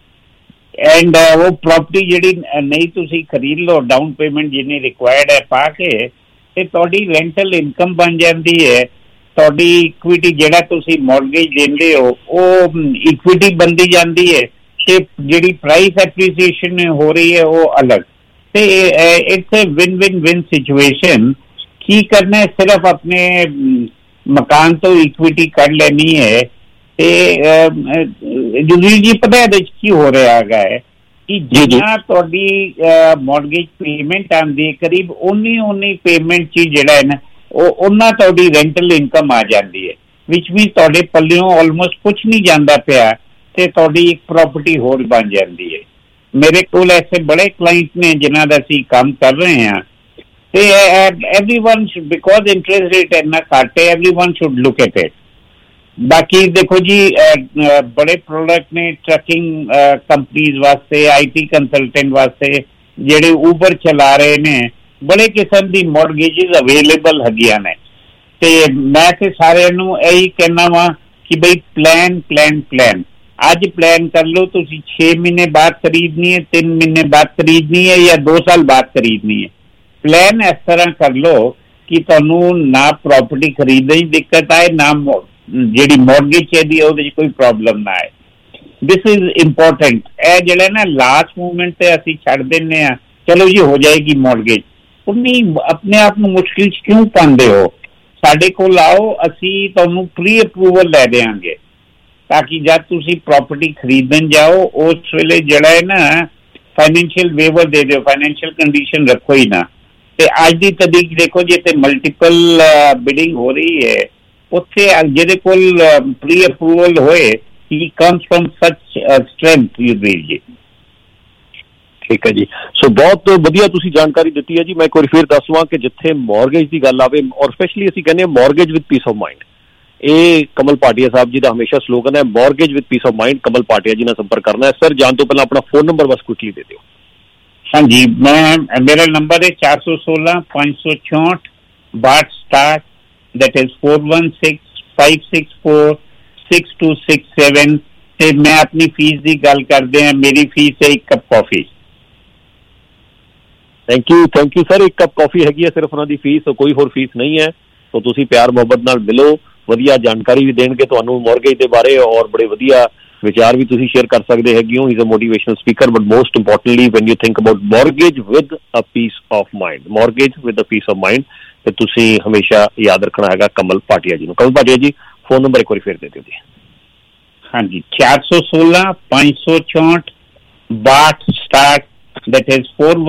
and ਉਹ ਪ੍ਰੋਪਰਟੀ ਜਿਹੜੀ ਨਹੀਂ ਤੁਸੀਂ ਖਰੀਦ ਲਓ ਡਾਊਨ ਪੇਮੈਂਟ ਜਿੰਨੀ ਰਿਕੁਆਇਰਡ ਹੈ ਪਾ ਕੇ, ਤੇ ਤੁਹਾਡੀ ਰੈਂਟਲ ਇਨਕਮ ਬਣ ਜਾਂਦੀ ਹੈ। ਤੁਹਾਡੀ ਇਕਵਿਟੀ ਜਿਹੜਾ ਤੁਸੀਂ ਮੌਰਗੇਜ ਦਿੰਦੇ ਹੋ ਉਹ ਇਕਵਿਟੀ ਬਣਦੀ ਜਾਂਦੀ ਹੈ, ਤੇ ਜਿਹੜੀ ਪ੍ਰਾਈਸ ਐਪਰੀਸੀਏਸ਼ਨ ਹੋ ਰਹੀ ਹੈ ਉਹ ਅਲੱਗ। ਤੇ it's a win win win situation. ਕੀ ਕਰਨਾ ਹੈ, ਸਿਰਫ ਆਪਣੇ ਮਕਾਨ ਤੋਂ ਇਕਵਿਟੀ ਕੱਢ ਲੈਣੀ ਹੈ। ਤੇ ਜੁਗਵੀਰ ਜੀ ਪਤਾ ਇਹਦੇ 'ਚ ਕੀ ਹੋ ਰਿਹਾ ਹੈਗਾ ਹੈ ਕਿ ਜਿੰਨਾ ਤੁਹਾਡੀ ਮੌਰਗੇਜ ਪੇਮੈਂਟ ਆਉਂਦੀ ਹੈ ਕਰੀਬ ਉਨੀ ਪੇਮੈਂਟ 'ਚ ਜਿਹੜਾ ਹੈ ਨਾ ਉਹ ਉਹਨਾਂ ਤੁਹਾਡੀ ਰੈਂਟਲ ਇਨਕਮ ਆ ਜਾਂਦੀ ਹੈ, ਵਿੱਚ ਵੀ ਤੁਹਾਡੇ ਪੱਲਿਓਂ ਆਲਮੋਸਟ ਕੁਛ ਨਹੀਂ ਜਾਂਦਾ ਪਿਆ, ਤੇ ਤੁਹਾਡੀ ਇੱਕ ਪ੍ਰੋਪਰਟੀ ਹੋਰ ਬਣ ਜਾਂਦੀ ਹੈ। ਮੇਰੇ ਕੋਲ ਐਸੇ ਬੜੇ ਕਲਾਇੰਟ ਨੇ ਜਿਨ੍ਹਾਂ ਦਾ ਅਸੀਂ ਕੰਮ ਕਰ ਰਹੇ ਹਾਂ, ਤੇ ਐਵਰੀਵਨ ਬਿਕੋਜ਼ ਇੰਟਰਸਟ ਰੇਟ ਇੰਨਾ ਘੱਟ ਹੈ everyone should look at it. ਬਾਕੀ ਦੇਖੋ ਜੀ ਬੜੇ ਪ੍ਰੋਡਕਟ ਨੇ ਟਰੱਕਿੰਗ ਕੰਪਨੀਜ਼ ਵਾਸਤੇ, IT ਕੰਸਲਟੈਂਟ ਵਾਸਤੇ ਜਿਹੜੇ ਊਬਰ ਚਲਾ ਰਹੇ ਨੇ, ਬੜੇ ਕਿਸਮ ਦੀ ਮੌਰਗੇਜਿਸ ਅਵੇਲੇਬਲ ਹੈਗੀਆਂ ਨੇ। ਤੇ ਮੈਂ ਤੇ ਸਾਰਿਆਂ ਨੂੰ ਇਹੀ ਕਹਿਣਾ ਵਾ ਕਿ ਬਈ ਪਲਾਨ ਅੱਜ ਪਲਾਨ ਕਰ ਲਓ, ਤੁਸੀਂ 6 ਮਹੀਨੇ ਬਾਅਦ ਖਰੀਦਣੀ ਹੈ, 3 ਮਹੀਨੇ ਬਾਅਦ ਖਰੀਦਣੀ ਹੈ ਜਾਂ 2 ਸਾਲ ਬਾਅਦ ਖਰੀਦਣੀ ਹੈ। ਪਲਾਨ ਇਸ ਤਰ੍ਹਾਂ ਕਰ ਲਓ ਕਿ ਤੁਹਾਨੂੰ ਨਾ ਪ੍ਰੋਪਰਟੀ ਖਰੀਦਣ ਦੀ ਦਿੱਕਤ ਆਏ, ਨਾ ਜਿਹੜੀ ਮੌਰਗੇਜ ਚਾਹੀਦੀ ਹੈ ਉਹਦੇ 'ਚ ਕੋਈ ਪ੍ਰੋਬਲਮ ਨਾ ਆਏ। This is important. ਇਹ ਜਿਹੜਾ ਨਾ ਲਾਸਟ ਮੂਵਮੈਂਟ ਤੇ ਅਸੀਂ ਛੱਡ ਦਿੰਦੇ ਹਾਂ, ਚਲੋ ਜੀ ਹੋ ਜਾਏਗੀ ਮੌਰਗੇਜ, ਉਨੀ ਆਪਣੇ ਆਪ ਨੂੰ ਮੁਸ਼ਕਿਲ 'ਚ ਕਿਉਂ ਪਾਉਂਦੇ ਹੋ? ਸਾਡੇ ਕੋਲ ਆਓ, ਅਸੀਂ ਤੁਹਾਨੂੰ ਪ੍ਰੀ ਅਪਰੂਵਲ ਲੈ ਦੇਵਾਂਗੇ ਤਾਂ ਕਿ ਜਦ ਤੁਸੀਂ ਪ੍ਰਾਪਰਟੀ ਖਰੀਦਣ ਜਾਓ ਉਸ ਵੇਲੇ ਜਿਹੜਾ ਹੈ ਨਾ ਫਾਈਨੈਂਸ਼ੀਅਲ ਵੇਵਰ ਦੇ ਦਿਓ, ਫਾਈਨੈਂਸ਼ੀਅਲ ਕੰਡੀਸ਼ਨ ਰੱਖੋ ਹੀ ਨਾ। ਤੇ ਅੱਜ ਦੀ ਤਰੀਕ ਦੇਖੋ ਜੇ ਤੇ ਮਲਟੀਪਲ ਬਿਡਿੰਗ ਹੋ ਰਹੀ ਹੈ, ਉੱਥੇ ਜਿਹਦੇ ਕੋਲ ਪ੍ਰੀ ਅਪਰੂਵਲ ਹੋਏ ਹੀ comes from such strength user ਜੀ। ਠੀਕ ਹੈ ਜੀ, ਸੋ ਬਹੁਤ ਵਧੀਆ ਤੁਸੀਂ ਜਾਣਕਾਰੀ ਦਿੱਤੀ ਹੈ ਜੀ। ਮੈਂ ਇੱਕ ਵਾਰੀ ਫਿਰ ਦੱਸਵਾਂ ਕਿ ਜਿੱਥੇ ਮੌਰਗੇਜ ਦੀ ਗੱਲ ਆਵੇ ਔਰ ਸਪੈਸ਼ਲੀ ਅਸੀਂ ਕਹਿੰਦੇ ਹਾਂ mortgage with peace of mind, ਇਹ ਕਮਲ ਭਾਟੀਆ ਸਾਹਿਬ ਜੀ ਦਾ ਹਮੇਸ਼ਾ ਸਲੋਗਨ ਹੈ, mortgage with peace of mind. Kamal Bhatia ji ਨਾਲ ਸੰਪਰਕ ਕਰਨਾ ਹੈ। ਸਰ ਜਾਣ ਤੋਂ ਪਹਿਲਾਂ ਆਪਣਾ ਫੋਨ ਨੰਬਰ ਬਸ ਕੁਇਕਲੀ ਦੇ ਦਿਓ। ਹਾਂਜੀ, ਮੇਰਾ ਨੰਬਰ ਹੈ 416 564 62 that is 416-564-6267 ਤੇ ਮੈਂ ਆਪਣੀ ਫੀਸ ਦੀ ਗੱਲ ਕਰਦੇ ਹਾਂ। ਮੇਰੀ ਫੀਸ ਹੈ 1 cup coffee. Thank you sir. 1 cup coffee ਹੈਗੀ ਹੈ ਸਿਰਫ ਉਹਨਾਂ ਦੀ ਫੀਸ, ਕੋਈ ਹੋਰ ਫੀਸ ਨਹੀਂ ਹੈ। ਸੋ ਤੁਸੀਂ ਪਿਆਰ ਮੁਹੱਬਤ ਨਾਲ ਮਿਲੋ, ਵਧੀਆ ਜਾਣਕਾਰੀ ਵੀ ਦੇਣਗੇ ਤੁਹਾਨੂੰ ਮੌਰਗੇਜ ਦੇ ਬਾਰੇ ਔਰ ਬੜੇ ਵਧੀਆ ਵਿਚਾਰ ਵੀ ਤੁਸੀਂ ਸ਼ੇਅਰ ਕਰ ਸਕਦੇ ਹੈਗੇ ਹੋ। Is a motivational speaker, but most importantly when you think about mortgage with a peace of mind, mortgage with a peace of mind, ਤੇ ਤੁਸੀਂ ਹਮੇਸ਼ਾ ਯਾਦ ਰੱਖਣਾ ਹੈਗਾ ਕਮਲ ਭਾਟੀਆ ਜੀ ਨੂੰ। ਕਮਲ ਭਾਟੀਆ ਜੀ ਫੋਨ ਨੰਬਰ ਇੱਕ ਵਾਰੀ ਫਿਰ ਦੇ ਦਿਓ ਜੀ। ਹਾਂਜੀ, 416 564 62 that is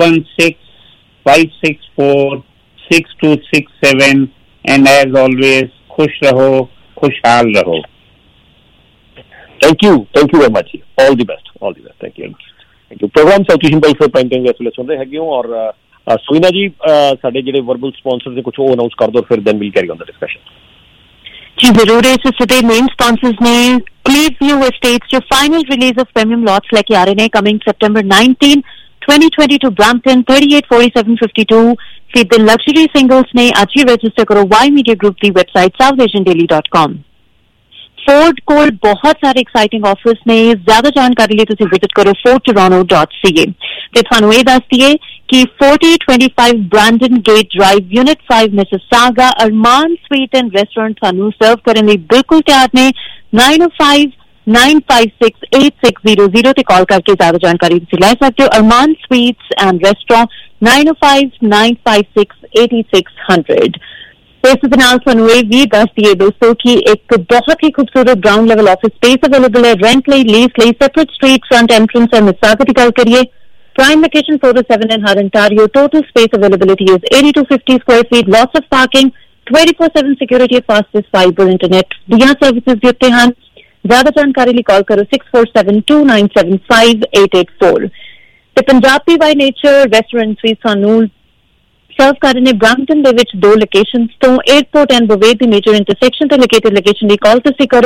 416-564-6267 and as always खुश रहो, खुशहाल रहो। Thank you very much जी। All the best। Thank you। Program South Asian pulse prime time ਇਸ ਵੇਲੇ ਸੁਣ ਰਹੇ ਹੈਗੇ ਹੋ ਔਰ ਸੋਇਨਾ ਜੀ ਸਾਡੇ ਜਿਹੜੇ ਵਰਬਲ ਸਪਾਂਸਰ ਨੇ ਕੁਝ ਉਹ ਅਨਾਉਂਸ ਕਰ ਦਿਓ, ਫਿਰ then we'll carry on the discussion. जी जरूर है। टुडे मेन स्पॉन्सर्स ने क्लेवव्यू एस्टेट्स जो final release of premium lots लेके आ रहे हैं coming September 19 2022 Brampton 384752 feed the luxury singles ने आज ही रजिस्टर करो वाई मीडिया ग्रुप की वेबसाइट southasiandaily.com। फोर्ड कोल बहुत सारे एक्साइटिंग ऑफर्स ने, ज्यादा जानकारी लिए तुसी विजिट करो fordtoronto.ca ते थानू ये दस दिए कि 4025 Brandon Gate Drive unit 5 Mississauga Armaan sweet and restaurant थानू सर्व करने लिए बिल्कुल तैयार ने। 9059568600 ते कॉल करके ज्यादा जानकारी तुसी ले सकते हो। Armaan sweets and restaurant 9059568600। इस नाल थानू ये भी दस दिए दोस्तों कि एक बहुत ही खूबसूरत ground level office space available है रेंट ले लीज ले सेपरेट स्ट्रीट फ्रंट एंट्रेंस है मिसागा की गल करिए। Prime location 407 in Ontario. Total space availability is 80 to 50 square feet. Lots of parking, 24/7 security, fastest fiber internet. दियां सर्विसेज देते हैं। ज्यादा जानकारी लिए कॉल करो 6472975884। ते पंजाबी बाय नेचर रेस्टोरेंट भी सानू सर्व कर रहे हैं ब्रैम्पटन दे विच 2 लोकेशंस तो एयरपोर्ट एंड बवेद दी मेजर इंटरसेक्शन ते लोकेटेड लोकेशन दी कॉल तुसी करो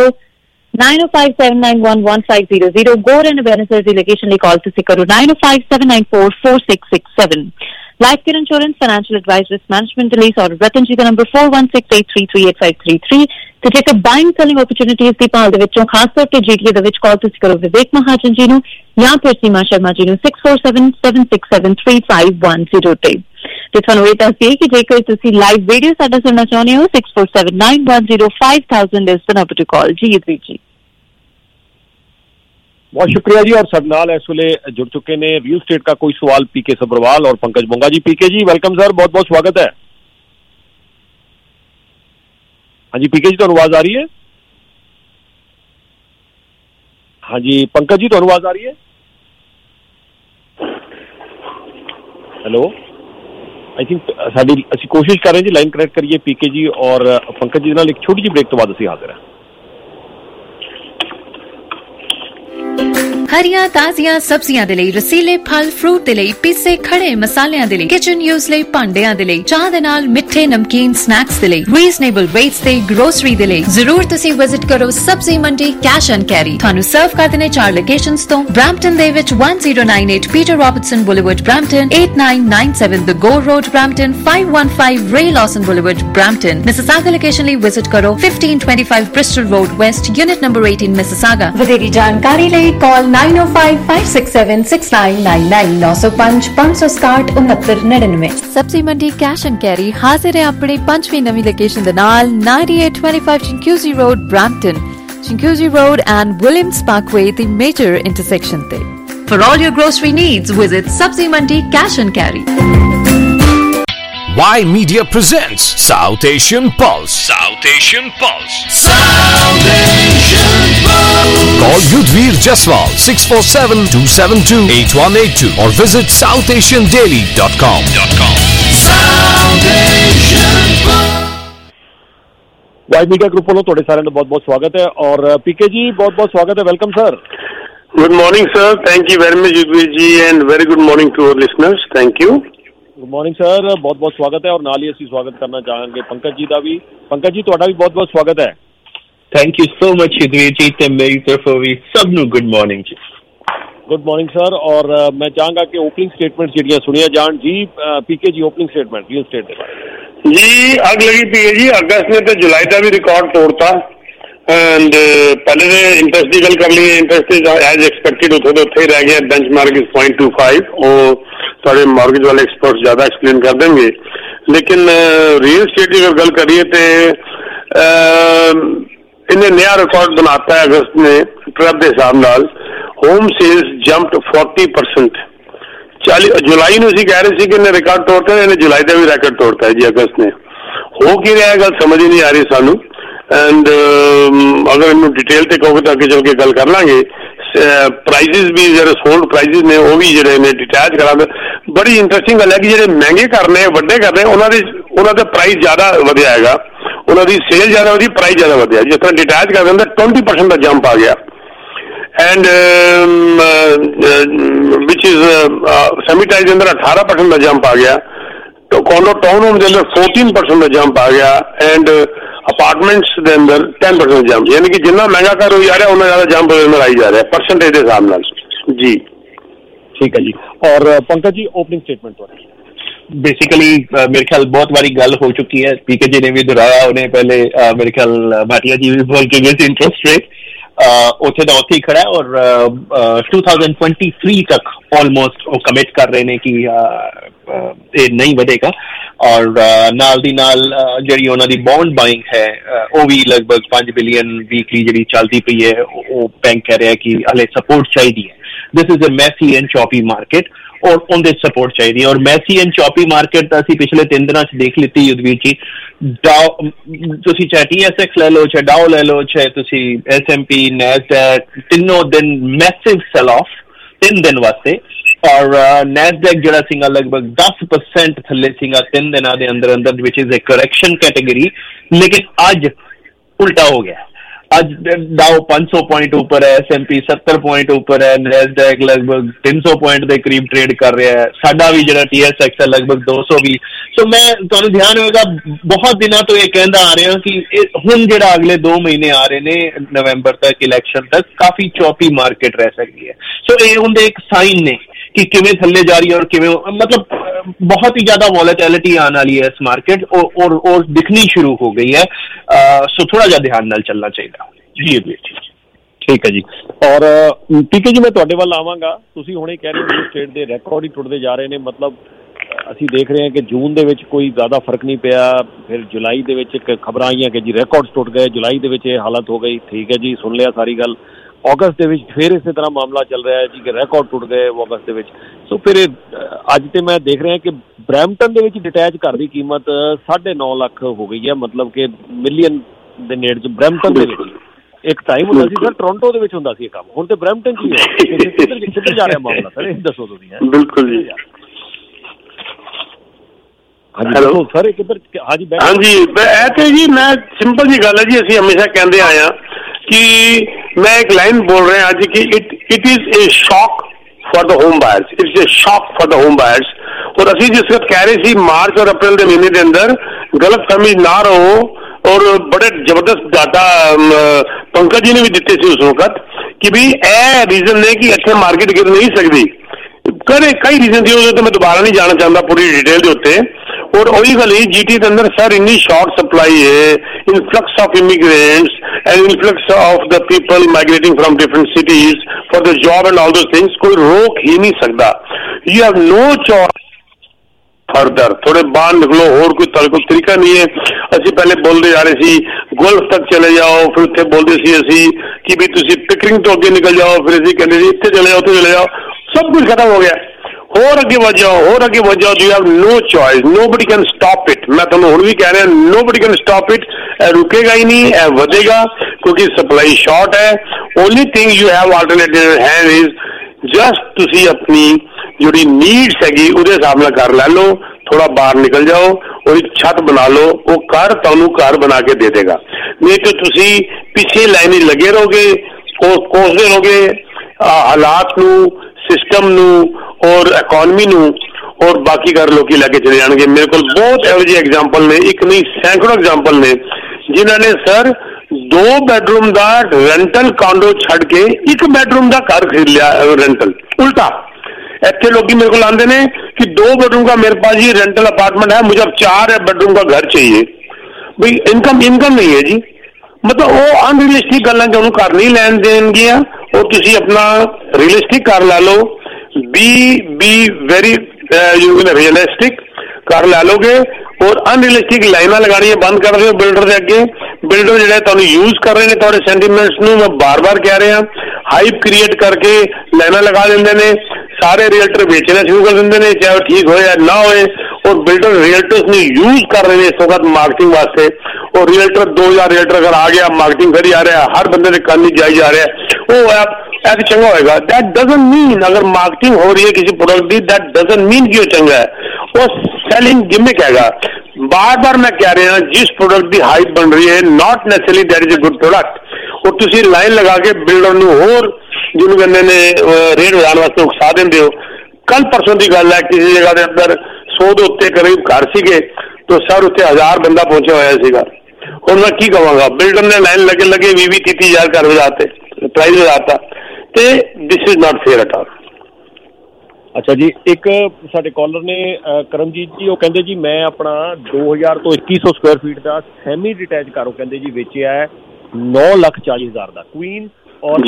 9057911500। गोर एंड बेनेसर दी लोकेशन दी कॉल तुसी करो 9057944667। Life care insurance financial advice risk management release और रतन जी का नंबर 4168338533। तो जेकर बाइंग सेलिंग अपॉर्चुनिटीज दी पाल दे विचों खास तौर ते जीटीए दे विच कॉल तुसी करो विवेक महाजन जी नु या फिर सीमा शर्मा जी नु 6477673510 ते ਤੇ ਤੁਹਾਨੂੰ ਇਹ ਦੱਸਿਏ ਕਿ ਜੇਕਰ ਤੁਸੀਂ ਲਾਈਵ ਵੀਡੀਓ ਸਾਡਾ ਸੁਣਨਾ ਚਾਹੁੰਦੇ ਹੋ 6479105000 is the number to call। जी जी बहुत शुक्रिया जी। और सब नाल इस वेले जुड़ चुके ने रियल स्टेट का कोई सवाल पीके सब्रवाल और Pankaj Bonga ji. PK ji welcome sir, बहुत बहुत स्वागत है। हाँ जी पीके जी तुहानू आवाज आ रही है? हाँ जी पंकज जी तुहानू आवाज आ रही है? हेलो आई थिंक साडी असीं कोशिश कर रहे हैं जी लाइन कनेक्ट करिए पीके जी और पंकज जी नाल। एक छोटी जी ब्रेक तो बाद असीं हाजिर हैं। हरियां ताजियां सब्जियां दे लई, रसीले फल फ्रूट दे लई, पीसे खड़े मसालियां दे लई, किचन यूज लई भांडियां दे लई, चाह दे नाल मिठे नमकीन स्नैक्स दे लई, रीजनेबल रेट्स ते ग्रोसरी दे लई जरूर तुसी विजिट करो सब्जी मंडी कैश एंड कैरी। थानू सर्व करदे ने 4 लोकेशंस तो ब्रैम्पटन दे विच 1098 Peter Robertson Boulevard Brampton, 8997 the Gore Road Brampton, 515 Ray Lawson Boulevard Brampton. Mississauga location लई विजिट करो 1525 Bristol Road West unit number 18 Mississauga. वधेरी जानकारी लई कॉल 9055676999 905-560-6999। सब्जी मंडी कैश एंड कैरी हाजिर है अपनी 5वीं नवी लोकेशन दे नाल 9825 Chinguacousy Road Brampton, Chinguacousy Road and Williams Parkway the major intersection ते। For all your grocery needs visit Sabzi Mandi Cash and Carry। Y Media presents South Asian Pulse. South Asian Pulse. South Asian Pulse. Call Yudhvir Jaswal 647-272-8182 or visit southasiandaily.com. South Asian Pulse. Y media group वालों ਤੁਹਾਡੇ ਸਾਰਿਆਂ ਦਾ ਬਹੁਤ-ਬਹੁਤ ਸਵਾਗਤ ਹੈ और पीके जी बहुत-बहुत स्वागत है। Welcome sir. Good morning sir, thank you very much Yudhvir ji and very good morning to our listeners, thank you। Good morning sir, बहुत बहुत स्वागत है और नाल ही ਅਸੀਂ स्वागत करना चाहांगे पंकज जी ਦਾ ਵੀ। पंकज जी ਤੁਹਾਡਾ ਵੀ ਬਹੁਤ ਬਹੁਤ ਸਵਾਗਤ ਹੈ। Thank you so much Yudhvir ji ते मेरी तरफों भी सब नु गुड मॉर्निंग जी। Good morning sir. और मैं चाहांगा कि ओपनिंग स्टेटमेंट ਜਿਹੜੀਆਂ ਸੁਣੀਆਂ ਜਾਣ जी। PK ji opening statement real estate ਦੇ बारे जी। अग लगी पी है जी, अगस्त ने तो जुलाई का भी रिकॉर्ड तोड़ता एंड पहले तो इंटरेस्ट की गल कर ली, इंटरेस्ट एज एक्सपेक्टेड उथे ही रह गया, बेंचमार्क इज 0.25 और थोड़े मॉर्गेज वाले एक्सपर्ट ज्यादा एक्सप्लेन कर देंगे। लेकिन रियल स्टेट की अगर गल करिए तो इन्हें नया रिकॉर्ड बनाता है अगस्त में ट्रब के हिसाब नाल। Home sales jumped 40%। जुलाई में कह रहे थे कि इन्हें रिकॉर्ड तोड़ता है, इन्हें जुलाई का भी रिकॉर्ड तोड़ता है जी अगस्त ने। हो की रहा है गल समझ ही नहीं आ रही सानू एंड अगर इन डिटेल से कहोगे तो अगे चल के गल कर लांगे। प्राइजेस भी जो सोल्ड प्राइजेस ने वो भी जो डिटैच करा दे। बड़ी इंटरेस्टिंग गल है कि जो महंगे करने वड्डे करने उन्होंने प्राइस ज्यादा वधिया है, उन्होंने सेल ज्यादा वधी, प्राइस ज्यादा वधिया। जिस तरह डिटैच कर देंगे 20% का जंप आ गया एंड विच इज सेमीटाइज के अंदर 18% का जंप आ गया। तो कॉन्डो टाउन होम के अंदर 14% का जंप आ गया एंड ਅਪਾਰਟਮੈਂਟਸ ਦੇ ਅੰਦਰ 10% ਜੰਪ, ਯਾਨੀ ਕਿ ਜਿੰਨਾ ਮਹਿੰਗਾ ਘਰ ਹੋਈ ਜਾ ਰਿਹਾ ਉਹਨਾਂ ਜ਼ਿਆਦਾ ਜੰਪ ਅੰਦਰ ਆਈ ਜਾ ਰਿਹਾ ਪਰਸੈਂਟੇਜ ਦੇ ਹਿਸਾਬ ਨਾਲ ਜੀ। ਠੀਕ ਹੈ ਜੀ। ਔਰ ਪੰਕਜ ਜੀ ਓਪਨਿੰਗ ਸਟੇਟਮੈਂਟ ਤੁਹਾਡਾ। बेसिकली मेरे ख्याल बहुत बारी गल हो चुकी है, पीके जी ने भी दोहराया, उन्हें पहले मेरे ख्याल भाटिया जी भी बोल के गए थे इंटरेस्ट रेट ਉੱਥੇ ਦਾ ਉੱਥੇ ਹੀ ਖੜਾ ਹੈ ਔਰ 2023 ਤੱਕ ਆਲਮੋਸਟ ਉਹ ਕਮਿਟ ਕਰ ਰਹੇ ਨੇ ਕਿ ਇਹ ਨਹੀਂ ਵਧੇਗਾ ਔਰ ਨਾਲ ਦੀ ਨਾਲ ਜਿਹੜੀ ਉਹਨਾਂ ਦੀ ਬੌਂਡ ਬਾਇੰਗ ਹੈ ਉਹ ਵੀ ਲਗਭਗ 5 ਬਿਲੀਅਨ ਵੀਕਲੀ ਜਿਹੜੀ ਚੱਲਦੀ ਪਈ ਹੈ ਉਹ ਬੈਂਕ ਕਹਿ ਰਿਹਾ ਕਿ ਹਲੇ ਸਪੋਰਟ ਚਾਹੀਦੀ ਹੈ। This is a messy and choppy market ਔਰ ਉਹਦੇ ਸਪੋਰਟ ਚਾਹੀਦੀ ਹੈ ਔਰ ਮੈਸੀ ਐਂਡ ਚੌਪੀ ਮਾਰਕੀਟ ਤਾਂ ਅਸੀਂ ਪਿਛਲੇ 3 ਦਿਨਾਂ 'ਚ ਦੇਖ ਲਿੱਤੀ ਯੁੱਧਵੀਰ ਜੀ। ਡਾਓ ਤੁਸੀਂ ਚਾਹੇ TSX ਲੈ ਲਓ, ਚਾਹੇ ਡਾਓ ਲੈ ਲਓ, ਚਾਹੇ ਤੁਸੀਂ S&P, NASDAQ, ਤਿੰਨੋਂ ਦਿਨ ਮੈਸਿਵ ਸੈਲ ਆਫ 3 ਦਿਨ ਵਾਸਤੇ ਔਰ NASDAQ ਜਿਹੜਾ ਸੀਗਾ ਲਗਭਗ 10% ਥੱਲੇ ਸੀਗਾ 3 ਦਿਨਾਂ ਦੇ ਅੰਦਰ ਅੰਦਰ ਵਿਚ ਇਜ਼ ਅ ਕਰੈਕਸ਼ਨ ਕੈਟੇਗਰੀ। ਲੇਕਿਨ ਅੱਜ ਉਲਟਾ ਹੋ ਗਿਆ। ਅੱਜ ਡਾਓ 500 ਪੁਆਇੰਟ ਉੱਪਰ ਹੈ, S&P 70 ਪੁਆਇੰਟ ਉੱਪਰ ਹੈ, NASDAQ ਲਗਭਗ 300 ਪੁਆਇੰਟ ਦੇ ਕਰੀਬ ਟ੍ਰੇਡ ਕਰ ਰਿਹਾ ਹੈ। ਸਾਡਾ ਵੀ ਜਿਹੜਾ TSX ਹੈ ਲਗਭਗ 200 ਵੀ। ਸੋ ਮੈਂ ਤੁਹਾਨੂੰ ਧਿਆਨ ਹੋਏਗਾ ਬਹੁਤ ਦਿਨਾਂ ਤੋਂ ਇਹ ਕਹਿੰਦਾ ਆ ਰਿਹਾ ਕਿ ਹੁਣ ਜਿਹੜਾ ਅਗਲੇ 2 ਮਹੀਨੇ ਆ ਰਹੇ ਨੇ ਨਵੰਬਰ ਤੱਕ ਇਲੈਕਸ਼ਨ ਤੱਕ ਕਾਫੀ ਚੌਪੀ ਮਾਰਕੀਟ ਰਹਿ ਸਕਦੀ ਹੈ। ਸੋ ਇਹ ਹੁੰਦੇ ਇੱਕ ਸਾਈਨ ਨੇ ਕਿ ਕਿਵੇਂ ਥੱਲੇ ਜਾ ਰਹੀ ਹੈ ਔਰ ਕਿਵੇਂ ਮਤਲਬ ਬਹੁਤ ਹੀ ਜ਼ਿਆਦਾ ਵੋਲੇਟਿਲਿਟੀ ਆਉਣ ਵਾਲੀ ਹੈ ਇਸ ਮਾਰਕੀਟ ਔਰ ਦਿਖਣੀ ਸ਼ੁਰੂ ਹੋ ਗਈ ਹੈ। ਸੋ ਥੋੜਾ ਜਿਹਾ ਧਿਆਨ ਨਾਲ ਚੱਲਣਾ ਚਾਹੀਦਾ ਜੀ। ਠੀਕ ਹੈ ਜੀ। ਔਰ ਪੀਕੇ ਜੀ ਮੈਂ ਤੁਹਾਡੇ ਵੱਲ ਆਵਾਂਗਾ। ਤੁਸੀਂ ਹੁਣੇ ਕਹਿ ਰਹੇ ਹੋ ਸਟੇਟ ਦੇ ਰਿਕਾਰਡ ਹੀ ਟੁੱਟਦੇ ਜਾ ਰਹੇ ਨੇ, ਮਤਲਬ ਅਸੀਂ ਦੇਖ ਰਹੇ ਹਾਂ ਕਿ ਜੂਨ ਦੇ ਵਿੱਚ ਕੋਈ ਜ਼ਿਆਦਾ ਫਰਕ ਨਹੀਂ ਪਿਆ, ਫਿਰ ਜੁਲਾਈ ਦੇ ਵਿੱਚ ਖਬਰਾਂ ਆਈਆਂ ਕਿ ਜੀ ਰਿਕਾਰਡ ਟੁੱਟ ਗਏ, ਜੁਲਾਈ ਦੇ ਵਿੱਚ ਇਹ ਹਾਲਤ ਹੋ ਗਈ। ਠੀਕ ਹੈ ਜੀ, ਸੁਣ ਲਿਆ ਸਾਰੀ ਗੱਲ। ਅਗਸਤ ਦੇ ਵਿੱਚ ਫਿਰ ਇਸੇ ਤਰ੍ਹਾਂ ਮਾਮਲਾ ਚੱਲ ਰਿਹਾ ਹੈ ਜੀ ਕਿ ਰਿਕਾਰਡ ਟੁੱਟ ਗਏ ਅਗਸਤ ਦੇ ਵਿੱਚ। ਸੋ ਫਿਰ ਅੱਜ ਤੇ ਮੈਂ ਦੇਖ ਰਿਹਾ ਕਿ ਬਰੈਂਪਟਨ ਦੇ ਵਿੱਚ ਡਿਟੈਚ ਘਰ ਦੀ ਕੀਮਤ 9.5 ਲੱਖ ਹੋ ਗਈ ਹੈ, ਮਤਲਬ ਕਿ ਮਿਲੀਅਨ ਦੇ ਨੇੜੇ 'ਚ ਬਰੈਂਪਟਨ ਦੇ ਵਿੱਚ। ਇੱਕ ਟਾਈਮ ਹੁੰਦਾ ਸੀ ਸਰ ਟੋਰਾਂਟੋ ਦੇ ਵਿੱਚ ਹੁੰਦਾ ਸੀ ਇਹ ਕੰਮ, ਹੁਣ ਤੇ ਬਰੈਂਪਟਨ 'ਚ ਹੀ ਹੈ। ਕਿੱਧਰ ਜਾ ਰਿਹਾ ਮਾਮਲਾ ਸਰ, ਇਹ ਦੱਸੋ ਤੁਸੀਂ। ਬਿਲਕੁਲ ਜੀ। ਹੈਲੋ ਸਰ, ਕਿੱਧਰ? ਹਾਂਜੀ ਹਾਂਜੀ, ਇਹ ਤੇ ਜੀ ਮੈਂ ਸਿੰਪਲ ਜੀ ਗੱਲ ਹੈ ਜੀ, ਅਸੀਂ ਹਮੇਸ਼ਾ ਕਹਿੰਦੇ ਆਏ ਹਾਂ ਕਿ ਮੈਂ ਇੱਕ ਲਾਈਨ ਬੋਲ ਰਿਹਾ ਅੱਜ ਕਿ it is a shock for the home buyers, it's a shock for the home buyers. और ਅਸੀਂ ਜਿਸ ਵਕਤ ਕਹਿ ਰਹੇ ਸੀ ਮਾਰਚ ਔਰ ਅਪ੍ਰੈਲ ਦੇ ਮਹੀਨੇ ਦੇ ਅੰਦਰ ਗਲਤਫਹਿਮੀ ਨਾ ਰਹੋ ਔਰ ਬੜੇ ਜ਼ਬਰਦਸਤ ਡਾਟਾ ਪੰਕਜ ਜੀ ਨੇ ਵੀ ਦਿੱਤੇ ਸੀ ਉਸ ਵਕਤ ਕਿ ਵੀ ਇਹ ਰੀਜ਼ਨ ਨੇ ਕਿ ਇੱਥੇ ਮਾਰਕੀਟ ਗਿਰ ਨਹੀਂ ਸਕਦੀ। ਕਈ ਰੀਜ਼ਨ ਸੀ, ਉਹਦੇ ਤੇ ਮੈਂ ਦੁਬਾਰਾ ਨਹੀਂ ਜਾਣਾ ਚਾਹੁੰਦਾ ਪੂਰੀ ਡਿਟੇਲ ਦੇ ਉੱਤੇ। और वही गल GT के अंदर सर इन्नी शॉर्ट सप्लाई है, influx of immigrants and influx of the people migrating from different cities for the job and all those things, कोई रोक ही नहीं सकता। You have no choice further, थोड़े बाहर निकलो, और कोई तरीका नहीं है। ਅਸੀਂ ਪਹਿਲੇ ਬੋਲਦੇ ਜਾ ਰਹੇ ਸੀ ਗੋਲਫ ਤੱਕ ਚਲੇ ਜਾਓ, ਫਿਰ ਉੱਥੇ ਬੋਲਦੇ ਸੀ ਅਸੀਂ ਕਿ ਵੀ ਤੁਸੀਂ ਪਿਕਰਿੰਗ ਤੋਂ ਅੱਗੇ ਨਿਕਲ ਜਾਓ, ਫਿਰ ਅਸੀਂ ਕਹਿੰਦੇ ਸੀ ਇੱਥੇ ਚਲੇ ਜਾਓ, ਉੱਥੇ ਚਲੇ ਜਾਓ, ਸਭ ਕੁਝ ਖਤਮ ਹੋ ਗਿਆ। ਹੋਰ ਅੱਗੇ ਵੱਧ ਜਾਓ, ਹੋਰ ਅੱਗੇ ਵੱਧ ਜਾਓ। You have no choice, nobody can stop it. ਮੈਂ ਤੁਹਾਨੂੰ ਹੁਣ ਵੀ ਕਹਿ ਰਿਹਾ ਨੋਬਡੀ ਕੈਨ ਸਟਾਪ ਇਟ। ਇਹ ਰੁਕੇਗਾ ਹੀ ਨਹੀਂ, ਇਹ ਵਧੇਗਾ ਕਿਉਂਕਿ ਸਪਲਾਈ ਸ਼ਾਰਟ ਹੈ। Only thing you have alternative hand is just ਤੁਸੀਂ ਆਪਣੀ ਜਿਹੜੀ ਨੀਡਸ ਹੈਗੀ ਉਹਦੇ ਹਿਸਾਬ ਨਾਲ ਘਰ ਲੈ ਲਓ, ਥੋੜਾ ਬਾਹਰ ਨਿਕਲ ਜਾਓ, ਉਹਦੀ ਛੱਤ ਬਣਾ ਲਓ, ਉਹ ਘਰ ਤੁਹਾਨੂੰ ਘਰ ਬਣਾ ਕੇ ਦੇ ਦੇਗਾ। ਨਹੀਂ ਤਾਂ ਤੁਸੀਂ ਪਿੱਛੇ ਲਾਈਨ ਹੀ ਲੱਗੇ ਰਹੋਗੇ, ਕੋਸਦੇ ਰਹੋਗੇ ਹਾਲਾਤ ਨੂੰ, ਸਿਸਟਮ ਨੂੰ ਔਰ ਇਕੋਨਮੀ ਨੂੰ, ਔਰ ਬਾਕੀ ਘਰ ਲੋਕੀ ਲੈ ਕੇ ਚਲੇ ਜਾਣਗੇ। ਮੇਰੇ ਕੋਲ ਬਹੁਤ ਇਹੋ ਜਿਹੇ ਐਗਜ਼ਾਮਪਲ ਨੇ, ਇੱਕ ਨਹੀਂ ਸੈਂਕੜੋਂ ਐਗਜ਼ਾਮਪਲ ਨੇ ਜਿਨ੍ਹਾਂ ਨੇ ਸਰ 2 ਬੈਡਰੂਮ ਦਾ ਰੈਂਟਲ ਕਾਂਡੋ ਛੱਡ ਕੇ 1 ਬੈਡਰੂਮ ਦਾ ਘਰ ਖਰੀਦ ਲਿਆ ਰੈਂਟਲ। उल्टा ਇੱਥੇ ਲੋਕੀ ਮੇਰੇ ਕੋਲ ਆਉਂਦੇ ਨੇ कि 2 बेडरूम का मेरे पास ये रेंटल अपार्टमेंट है, मुझे अब 4 बेडरूम का घर चाहिए। भाई इनकम नहीं है जी, मतलब वो अनरियलिस्टिक गल्लां कि उन्होंने घर नहीं लैन देणगियां और तुसी अपना रियलिस्टिक घर ला लो। बी वेरी रियलिस्टिक घर ला लोगे और अनरियलिस्टिक लाइनां लगाणियां बंद कर दो बिल्डर दे अगे। बिल्डर जिहड़े तुहानूं यूज कर रहे ने तुहाडे सेंटीमेंट्स नूं, मैं बार-बार कह रहा, हाइप क्रिएट करके लाइनां लगा दिंदे ने। सारे रियल्टर बेचना शुरू कर देंगे ने, चाहे ठीक हो या ना हो। और बिल्डर रियल्टर्स ने यूज कर रहे हैं इस वक्त मार्केटिंग वास्ते। और रियल्टर 2000 रियल्टर अगर आ गया, मार्केटिंग करी जा रहा है, हर बंदे ने कानी जाई जा रहा है, वो ऐप चंगा होएगा। दैट डजंट मीन अगर मार्केटिंग हो रही है किसी प्रोडक्ट की, दैट डजंट मीन कि वो चंगा है, वो सेलिंग गिमिक हैगा। बार बार मैं कह रहा जिस प्रोडक्ट की हाइप बन रही है not necessarily that is a good product. और तुसी लाइन लगा के बिल्डर नूं होर ਜਿਹਨੂੰ ਕਹਿੰਦੇ ਨੇ ਰੇਟ ਵਧਾਉਣ ਵਾਸਤੇ ਉਕਸਾ ਦਿੰਦੇ ਹੋ। ਕੱਲ ਪਰਸੋਂ ਦੀ ਗੱਲ ਹੈ, ਕਿਸੇ ਜਗ੍ਹਾ ਦੇ ਅੰਦਰ 100 ਦੇ ਉੱਤੇ ਕਰੀਬ ਘਰ ਸੀਗੇ, ਤਾਂ ਸਰ ਉੱਥੇ 1000 ਬੰਦਾ ਪਹੁੰਚਿਆ ਹੋਇਆ ਸੀਗਾ। ਹੁਣ ਮੈਂ ਕੀ ਕਹਾਂਗਾ, ਬਿਲਡਰ ਨੇ ਲਾਈਨ ਲੱਗੇ 20-30 ਹਜ਼ਾਰ ਘਰ ਵਧਾਤੇ, ਪ੍ਰਾਈਸ ਵਧਾਤਾ, ਤੇ this is not fair at all. ਅੱਛਾ ਜੀ, ਇੱਕ ਸਾਡੇ ਕਾਲਰ ਨੇ ਕਰਮਜੀਤ ਜੀ, ਉਹ ਕਹਿੰਦੇ ਜੀ ਮੈਂ ਆਪਣਾ 2000 ਤੋਂ 2100 ਸਕੁਆਇਰ ਫੀਟ ਦਾ ਸੈਮੀ ਡਿਟੈਚ ਘਰ, ਉਹ ਕਹਿੰਦੇ ਜੀ ਵੇਚਿਆ ਹੈ 9,40,000 ਦਾ, ਕੁਈਨਸ ਔਰ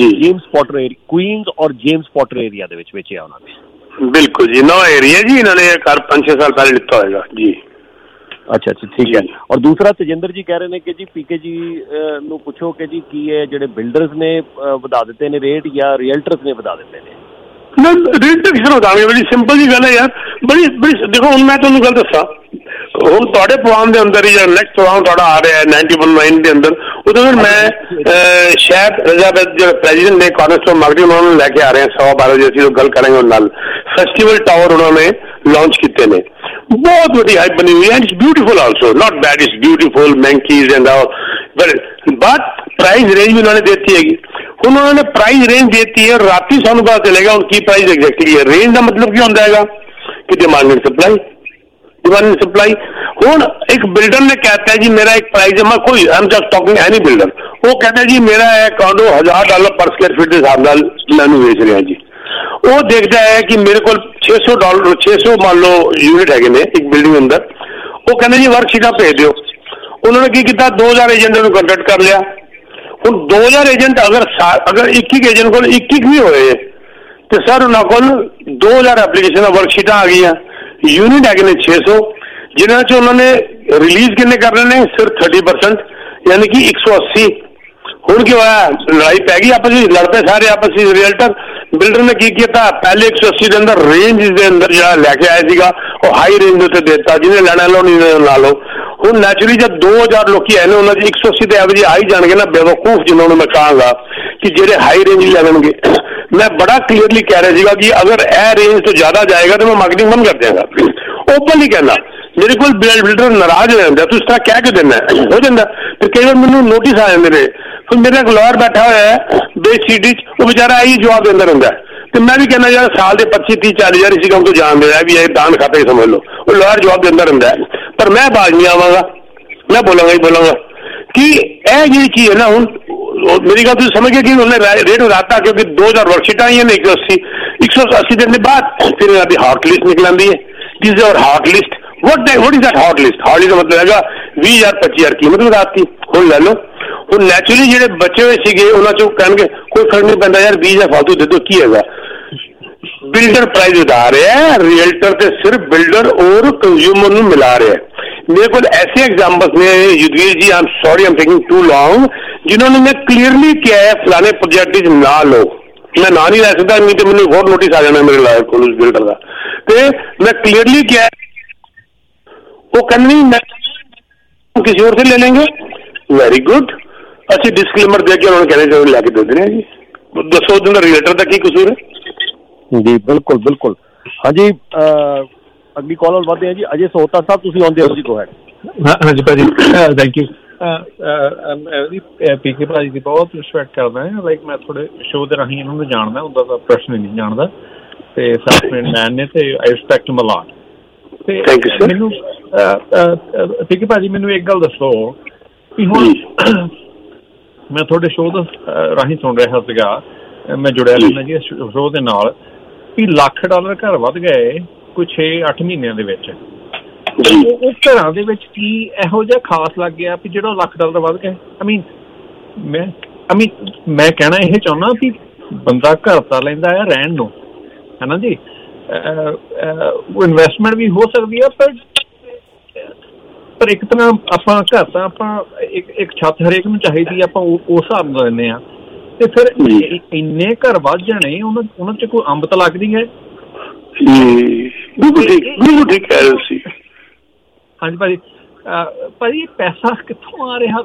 ਜੇਮਸ ਪੋਟਰ ਏਰੀਆ ਦੇ ਵਿੱਚ ਵੇਚਿਆ ਉਹਨਾਂ ਨੇ। ਬਿਲਕੁਲ ਜੀ, ਨਵਾਂ ਏਰੀਆ ਜੀ, ਇਹਨਾਂ ਨੇ ਘਰ 5-6 ਸਾਲ ਪਹਿਲੇ ਲਿੱਤਾ ਹੋਏਗਾ ਜੀ। ਅੱਛਾ ਠੀਕ ਹੈ। ਔਰ ਦੂਸਰਾ ਤਜਿੰਦਰ ਜੀ ਕਹਿ ਰਹੇ ਨੇ ਕਿ ਜੀ ਪੀਕੇ ਜੀ ਨੂੰ ਪੁੱਛੋ ਕਿ ਜੀ ਕੀ ਇਹ ਜਿਹੜੇ ਬਿਲਡਰਸ ਨੇ ਵਧਾ ਦਿੱਤੇ ਨੇ ਰੇਟ ਜਾਂ ਰੀਅਲਟਰਸ ਨੇ ਵਧਾ ਦਿੱਤੇ ਨੇ? ਰੇਟ ਤਾਂ ਕਿਸੇ ਨੂੰ ਵਧਾਵਾਂਗੇ, ਬੜੀ ਸਿੰਪਲ ਜੀ ਗੱਲ ਹੈ ਯਾਰ, ਬੜੀ ਦੇਖੋ ਹੁਣ ਮੈਂ ਤੁਹਾਨੂੰ ਗੱਲ ਦੱਸਾਂ, ਹੁਣ ਤੁਹਾਡੇ ਪ੍ਰੋਗਰਾਮ ਦੇ ਅੰਦਰ ਹੀ ਜਿਹੜਾ ਨੈਕਸਟ ਪ੍ਰੋਗਰਾਮ ਤੁਹਾਡਾ ਆ ਰਿਹਾ 91.9 ਦੇ ਅੰਦਰ, ਉਹਦੇ ਫਿਰ ਮੈਂ ਸ਼ਾਇਦ ਰਜ਼ਾਬੈਦ ਜਿਹੜਾ ਪ੍ਰੈਜ਼ੀਡੈਂਟ ਨੇ ਕਾਰਨਰਸਟੋਨ ਮਾਰਕੀਟਿੰਗ, ਉਹਨਾਂ ਨੂੰ ਲੈ ਕੇ ਆ ਰਹੇ ਹਾਂ 12:15 ਵਜੇ, ਅਸੀਂ ਗੱਲ ਕਰਾਂਗੇ ਉਹਨਾਂ ਨਾਲ। ਫੈਸਟੀਵਲ ਟਾਵਰ ਉਹਨਾਂ ਨੇ ਲਾਂਚ ਕੀਤੇ ਨੇ, ਬਹੁਤ ਵੱਡੀ ਹਾਈਪ ਬਣੀ ਹੋਈ ਹੈ, and it's beautiful also, not bad, it's beautiful, ਮੈਂਕੀਜ਼ and all, but price range ਵੀ ਉਹਨਾਂ ਨੇ ਦਿੱਤੀ ਹੈਗੀ। ਹੁਣ ਉਹਨਾਂ ਨੇ ਪ੍ਰਾਈਸ ਰੇਂਜ ਦਿੱਤੀ ਹੈ, ਰਾਤੀ ਸਾਨੂੰ ਪਤਾ ਚਲੇਗਾ ਹੁਣ ਕੀ ਪ੍ਰਾਈਸ ਐਗਜ਼ੈਕਟਲੀ ਹੈ। ਰੇਂਜ ਦਾ ਮਤਲਬ ਕੀ ਹੁੰਦਾ ਹੈਗਾ ਕਿ ਡਿਮਾਂਡ ਐਂਡ ਸਪਲਾਈ। ਹੁਣ ਇੱਕ ਬਿਲਡਰ ਨੇ कहता है जी मेरा एक प्राइस है, मैं कोई I am just talking any builder, वो कहता है जी मेरा है कॉन्डो $1000 पर स्क्वायर फीट के हिसाब नाल मैनू बेच रहे हैं जी। वो देखता है कि मेरे को $600 600 मान लो यूनिट है ने एक बिल्डिंग के अंदर, वो कहते जी वर्कशीटा भेज दो। उन्होंने की किया 2000 एजेंट को कंटेक्ट कर लिया। ਹੁਣ 2000 ਏਜੰਟ ਅਗਰ ਇੱਕ ਏਜੰਟ ਕੋਲ 21 ਵੀ ਹੋਏ ਤੇ ਸਰ ਉਹਨਾਂ ਕੋਲ 2000 ਐਪਲੀਕੇਸ਼ਨਾਂ ਵਰਕਸ਼ੀਟਾਂ ਆ ਗਈਆਂ, ਯੂਨਿਟ ਹੈਗੇ ਨੇ 600, ਜਿਨ੍ਹਾਂ 'ਚ ਉਹਨਾਂ ਨੇ ਰਿਲੀਜ਼ ਕਿੰਨੇ ਕਰਨੇ ਨੇ ਸਿਰਫ 30%, ਯਾਨੀ ਕਿ 180। ਹੁਣ ਕੀ ਹੋਇਆ, ਲੜਾਈ ਪੈ ਗਈ ਆਪਸ ਵਿੱਚ, ਲੜ ਪਏ ਸਾਰੇ ਆਪਸ ਵਿੱਚ ਰੀਅਲਟਰ। ਬਿਲਡਰ ਨੇ ਕੀ ਕੀਤਾ, ਪਹਿਲੇ 180 ਦੇ ਅੰਦਰ ਰੇਂਜ ਦੇ ਅੰਦਰ ਜਿਹੜਾ ਲੈ ਕੇ ਆਇਆ ਸੀਗਾ ਉਹ ਹਾਈ ਰੇਂਜ ਦੇ ਉੱਤੇ ਦੇਤਾ, ਜਿਹਨੇ ਲੈਣਾ ਲਓ ਨਹੀਂ ਲਾ ਲਓ। ਹੁਣ ਨੈਚੁਰਲੀ ਜਦ 2000 ਲੋਕੀ ਆਏ ਨੇ, ਉਹਨਾਂ 'ਚ 180 ਦੇ ਐਵਰੇਜ ਆ ਹੀ ਜਾਣਗੇ ਨਾ, ਬੇਵਕੂਫ ਜਿਹਨਾਂ ਨੂੰ ਮੈਂ ਕਹਾਂਗਾ ਕਿ ਜਿਹੜੇ ਹਾਈ ਰੇਂਜ ਲੈ ਲੈਣਗੇ। ਮੈਂ ਬੜਾ ਕਲੀਅਰਲੀ ਕਹਿ ਰਿਹਾ ਸੀਗਾ ਕਿ ਅਗਰ ਇਹ ਰੇਂਜ ਤੋਂ ਜ਼ਿਆਦਾ ਜਾਏਗਾ ਤਾਂ ਮੈਂ ਮਾਰਕੀਟਿੰਗ ਬੰਦ ਕਰ ਦਿਆਂਗਾ, ਓਪਨਲੀ ਕਹਿਣਾ। ਮੇਰੇ ਕੋਲ ਬਿਲਡਰ ਨਾਰਾਜ਼ ਹੋ ਜਾਂਦਾ, ਤੂੰ ਇਸ ਤਰ੍ਹਾਂ ਕਹਿ ਕੇ ਦੇਣਾ ਹੋ ਜਾਂਦਾ। ਫਿਰ ਕਈ ਵਾਰ ਮੈਨੂੰ ਨੋਟਿਸ ਆ ਜਾਂਦੇ ਨੇ, ਫਿਰ ਮੇਰੇ ਇੱਕ ਲਾਇਰ ਬੈਠਾ ਹੋਇਆ ਹੈ ਬੇਸਿਟੀ 'ਚ, ਉਹ ਵਿਚਾਰਾ ਇਹੀ ਜਵਾਬ ਦਿੰਦਾ ਰਹਿੰਦਾ ਤੇ ਮੈਂ ਵੀ ਕਹਿੰਦਾ ਯਾਰ ਸਾਲ ਦੇ 25-30-40 ਹਜ਼ਾਰ ਇसी ਕੰਮ ਤੋਂ ਜਾਣ ਦੇ ਵੀ ਇਹ ਦਾਨ ਖਾਤੇ ਸਮਝ ਲਓ। ਉਹ ਲਾਇਰ ਜਵਾਬ ਦਿੰਦਾ ਰਹਿੰਦਾ ਪਰ ਮੈਂ ਬਾਜ਼ ਨਹੀਂ ਆਵਾਂਗਾ, ਮੈਂ ਬੋਲਾਂਗਾ ਕਿ ਇਹ ਜਿਹੜੀ ਚੀਜ਼ ਹੈ ਨਾ, ਹੁਣ ਮੇਰੀ ਗੱਲ ਤੁਸੀਂ ਸਮਝ ਗਏ ਕਿ ਉਹਨੇ ਰੇਟ ਵਧਾਤਾ ਕਿਉਂਕਿ 2000 ਵਰਕਸ਼ੀਟਾਂ ਆਈਆਂ ਨੇ 180 ਦਿਨ ਦੇ ਬਾਅਦ ਫਿਰ ਇਹਨਾਂ ਦੀ ਹॉट लिस्ट निकल आती है। This is our hot list. What is that hot list? Hot list का मतलब हैगा 20000 25000 कीमत ਵਧਾਤੀ। ਹੁਣ ਲੈ ਲਓ। ਹੁਣ ਨੈਚੁਰਲੀ ਜਿਹੜੇ ਬੱਚੇ ਹੋਏ ਸੀਗੇ ਉਹਨਾਂ ਚੋਂ ਕਹਿਣਗੇ ਕੋਈ ਫਰਕ ਨਹੀਂ ਪੈਂਦਾ ਯਾਰ 20000 ਫालतू ਦੇ ਦੋ, ਕੀ ਹੈਗਾ। ਬਿਲਡਰ ਪ੍ਰਾਈਸ ਵਧਾ ਰਿਹਾ ਹੈ, ਰੀਅਲਟਰ ਤੇ ਸਿਰਫ ਬਿਲਡਰ ਔਰ ਕੰਜ਼ਿਊਮਰ ਨੂੰ ਮਿਲਾ ਰਿਹਾ ਹੈ। मेरे को ऐसे एग्जाम्पल्स ने Yudhvir ji, I am sorry I am taking too long, जिन्होंने मैं क्लियरली किया है फलाने प्रोजेक्ट ना लो, मैं ना नहीं रह सकता, नहीं तो मैंने बहुत नोटिस आ जाना मेरे लायक को बिल्डर का। तो मैं क्लियरली किया है, वो कहने मैं किसी और से ले लेंगे, वेरी गुड, अच्छी डिस्क्लेमर दे के उन्होंने कहने चाहिए लैके दे देने जी। दसो दिन रिलेटर का की कसूर है जी। बिल्कुल बिल्कुल, हाँ जी। अगली कॉल बढ़ते हैं जी। अजय सोहता साहब तुसी आउंदे हो जी, गो हैड। हाँ जी भाजी, थैंक यू। पीके भाजी की बहुत रिस्पैक्ट करदा है, लाइक मैं थोड़े शो दे राही इन्हां नूं जानदा, उंदा दा प्रश्न नहीं जानदा ते साथ मैन ने ते I respect him a lot. ते मैनूं पीके भाजी मैनूं एक गल दसो कि हुण मैं थोड़े शो दा राही सुन रहा सीगा, मैं जुड़िया रहना जी शो दे नाल कि $1,00,000 घर वध गए ਕੋਈ 6-8 ਮਹੀਨਿਆਂ ਦੇ ਵਿੱਚ। ਉਹ ਘਰਾਂ ਦੇ ਵਿੱਚ ਕੀ ਇਹੋ ਜਿਹਾ ਖਾਸ ਲੱਗ ਗਿਆ ਵੀ ਜਿਹੜਾ $1,00,000 ਵੱਧ ਗਿਆ? ਮੈਂ ਕਹਿਣਾ ਇਹ ਚਾਹੁੰਦਾ ਵੀ ਬੰਦਾ ਘਰ ਤਾਂ ਲੈਂਦਾ ਆ ਰਹਿਣ ਨੂੰ, ਹੈ ਨਾ ਜੀ, ਉਹ ਇਨਵੈਸਟਮੈਂਟ ਵੀ ਹੋ ਸਕਦੀ ਆ, ਪਰ ਇੱਕ ਤਰ੍ਹਾਂ ਆਪਾਂ ਘਰ ਤਾਂ ਆਪਾਂ ਇੱਕ ਛੱਤ ਹਰੇਕ ਨੂੰ ਚਾਹੀਦੀ, ਆਪਾਂ ਉਸ ਹਿਸਾਬ ਨਾਲ ਲੈਂਦੇ ਆ। ਤੇ ਫਿਰ ਇੰਨੇ ਘਰ ਵੱਧ ਜਾਣੇ, ਉਹਨਾਂ 'ਚ ਕੋਈ ਅੰਬ ਤਾਂ ਲੱਗਦੀ ਹੈ। हाँ जी भाजी, भाजी पैसा कितों आ रहा?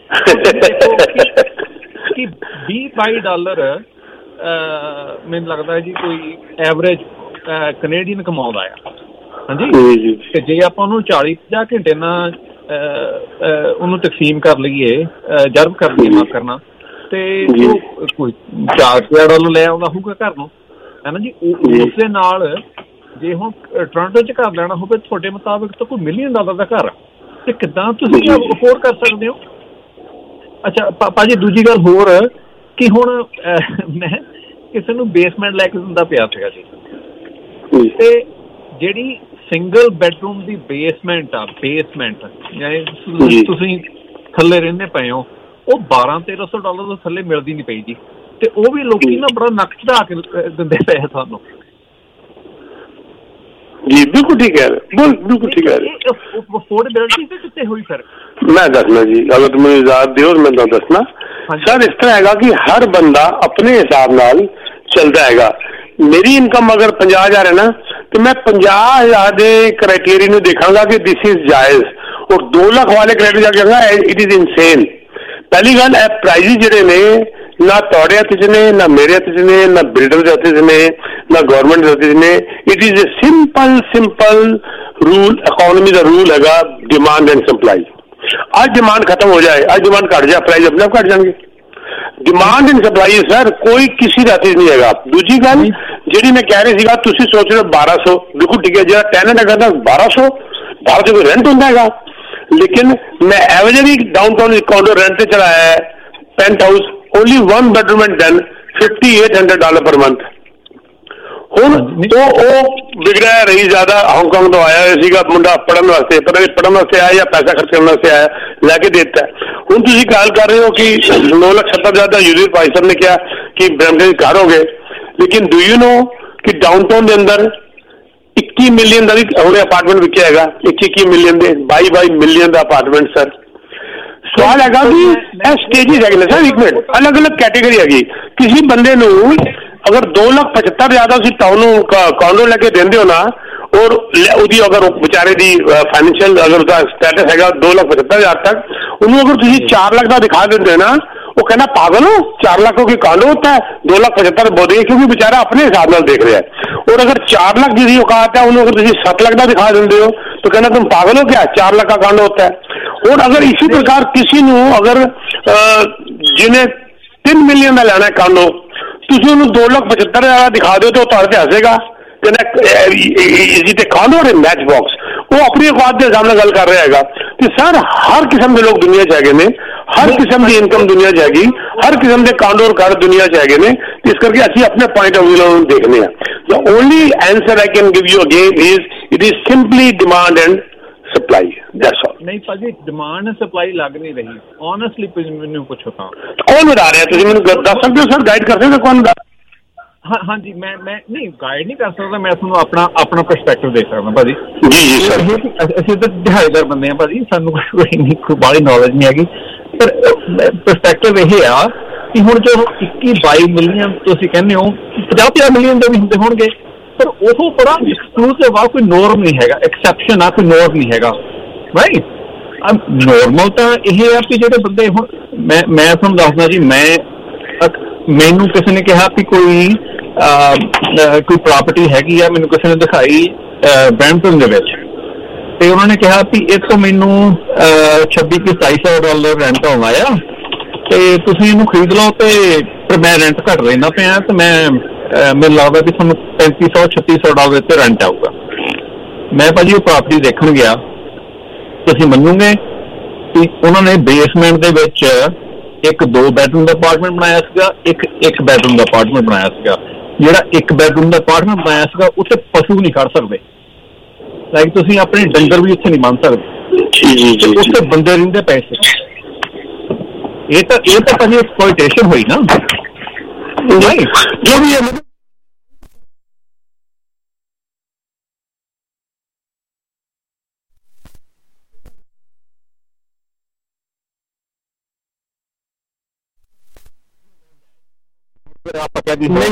कि $20-22 मैनूं लगता है जी कोई एवरेज कनेडियन कमाउंदा है। हाँ जी, कि जे आपां उहनूं 40-50 घंटे ना उहनूं तकसीम कर लईए, जर्ब कर लईए माफ करना, ते कोई $4,000 ले आउंदा होਊਗਾ घर नूं, है ना जी। उस दे नाल जे हुण टोरंटो 'ਚ ਘਰ ਲੈਣਾ ਹੋਵੇ ਤੁਹਾਡੇ ਮੁਤਾਬਿਕ ਤਾਂ ਕੋਈ $1 ਮਿਲੀਅਨ ਦਾ ਘਰ ਤੇ ਕਿੱਦਾਂ ਤੁਸੀਂ ਅਫੋਰਡ ਕਰ ਸਕਦੇ ਹੋ? ਅੱਛਾ ਭਾਜੀ ਦੂਜੀ ਗੱਲ ਹੋਰ ਕਿ ਹੁਣ ਮੈਂ ਕਿਸੇ ਨੂੰ ਬੇਸਮੈਂਟ ਲੈ ਕੇ ਦਿੰਦਾ ਪਿਆ ਸੀਗਾ ਜੀ, ਤੇ ਜਿਹੜੀ ਸਿੰਗਲ ਬੈਡਰੂਮ ਦੀ ਬੇਸਮੈਂਟ ਯਾਨੀ ਤੁਸੀਂ ਥੱਲੇ ਰਹਿੰਦੇ ਪਏ ਹੋ, ਉਹ $1200-1300 ਤੋਂ ਥੱਲੇ ਮਿਲਦੀ ਨਹੀਂ ਪਈ ਜੀ, ਤੇ ਉਹ ਵੀ ਲੋਕੀ ਨਾ ਬੜਾ ਨੱਕ ਚੜਾ ਕੇ ਦਿੰਦੇ ਪਏ ਆ ਤੁਹਾਨੂੰ। ਜੀ ਬਿਲਕੁਲ ਠੀਕ ਹੈ, ਬਿਲਕੁਲ ਠੀਕ ਹੈ। ਅਫੋਰਡੇਬਿਲਿਟੀ ਤੇ ਕਿੱਥੇ ਹੋਈ ਫਿਰ? ਮੈਂ ਦੱਸਣਾ ਜੀ, ਅਗਰ ਤੁਸੀਂ ਇਜਾਜ਼ਤ ਦਿਓ ਮੈਂ ਤੁਹਾਨੂੰ ਦੱਸਣਾ ਸਰ। ਇਸ ਤਰ੍ਹਾਂ ਹੈਗਾ ਕਿ ਹਰ ਬੰਦਾ ਆਪਣੇ ਹਿਸਾਬ ਨਾਲ ਚੱਲਦਾ ਹੈਗਾ। ਮੇਰੀ ਇਨਕਮ ਅਗਰ 50,000 ਹੈ ਨਾ, ਤੇ ਮੈਂ 50,000 ਦੇ ਕ੍ਰਾਈਟੇਰੀਆ ਨੂੰ ਦੇਖਾਂਗਾ ਕਿ ਦਿਸ ਇਜ਼ ਜਾਇਜ਼, ਔਰ 2 ਲੱਖ ਵਾਲੇ ਕ੍ਰਾਈਟੇਰੀਆ ਜਾਵਾਂਗਾ ਇਟ ਇਜ਼ ਇਨਸੇਨ। ਪਹਿਲੀ ਗੱਲ ਇਹ ਪ੍ਰਾਈਜ਼ ਜਿਹੜੇ ਨੇ ਨਾ ਤੁਹਾਡੇ ਹੱਥ 'ਚ ਨੇ, ਨਾ ਮੇਰੇ ਹੱਥ 'ਚ ਨੇ, ਨਾ ਬਿਲਡਰ ਦੇ ਹੱਥ 'ਚ ਨੇ, ਨਾ ਗੌਰਮੈਂਟ ਦੇ ਹੱਥ 'ਚ ਨੇ। It is a simple rule, economy ਦਾ ਰੂਲ ਹੈਗਾ ਡਿਮਾਂਡ ਐਂਡ ਸਪਲਾਈ। ਅੱਜ ਡਿਮਾਂਡ ਖਤਮ ਹੋ ਜਾਏ, ਅੱਜ ਡਿਮਾਂਡ ਘੱਟ ਜਾਏ, ਪ੍ਰਾਈਜ਼ ਆਪਣੇ ਆਪ ਘੱਟ ਜਾਣਗੇ। ਡਿਮਾਂਡ ਐਂਡ ਸਪਲਾਈ ਸਰ ਕੋਈ ਕਿਸੇ ਦਾ ਹੱਥ ਨਹੀਂ ਹੈਗਾ। ਦੂਜੀ ਗੱਲ ਜਿਹੜੀ ਮੈਂ ਕਹਿ ਰਹੀ ਸੀਗਾ, ਤੁਸੀਂ ਸੋਚ ਰਹੇ ਹੋ 1200, ਬਿਲਕੁਲ ਠੀਕ ਹੈ। ਜਿਹੜਾ ਟੈਨੈਂਟ ਹੈਗਾ ਤਾਂ 1200 ਕੋਈ ਰੈਂਟ ਹੁੰਦਾ ਹੈਗਾ, ਲੇਕਿਨ ਮੈਂ ਐਵਰੇਜ ਡਾਊਨਟਾਊਨ ਕੌਂਡੋ ਰੈਂਟ ਤੇ ਚਲਾਇਆ ਹੈ penthouse, only 1 bedroom and then $5,800 per month। ਹੁਣ ਉਹ ਵਿਗੜਿਆ ਰਹੀ ਜ਼ਿਆਦਾ, ਹਾਂਗਕਾਂਗ ਤੋਂ ਆਇਆ ਹੋਇਆ ਸੀਗਾ ਮੁੰਡਾ ਪੜ੍ਹਨ ਵਾਸਤੇ, ਪਤਾ ਨਹੀਂ ਪੜ੍ਹਨ ਵਾਸਤੇ ਆਇਆ ਜਾਂ ਪੈਸਾ ਖਰਚ ਕਰਨ ਵਾਸਤੇ ਆਇਆ, ਲੈ ਕੇ ਦੇ ਦਿੱਤਾ। ਹੁਣ ਤੁਸੀਂ ਗੱਲ ਕਰ ਰਹੇ ਹੋ ਕਿ 9,70,000 ਦਾ ਯੂਜ਼ਰ ਭਾਈ ਸਾਹਿਬ ਨੇ ਕਿਹਾ ਕਿ ਬ੍ਰੈਂਪਟਨ ਘਰ ਹੋ ਗਏ, ਲੇਕਿਨ ਡੂ ਯੂ ਨੋ ਕਿ ਡਾਊਨਟਾਊਨ ਦੇ ਅੰਦਰ 21 ਮਿਲੀਅਨ ਦਾ ਵੀ ਹੁਣੇ ਅਪਾਰਟਮੈਂਟ ਵਿਕਿਆ ਹੈਗਾ। 21 ਮਿਲੀਅਨ ਦੇ 22 ਮਿਲੀਅਨ ਦਾ ਅਪਾਰਟਮੈਂਟ ਸਰ। ਸਵਾਲ ਹੈਗਾ ਕਿ ਇਹ ਸਟੇਜਿਸ ਹੈਗੇ ਨੇ ਸਰ, ਇੱਕ ਮਿੰਟ, ਅਲੱਗ-ਅਲੱਗ ਕੈਟੇਗਰੀ ਹੈਗੀ। ਕਿਸੇ ਬੰਦੇ ਨੂੰ ਅਗਰ 2,75,000 ਤੁਸੀਂ ਟਾਊਨ ਨੂੰ ਕੌਂਡੋ ਲੈ ਕੇ ਦਿੰਦੇ ਹੋ ਨਾ, ਔਰ ਉਹਦੀ ਅਗਰ ਵਿਚਾਰੇ ਦੀ ਫਾਈਨੈਂਸ਼ੀਅਲ ਅਗਰ ਉਹਦਾ ਸਟੇਟਸ ਹੈਗਾ 2,75,000 ਤੱਕ, ਉਹਨੂੰ ਅਗਰ ਤੁਸੀਂ 4 ਲੱਖ ਦਾ ਦਿਖਾ ਦਿੰਦੇ ਹੋ ਨਾ, वो कहना पागल हो, 4 लाख की कांडो होता है, 2,75,000 बहुत है, क्योंकि बेचारा अपने हिसाब से देख रहा है। और अगर 4 लाख जिसकी औकात है उन्हें अगर तुम 7 लाख का दिखा देते हो तो कहना तुम पागल हो क्या, 4 लाख का कांडो होता है। और अगर इसी प्रकार किसी को अगर जिन्हें 3 मिलियन का लेना है कांडो, तुम उन्हें 2,75,000 दिखा दो तो तुहाडे हसेगा, कहना कांडो और मैच बॉक्स, वो अपनी औकात के सामने गल कर रहा है। तो सर हर किस्म के लोग दुनिया च है, हर किस्म की इनकम दुनिया च हैगी, हर किस्म के कांडो और घर दुनिया च है, इस करके असं अपने पॉइंट ऑफ व्यू देखने। The only answer I can give you again is it is simply demand and supply, that's all. नहीं भाजी डिमांड सप्लाई लग नहीं रही, ऑनेस्टली मैंने पूछो था कौन बता रहा है, तुम मैंने दस सकते हो सर, गाइड कर सकते हो कौन बता? हाँ हाँ जी, मैं नहीं गाइड नहीं कर सकता, मैं ਤੁਹਾਨੂੰ ਆਪਣਾ ਪਰਸਪੈਕਟਿਵ ਦੇ ਸਕਦਾ ਭਾਜੀ। ਜੀ ਜੀ ਸਰ, ਅਸੀਂ ਤਾਂ ਦਿਹਾੜੀਦਾਰ ਬੰਦੇ ਆ ਭਾਜੀ, ਸਾਨੂੰ ਕੋਈ ਬਾਹਲੀ ਨੌਲੇਜ ਨਹੀਂ ਹੈਗੀ, ਪਰ ਪਰਸਪੈਕਟਿਵ ਇਹ ਆ ਕਿ ਹੁਣ ਜੋ 21-22 ਮਿਲੀਅਨ ਤੁਸੀਂ ਕਹਿੰਦੇ ਹੋ, 50-50 ਮਿਲੀਅਨ ਦੇ ਵੀ ਹੁੰਦੇ ਹੋਣਗੇ, ਪਰ ਉਹ ਬੜਾ ਐਕਸਕਲੂਸਿਵ ਆ, ਕੋਈ ਨੋਰਮ ਨਹੀਂ ਹੈਗਾ, ਐਕਸੈਪਸ਼ਨ ਆ, ਕੋਈ ਨੋਰਮ ਨਹੀਂ ਹੈਗਾ, ਰਾਈਟ। ਨੋਰਮਲ ਤਾਂ ਇਹ ਆ ਕਿ ਜਿਹੜੇ ਬੰਦੇ ਹੁਣ ਮੈਂ ਤੁਹਾਨੂੰ ਦੱਸਦਾ ਜੀ, ਮੈਨੂੰ ਕਿਸੇ ਨੇ ਕਿਹਾ ਕਿ ਕੋਈ ਪ੍ਰਾਪਰਟੀ ਹੈਗੀ ਆ, ਮੈਨੂੰ ਕਿਸੇ ਨੇ ਦਿਖਾਈ ਬ੍ਰੈਂਪਟਨ ਦੇ ਵਿੱਚ, ਤੇ ਉਹਨਾਂ ਨੇ ਕਿਹਾ ਵੀ ਇਹ ਤੋਂ ਮੈਨੂੰ $26,000-$27,000 ਰੈਂਟ ਆਉਂਦਾ ਆ, ਤੇ ਤੁਸੀਂ ਇਹਨੂੰ ਖਰੀਦ ਲਓ, ਤੇ ਮੈਂ ਰੈਂਟ ਘੱਟ ਲੈਂਦਾ ਪਿਆ, ਤੇ ਮੈਨੂੰ ਲੱਗਦਾ ਵੀ ਤੁਹਾਨੂੰ $3500-$3600 ਤੇ ਰੈਂਟ ਆਊਗਾ। ਮੈਂ ਭਾਜੀ ਉਹ ਪ੍ਰਾਪਰਟੀ ਦੇਖਣ ਗਿਆ, ਤੁਸੀਂ ਮੰਨੋਗੇ ਕਿ ਉਹਨਾਂ ਨੇ ਬੇਸਮੈਂਟ ਦੇ ਵਿੱਚ ਇੱਕ 2 ਬੈਡਰੂਮ ਦਾ ਅਪਾਰਟਮੈਂਟ ਬਣਾਇਆ ਸੀਗਾ, ਇੱਕ ਬੈਡਰੂਮ ਦਾ ਅਪਾਰਟਮੈਂਟ ਬਣਾਇਆ ਸੀਗਾ। ਜਿਹੜਾ 1 ਬੈਡਰੂਮ ਦਾ ਅਪਾਰਟਮੈਂਟ ਬਣਾਇਆ ਸੀਗਾ ਉੱਥੇ ਪਸ਼ੂ ਨਹੀਂ ਖੜ ਸਕਦੇ, ਲਾਈਕ ਤੁਸੀਂ ਆਪਣੇ ਡੰਗਰ ਵੀ ਉੱਥੇ ਨਹੀਂ ਬੰਨ ਸਕਦੇ, ਉੱਥੇ ਬੰਦੇ ਰਹਿੰਦੇ ਪਏ ਸੀ। ਇਹ ਤਾਂ ਭਾਜੀ ਐਕਸਪਲੋਇਟੇਸ਼ਨ ਹੋਈ ਨਾ, ਜੋ ਵੀ ਹੈ। आप क्या भी नहीं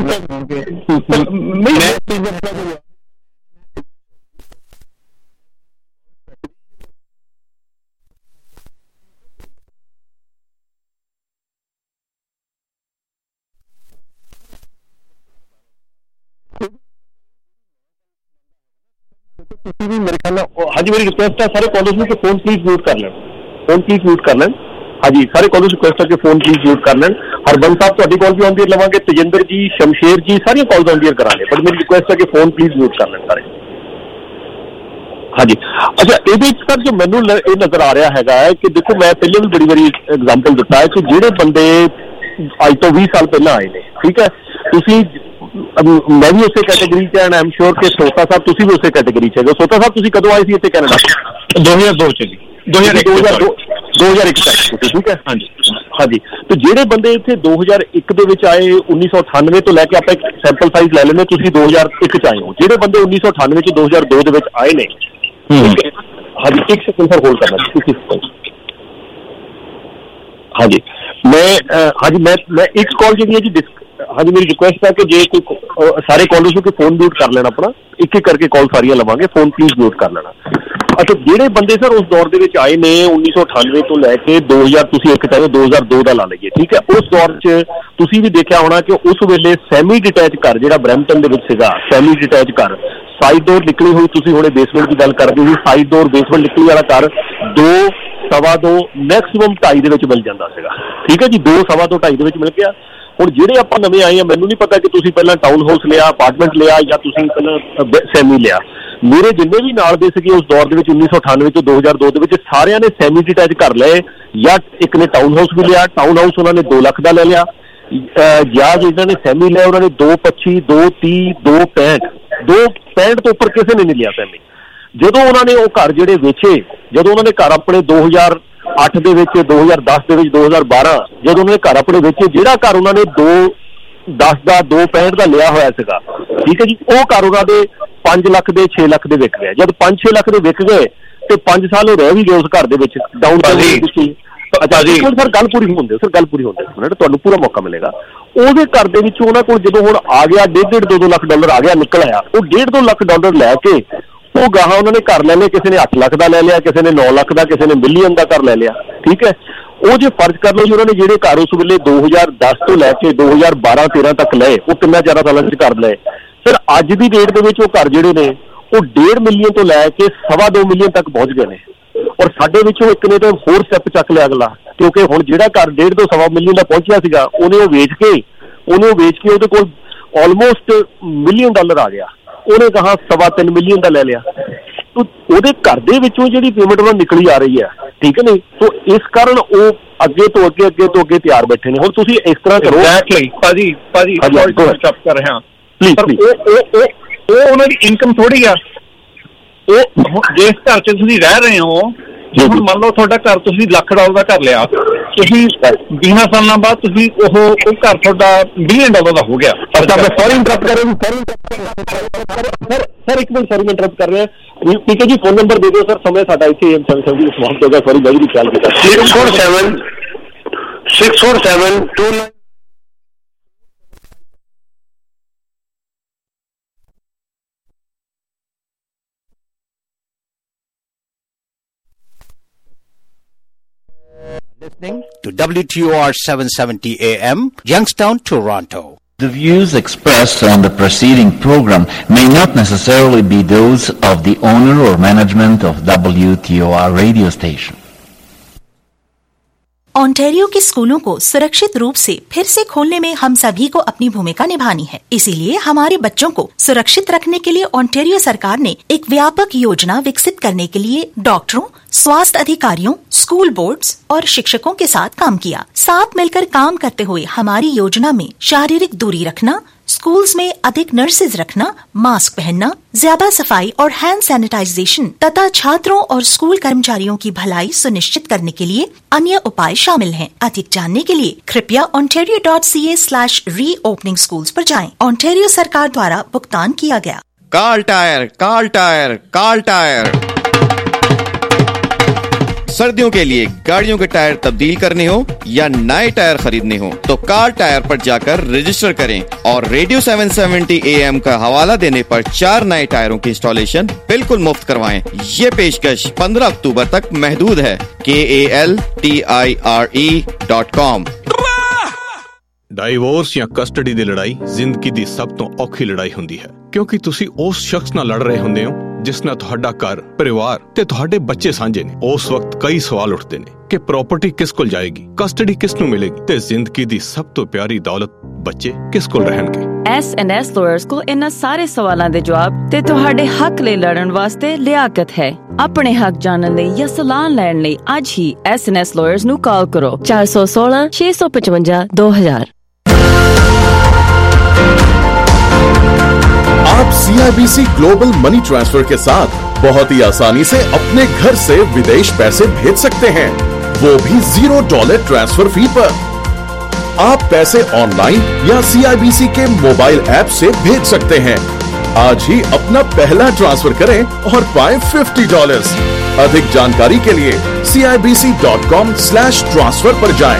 मेरे ख्याल हाँ जी, मेरी रिक्वेस्ट है सारे कॉलेज में फोन प्लीज म्यूट कर लें, फोन प्लीज म्यूट कर लें। हाँ जी, सारे कॉलेज रिक्वेस्ट है कि फोन प्लीज म्यूट कर लें। हरबंस साहब ਤੁਹਾਡੀ कॉल भी ऑन ईयर लवांगे, तेजिंदर जी, शमशेर जी, सारी कॉल्स ऑन ईयर करांगे, बट मेरी रिक्वेस्ट है कि फोन प्लीज म्यूट कर लें सारे। ਹਾਂਜੀ ਅੱਛਾ, ਇਹਦੇ ਵਿੱਚ ਸਰ ਜੋ ਮੈਨੂੰ ਇਹ ਨਜ਼ਰ ਆ ਰਿਹਾ ਹੈਗਾ ਹੈ ਕਿ ਦੇਖੋ ਮੈਂ ਪਹਿਲੇ ਵੀ ਬੜੀ ਵਾਰੀ ਐਗਜ਼ਾਮਪਲ ਦਿੱਤਾ ਹੈ ਕਿ ਜਿਹੜੇ ਬੰਦੇ ਅੱਜ ਤੋਂ 20 ਸਾਲ ਪਹਿਲਾਂ ਆਏ ਨੇ, ਠੀਕ ਹੈ, ਤੁਸੀਂ ਮੈਂ ਵੀ ਉਸੇ ਕੈਟੇਗਰੀ 'ਚ ਐਂਡ ਆਈ ਐਮ ਸ਼ੋਰ ਕਿ ਸੋਤਾ ਸਾਹਿਬ ਤੁਸੀਂ ਵੀ ਉਸੇ ਕੈਟੇਗਰੀ 'ਚ ਹੈਗੇ। ਸੋਤਾ ਸਾਹਿਬ ਤੁਸੀਂ ਕਦੋਂ ਆਏ ਸੀ ਇੱਥੇ ਕੈਨੇਡਾ? 2002 'ਚ ਜੀ, 2001 ਤੱਕ, ਠੀਕ ਹੈ। ਹਾਂਜੀ ਹਾਂਜੀ, ਤੇ ਜਿਹੜੇ ਬੰਦੇ ਇੱਥੇ 2001 ਦੇ ਵਿੱਚ ਆਏ, 1998 ਤੋਂ ਲੈ ਕੇ ਆਪਾਂ ਇੱਕ ਸੈਂਪਲ ਸਾਈਜ਼ ਲੈ ਲੈਂਦੇ, ਤੁਸੀਂ 2001 'ਚ ਆਏ ਹੋ। ਜਿਹੜੇ ਬੰਦੇ 1998 'ਚ 2002 ਦੇ ਵਿੱਚ ਆਏ ਨੇ, ਹਾਂਜੀ ਇੱਕ ਸੈਕਿੰਡ ਸਰ ਹੋਲਡ ਕਰਨਾ ਤੁਸੀਂ। ਹਾਂਜੀ ਮੈਂ ਇੱਕ ਕਾਲ ਜਿਹੜੀ ਹੈ ਜੀ, ਹਾਂਜੀ ਮੇਰੀ ਰਿਕੁਐਸਟ ਹੈ ਕਿ ਜੇ ਕੋਈ ਸਾਰੇ ਕਾਲਰਸ ਨੂੰ ਫੋਨ ਮਿਊਟ ਕਰ ਲੈਣਾ ਆਪਣਾ, ਇੱਕ ਇੱਕ ਕਰਕੇ ਕਾਲ ਸਾਰੀਆਂ ਲਵਾਂਗੇ, ਫੋਨ ਪਲੀਜ਼ ਮਿਊਟ ਕਰ ਲੈਣਾ। ਅੱਛਾ, ਜਿਹੜੇ ਬੰਦੇ ਸਰ ਉਸ ਦੌਰ ਦੇ ਵਿੱਚ ਆਏ ਨੇ 1998 ਤੋਂ ਲੈ ਕੇ 2000, ਤੁਸੀਂ ਇੱਕ ਚਾਹੇ 2002 ਦਾ ਲਾ ਲਈਏ, ਠੀਕ ਹੈ, ਉਸ ਦੌਰ 'ਚ ਤੁਸੀਂ ਵੀ ਦੇਖਿਆ ਹੋਣਾ ਕਿ ਉਸ ਵੇਲੇ ਸੈਮੀ ਡਿਟੈਚ ਘਰ ਜਿਹੜਾ ਬਰੈਂਪਟਨ ਦੇ ਵਿੱਚ ਸੀਗਾ, ਸੈਮੀ ਡਿਟੈਚ ਘਰ, ਸਾਈਡ ਡੋਰ ਨਿਕਲੀ ਹੋਈ, ਤੁਸੀਂ ਹੁਣੇ ਬੇਸਮੈਂਟ ਦੀ ਗੱਲ ਕਰਦੇ ਸੀ, ਸਾਈਡ ਡੋਰ ਬੇਸਮੈਂਟ ਨਿਕਲੀ ਵਾਲਾ ਘਰ 2, ਸਵਾ 2, ਮੈਕਸਿਮਮ 2.5 ਦੇ ਵਿੱਚ ਮਿਲ ਜਾਂਦਾ ਸੀਗਾ, ਠੀਕ ਹੈ ਜੀ, 2, ਸਵਾ 2, 2.5 ਦੇ ਵਿੱਚ ਮਿਲ ਗਿਆ। ਹੁਣ ਜਿਹੜੇ ਆਪਾਂ ਨਵੇਂ ਆਏ ਆ, ਮੈਨੂੰ ਨਹੀਂ ਪਤਾ ਕਿ ਤੁਸੀਂ ਪਹਿਲਾਂ ਟਾਊਨ ਹਾਊਸ ਲਿਆ, ਅਪਾਰਟਮੈਂਟ ਲਿਆ, ਜਾਂ ਤੁਸੀਂ ਪਹਿਲਾਂ ਸੈਮੀ ਲਿਆ। ਮੇਰੇ ਜਿੰਨੇ ਵੀ ਨਾਲ ਦੇ ਸੀਗੇ ਉਸ ਦੌਰ ਦੇ ਵਿੱਚ 1998 ਤੋਂ 2002 ਦੇ ਵਿੱਚ, ਸਾਰਿਆਂ ਨੇ ਸੈਮੀ ਡਿਟੈਚ ਘਰ ਲਏ, ਜਾਂ ਇੱਕ ਨੇ ਟਾਊਨ ਹਾਊਸ ਵੀ ਲਿਆ। ਟਾਊਨ ਹਾਊਸ ਉਹਨਾਂ ਨੇ 2 ਲੱਖ ਦਾ ਲੈ ਲਿਆ, ਜਾਂ ਜਿਹਨਾਂ ਨੇ ਸੈਮੀ ਲਿਆ ਉਹਨਾਂ ਨੇ 2.25, 2.30, 2.65, 2.65 ਤੋਂ ਉੱਪਰ ਕਿਸੇ ਨੇ ਨਹੀਂ ਲਿਆ ਸੈਮੀ। ਜਦੋਂ ਉਹਨਾਂ ਨੇ ਉਹ ਘਰ ਜਿਹੜੇ ਵੇਚੇ, ਜਦੋਂ ਉਹਨਾਂ ਨੇ ਘਰ ਆਪਣੇ 2008 ਦੇ ਵਿੱਚ, 2010 ਦੇ ਵਿੱਚ, 2012 ਜਦੋਂ ਉਹਨਾਂ ਨੇ ਘਰ ਆਪਣੇ ਵੇਚੇ, ਜਿਹੜਾ ਘਰ ਉਹਨਾਂ ਨੇ 2.10 ਦਾ, 2.65 ਦਾ ਲਿਆ ਹੋਇਆ ਸੀਗਾ, ਠੀਕ ਹੈ ਜੀ, ਉਹ ਘਰ ਉਹਨਾਂ ਦੇ 5 ਲੱਖ ਦੇ, 6 ਲੱਖ ਦੇ ਵਿਕ ਗਏ। ਜਦ 5-6 ਲੱਖ ਦੇ ਵਿਕ ਗਏ ਤੇ 5 ਸਾਲ ਉਹ ਰਹਿ ਵੀ ਗਏ ਉਸ ਘਰ ਦੇ ਵਿੱਚ, ਡਾਊਨ ਟਾਊਨ ਵਿੱਚ। ਅੱਛਾ ਜੀ ਸਰ, ਗੱਲ ਪੂਰੀ ਹੁੰਦੇ ਸਰ, ਗੱਲ ਪੂਰੀ ਹੁੰਦੇ, ਤੁਹਾਨੂੰ ਪੂਰਾ ਮੌਕਾ ਮਿਲੇਗਾ। ਉਹਦੇ ਘਰ ਦੇ ਵਿੱਚ ਉਹਨਾਂ ਕੋਲ ਜਦੋਂ ਹੁਣ ਆ ਗਿਆ $1.5-2 ਲੱਖ ਆ ਗਿਆ, ਨਿਕਲ ਆਇਆ, ਉਹ $1.5-2 ਲੱਖ ਲੈ ਕੇ ਉਹ ਗਾਹਾਂ ਉਹਨਾਂ ਨੇ ਘਰ ਲੈ ਲਿਆ, ਕਿਸੇ ਨੇ 8 ਲੱਖ ਦਾ ਲੈ ਲਿਆ, ਕਿਸੇ ਨੇ 9 ਲੱਖ ਦਾ, ਕਿਸੇ ਨੇ ਮਿਲੀਅਨ ਦਾ ਘਰ ਲੈ ਲਿਆ, ਠੀਕ ਹੈ। ਉਹ ਜੇ ਫਰਜ਼ ਕਰ ਲਓ ਜੀ, ਉਹਨਾਂ ਨੇ ਜਿਹੜੇ ਘਰ ਉਸ ਵੇਲੇ 2010 ਤੋਂ ਲੈ ਕੇ 2012-13 ਤੱਕ ਲਏ, ਉਹ 3-4 ਸਾਲਾਂ 'ਚ ਘਰ ਲਏ, ਫਿਰ ਅੱਜ ਦੀ ਡੇਟ ਦੇ ਵਿੱਚ ਉਹ ਘਰ ਜਿਹੜੇ ਨੇ ਉਹ 1.5 ਮਿਲੀਅਨ ਤੋਂ ਲੈ ਕੇ 2.25 ਮਿਲੀਅਨ ਤੱਕ ਪਹੁੰਚ ਗਏ ਨੇ। ਔਰ ਸਾਡੇ ਵਿੱਚੋਂ ਇੱਕ ਨੇ ਤਾਂ ਹੋਰ ਸਟੈਪ ਚੱਕ ਲਿਆ ਅਗਲਾ, ਕਿਉਂਕਿ ਹੁਣ ਜਿਹੜਾ ਘਰ 1.5 ਤੋਂ 2.25 ਮਿਲੀਅਨ ਦਾ ਪਹੁੰਚਿਆ ਸੀਗਾ, ਉਹਨੇ ਉਹ ਵੇਚ ਕੇ ਉਹਦੇ ਕੋਲ ਆਲਮੋਸਟ $1 ਮਿਲੀਅਨ ਆ ਗਿਆ, ਉਹਨੇ ਕਹਾ 3.25 ਮਿਲੀਅਨ ਦਾ ਲੈ ਲਿਆ। ਉਹਦੇ ਘਰ ਦੇ ਵਿੱਚੋਂ ਜਿਹੜੀ ਪੇਮੈਂਟ ਉਹਨਾਂ ਨਿਕਲੀ ਆ ਰਹੀ ਹੈ, ਠੀਕ ਹੈ ਨਹੀਂ, ਤੋ ਇਸ ਕਾਰਨ ਉਹ ਅੱਗੇ ਤੋਂ ਅੱਗੇ ਤਿਆਰ ਬੈਠੇ ਨੇ। ਹੁਣ ਤੁਸੀਂ ਇਸ ਤਰ੍ਹਾਂ ਕਰੋ, ਭਾਜੀ ਸਟਾਪ ਕਰ ਰਿਹਾ ਉਹ ਉਹਨਾਂ ਦੀ ਇਨਕਮ ਥੋੜੀ ਆ। ਉਹ ਜਿਸ ਘਰ 'ਚ ਤੁਸੀਂ ਰਹਿ ਰਹੇ ਹੋ, ਜੇ ਹੁਣ ਮੰਨ ਲਓ ਤੁਹਾਡਾ ਘਰ, ਤੁਸੀਂ $1 ਲੱਖ ਦਾ ਘਰ ਲਿਆ, ਤੁਸੀਂ 20 ਸਾਲਾਂ ਬਾਅਦ ਤੁਸੀਂ ਉਹ ਘਰ ਤੁਹਾਡਾ $1 ਬਿਲੀਅਨ ਦਾ ਹੋ ਗਿਆ। ਸਰ ਇੱਕ ਮਿੰਟ, ਸੌਰੀ ਮੈਂ ਇੰਟਰਪਟ ਕਰ ਰਿਹਾ, ਠੀਕ ਹੈ ਜੀ, ਫੋਨ ਨੰਬਰ ਦੇ ਦਿਓ ਸਰ, ਸਮੇਂ ਸਾਡਾ ਇੱਥੇ ਸਮਾਪਤ ਹੋ ਗਿਆ। ਸੌਰੀ ਮੈਂ ਵੀ ਖਿਆਲ ਕੀਤਾ। 647 Listening to WTOR 770 AM, Youngstown, Toronto. The views expressed on the preceding program may not necessarily be those of the owner or management of WTOR radio station. Ontario के स्कूलों को सुरक्षित रूप से फिर से खोलने में हम सभी को अपनी भूमिका निभानी है। इसीलिए हमारे बच्चों को सुरक्षित रखने के लिए ओंटारियो सरकार ने एक व्यापक योजना विकसित करने के लिए डॉक्टरों, स्वास्थ्य अधिकारियों, स्कूल बोर्ड्स और शिक्षकों के साथ काम किया। साथ मिलकर काम करते हुए हमारी योजना में शारीरिक दूरी रखना, स्कूल्स में अधिक नर्सेज रखना, मास्क पहनना, ज्यादा सफाई और हैंड सैनिटाइजेशन तथा छात्रों और स्कूल कर्मचारियों की भलाई सुनिश्चित करने के लिए अन्य उपाय शामिल हैं। अधिक जानने के लिए कृपया ontario.ca/reopening schools पर जाएं। ओंटारियो सरकार द्वारा भुगतान किया गया। कार्ल टायर सर्दियों के लिए गाड़ियों के टायर तब्दील करने हो या नए टायर खरीदने हो तो कार्ल टायर पर जाकर रजिस्टर करें और रेडियो 770 AM का हवाला देने पर 4 नए टायरों की इंस्टॉलेशन बिल्कुल मुफ्त करवाएं। ये पेशकश 15 अक्टूबर तक महदूद है। KALTIRE.com। ਡਾਈਵੋਰਸ ਜਾਂ ਕਸਟਡੀ ਦੀ ਲੜਾਈ ਜ਼ਿੰਦਗੀ ਦੀ ਸਭ ਤੋਂ ਔਖੀ ਲੜਾਈ ਹੁੰਦੀ ਹੈ, ਕਿਉਂਕਿ ਤੁਸੀਂ ਉਸ ਸ਼ਖਸ ਨਾਲ ਲੜ ਰਹੇ ਹੁੰਦੇ ਹੋ ਜਿਸ ਨਾਲ ਤੁਹਾਡਾ ਘਰ, ਪਰਿਵਾਰ ਤੇ ਤੁਹਾਡੇ ਬੱਚੇ ਸਾਂਝੇ ਨੇ। ਉਸ ਵਕਤ ਕਈ ਸਵਾਲ ਉੱਠਦੇ ਨੇ ਕਿ ਪ੍ਰਾਪਰਟੀ ਕਿਸ ਕੋਲ ਜਾਏਗੀ, ਕਸਟਡੀ ਕਿਸ ਨੂੰ ਮਿਲੇਗੀ ਤੇ ਜ਼ਿੰਦਗੀ ਦੀ ਸਭ ਤੋਂ ਪਿਆਰੀ ਦੌਲਤ ਬੱਚੇ ਕਿਸ ਕੋਲ ਰਹਿਣਗੇ। SNS Lawyers ਕੋਲ ਇਹਨਾਂ ਸਾਰੇ ਸਵਾਲਾਂ ਦੇ ਜਵਾਬ ਤੇ ਤੁਹਾਡੇ ਹੱਕ ਲਈ ਲੜਨ ਵਾਸਤੇ ਲਿਆਕਤ ਹੈ। ਆਪਣੇ ਹੱਕ ਜਾਣਨ ਲਈ ਜਾਂ ਸਲਾਹ ਲੈਣ ਲਈ ਅੱਜ ਹੀ SNS Lawyers ਨੂੰ ਕਾਲ ਕਰੋ 416 655 2000। आप CIBC ग्लोबल मनी ट्रांसफर के साथ बहुत ही आसानी से अपने घर से विदेश पैसे भेज सकते हैं, वो भी $0 ट्रांसफर फी पर। आप पैसे ऑनलाइन या CIBC के मोबाइल ऐप से भेज सकते हैं। आज ही अपना पहला ट्रांसफर करें और पाएं $50। अधिक जानकारी के लिए CIBC.com/transfer पर जाएं।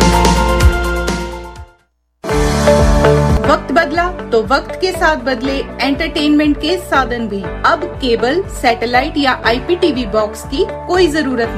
वक्त बदला तो वक्त के साथ बदले एंटरटेनमेंट के साधन भी। अब केबल, सैटेलाइट या IPTV बॉक्स की कोई जरूरत नहीं।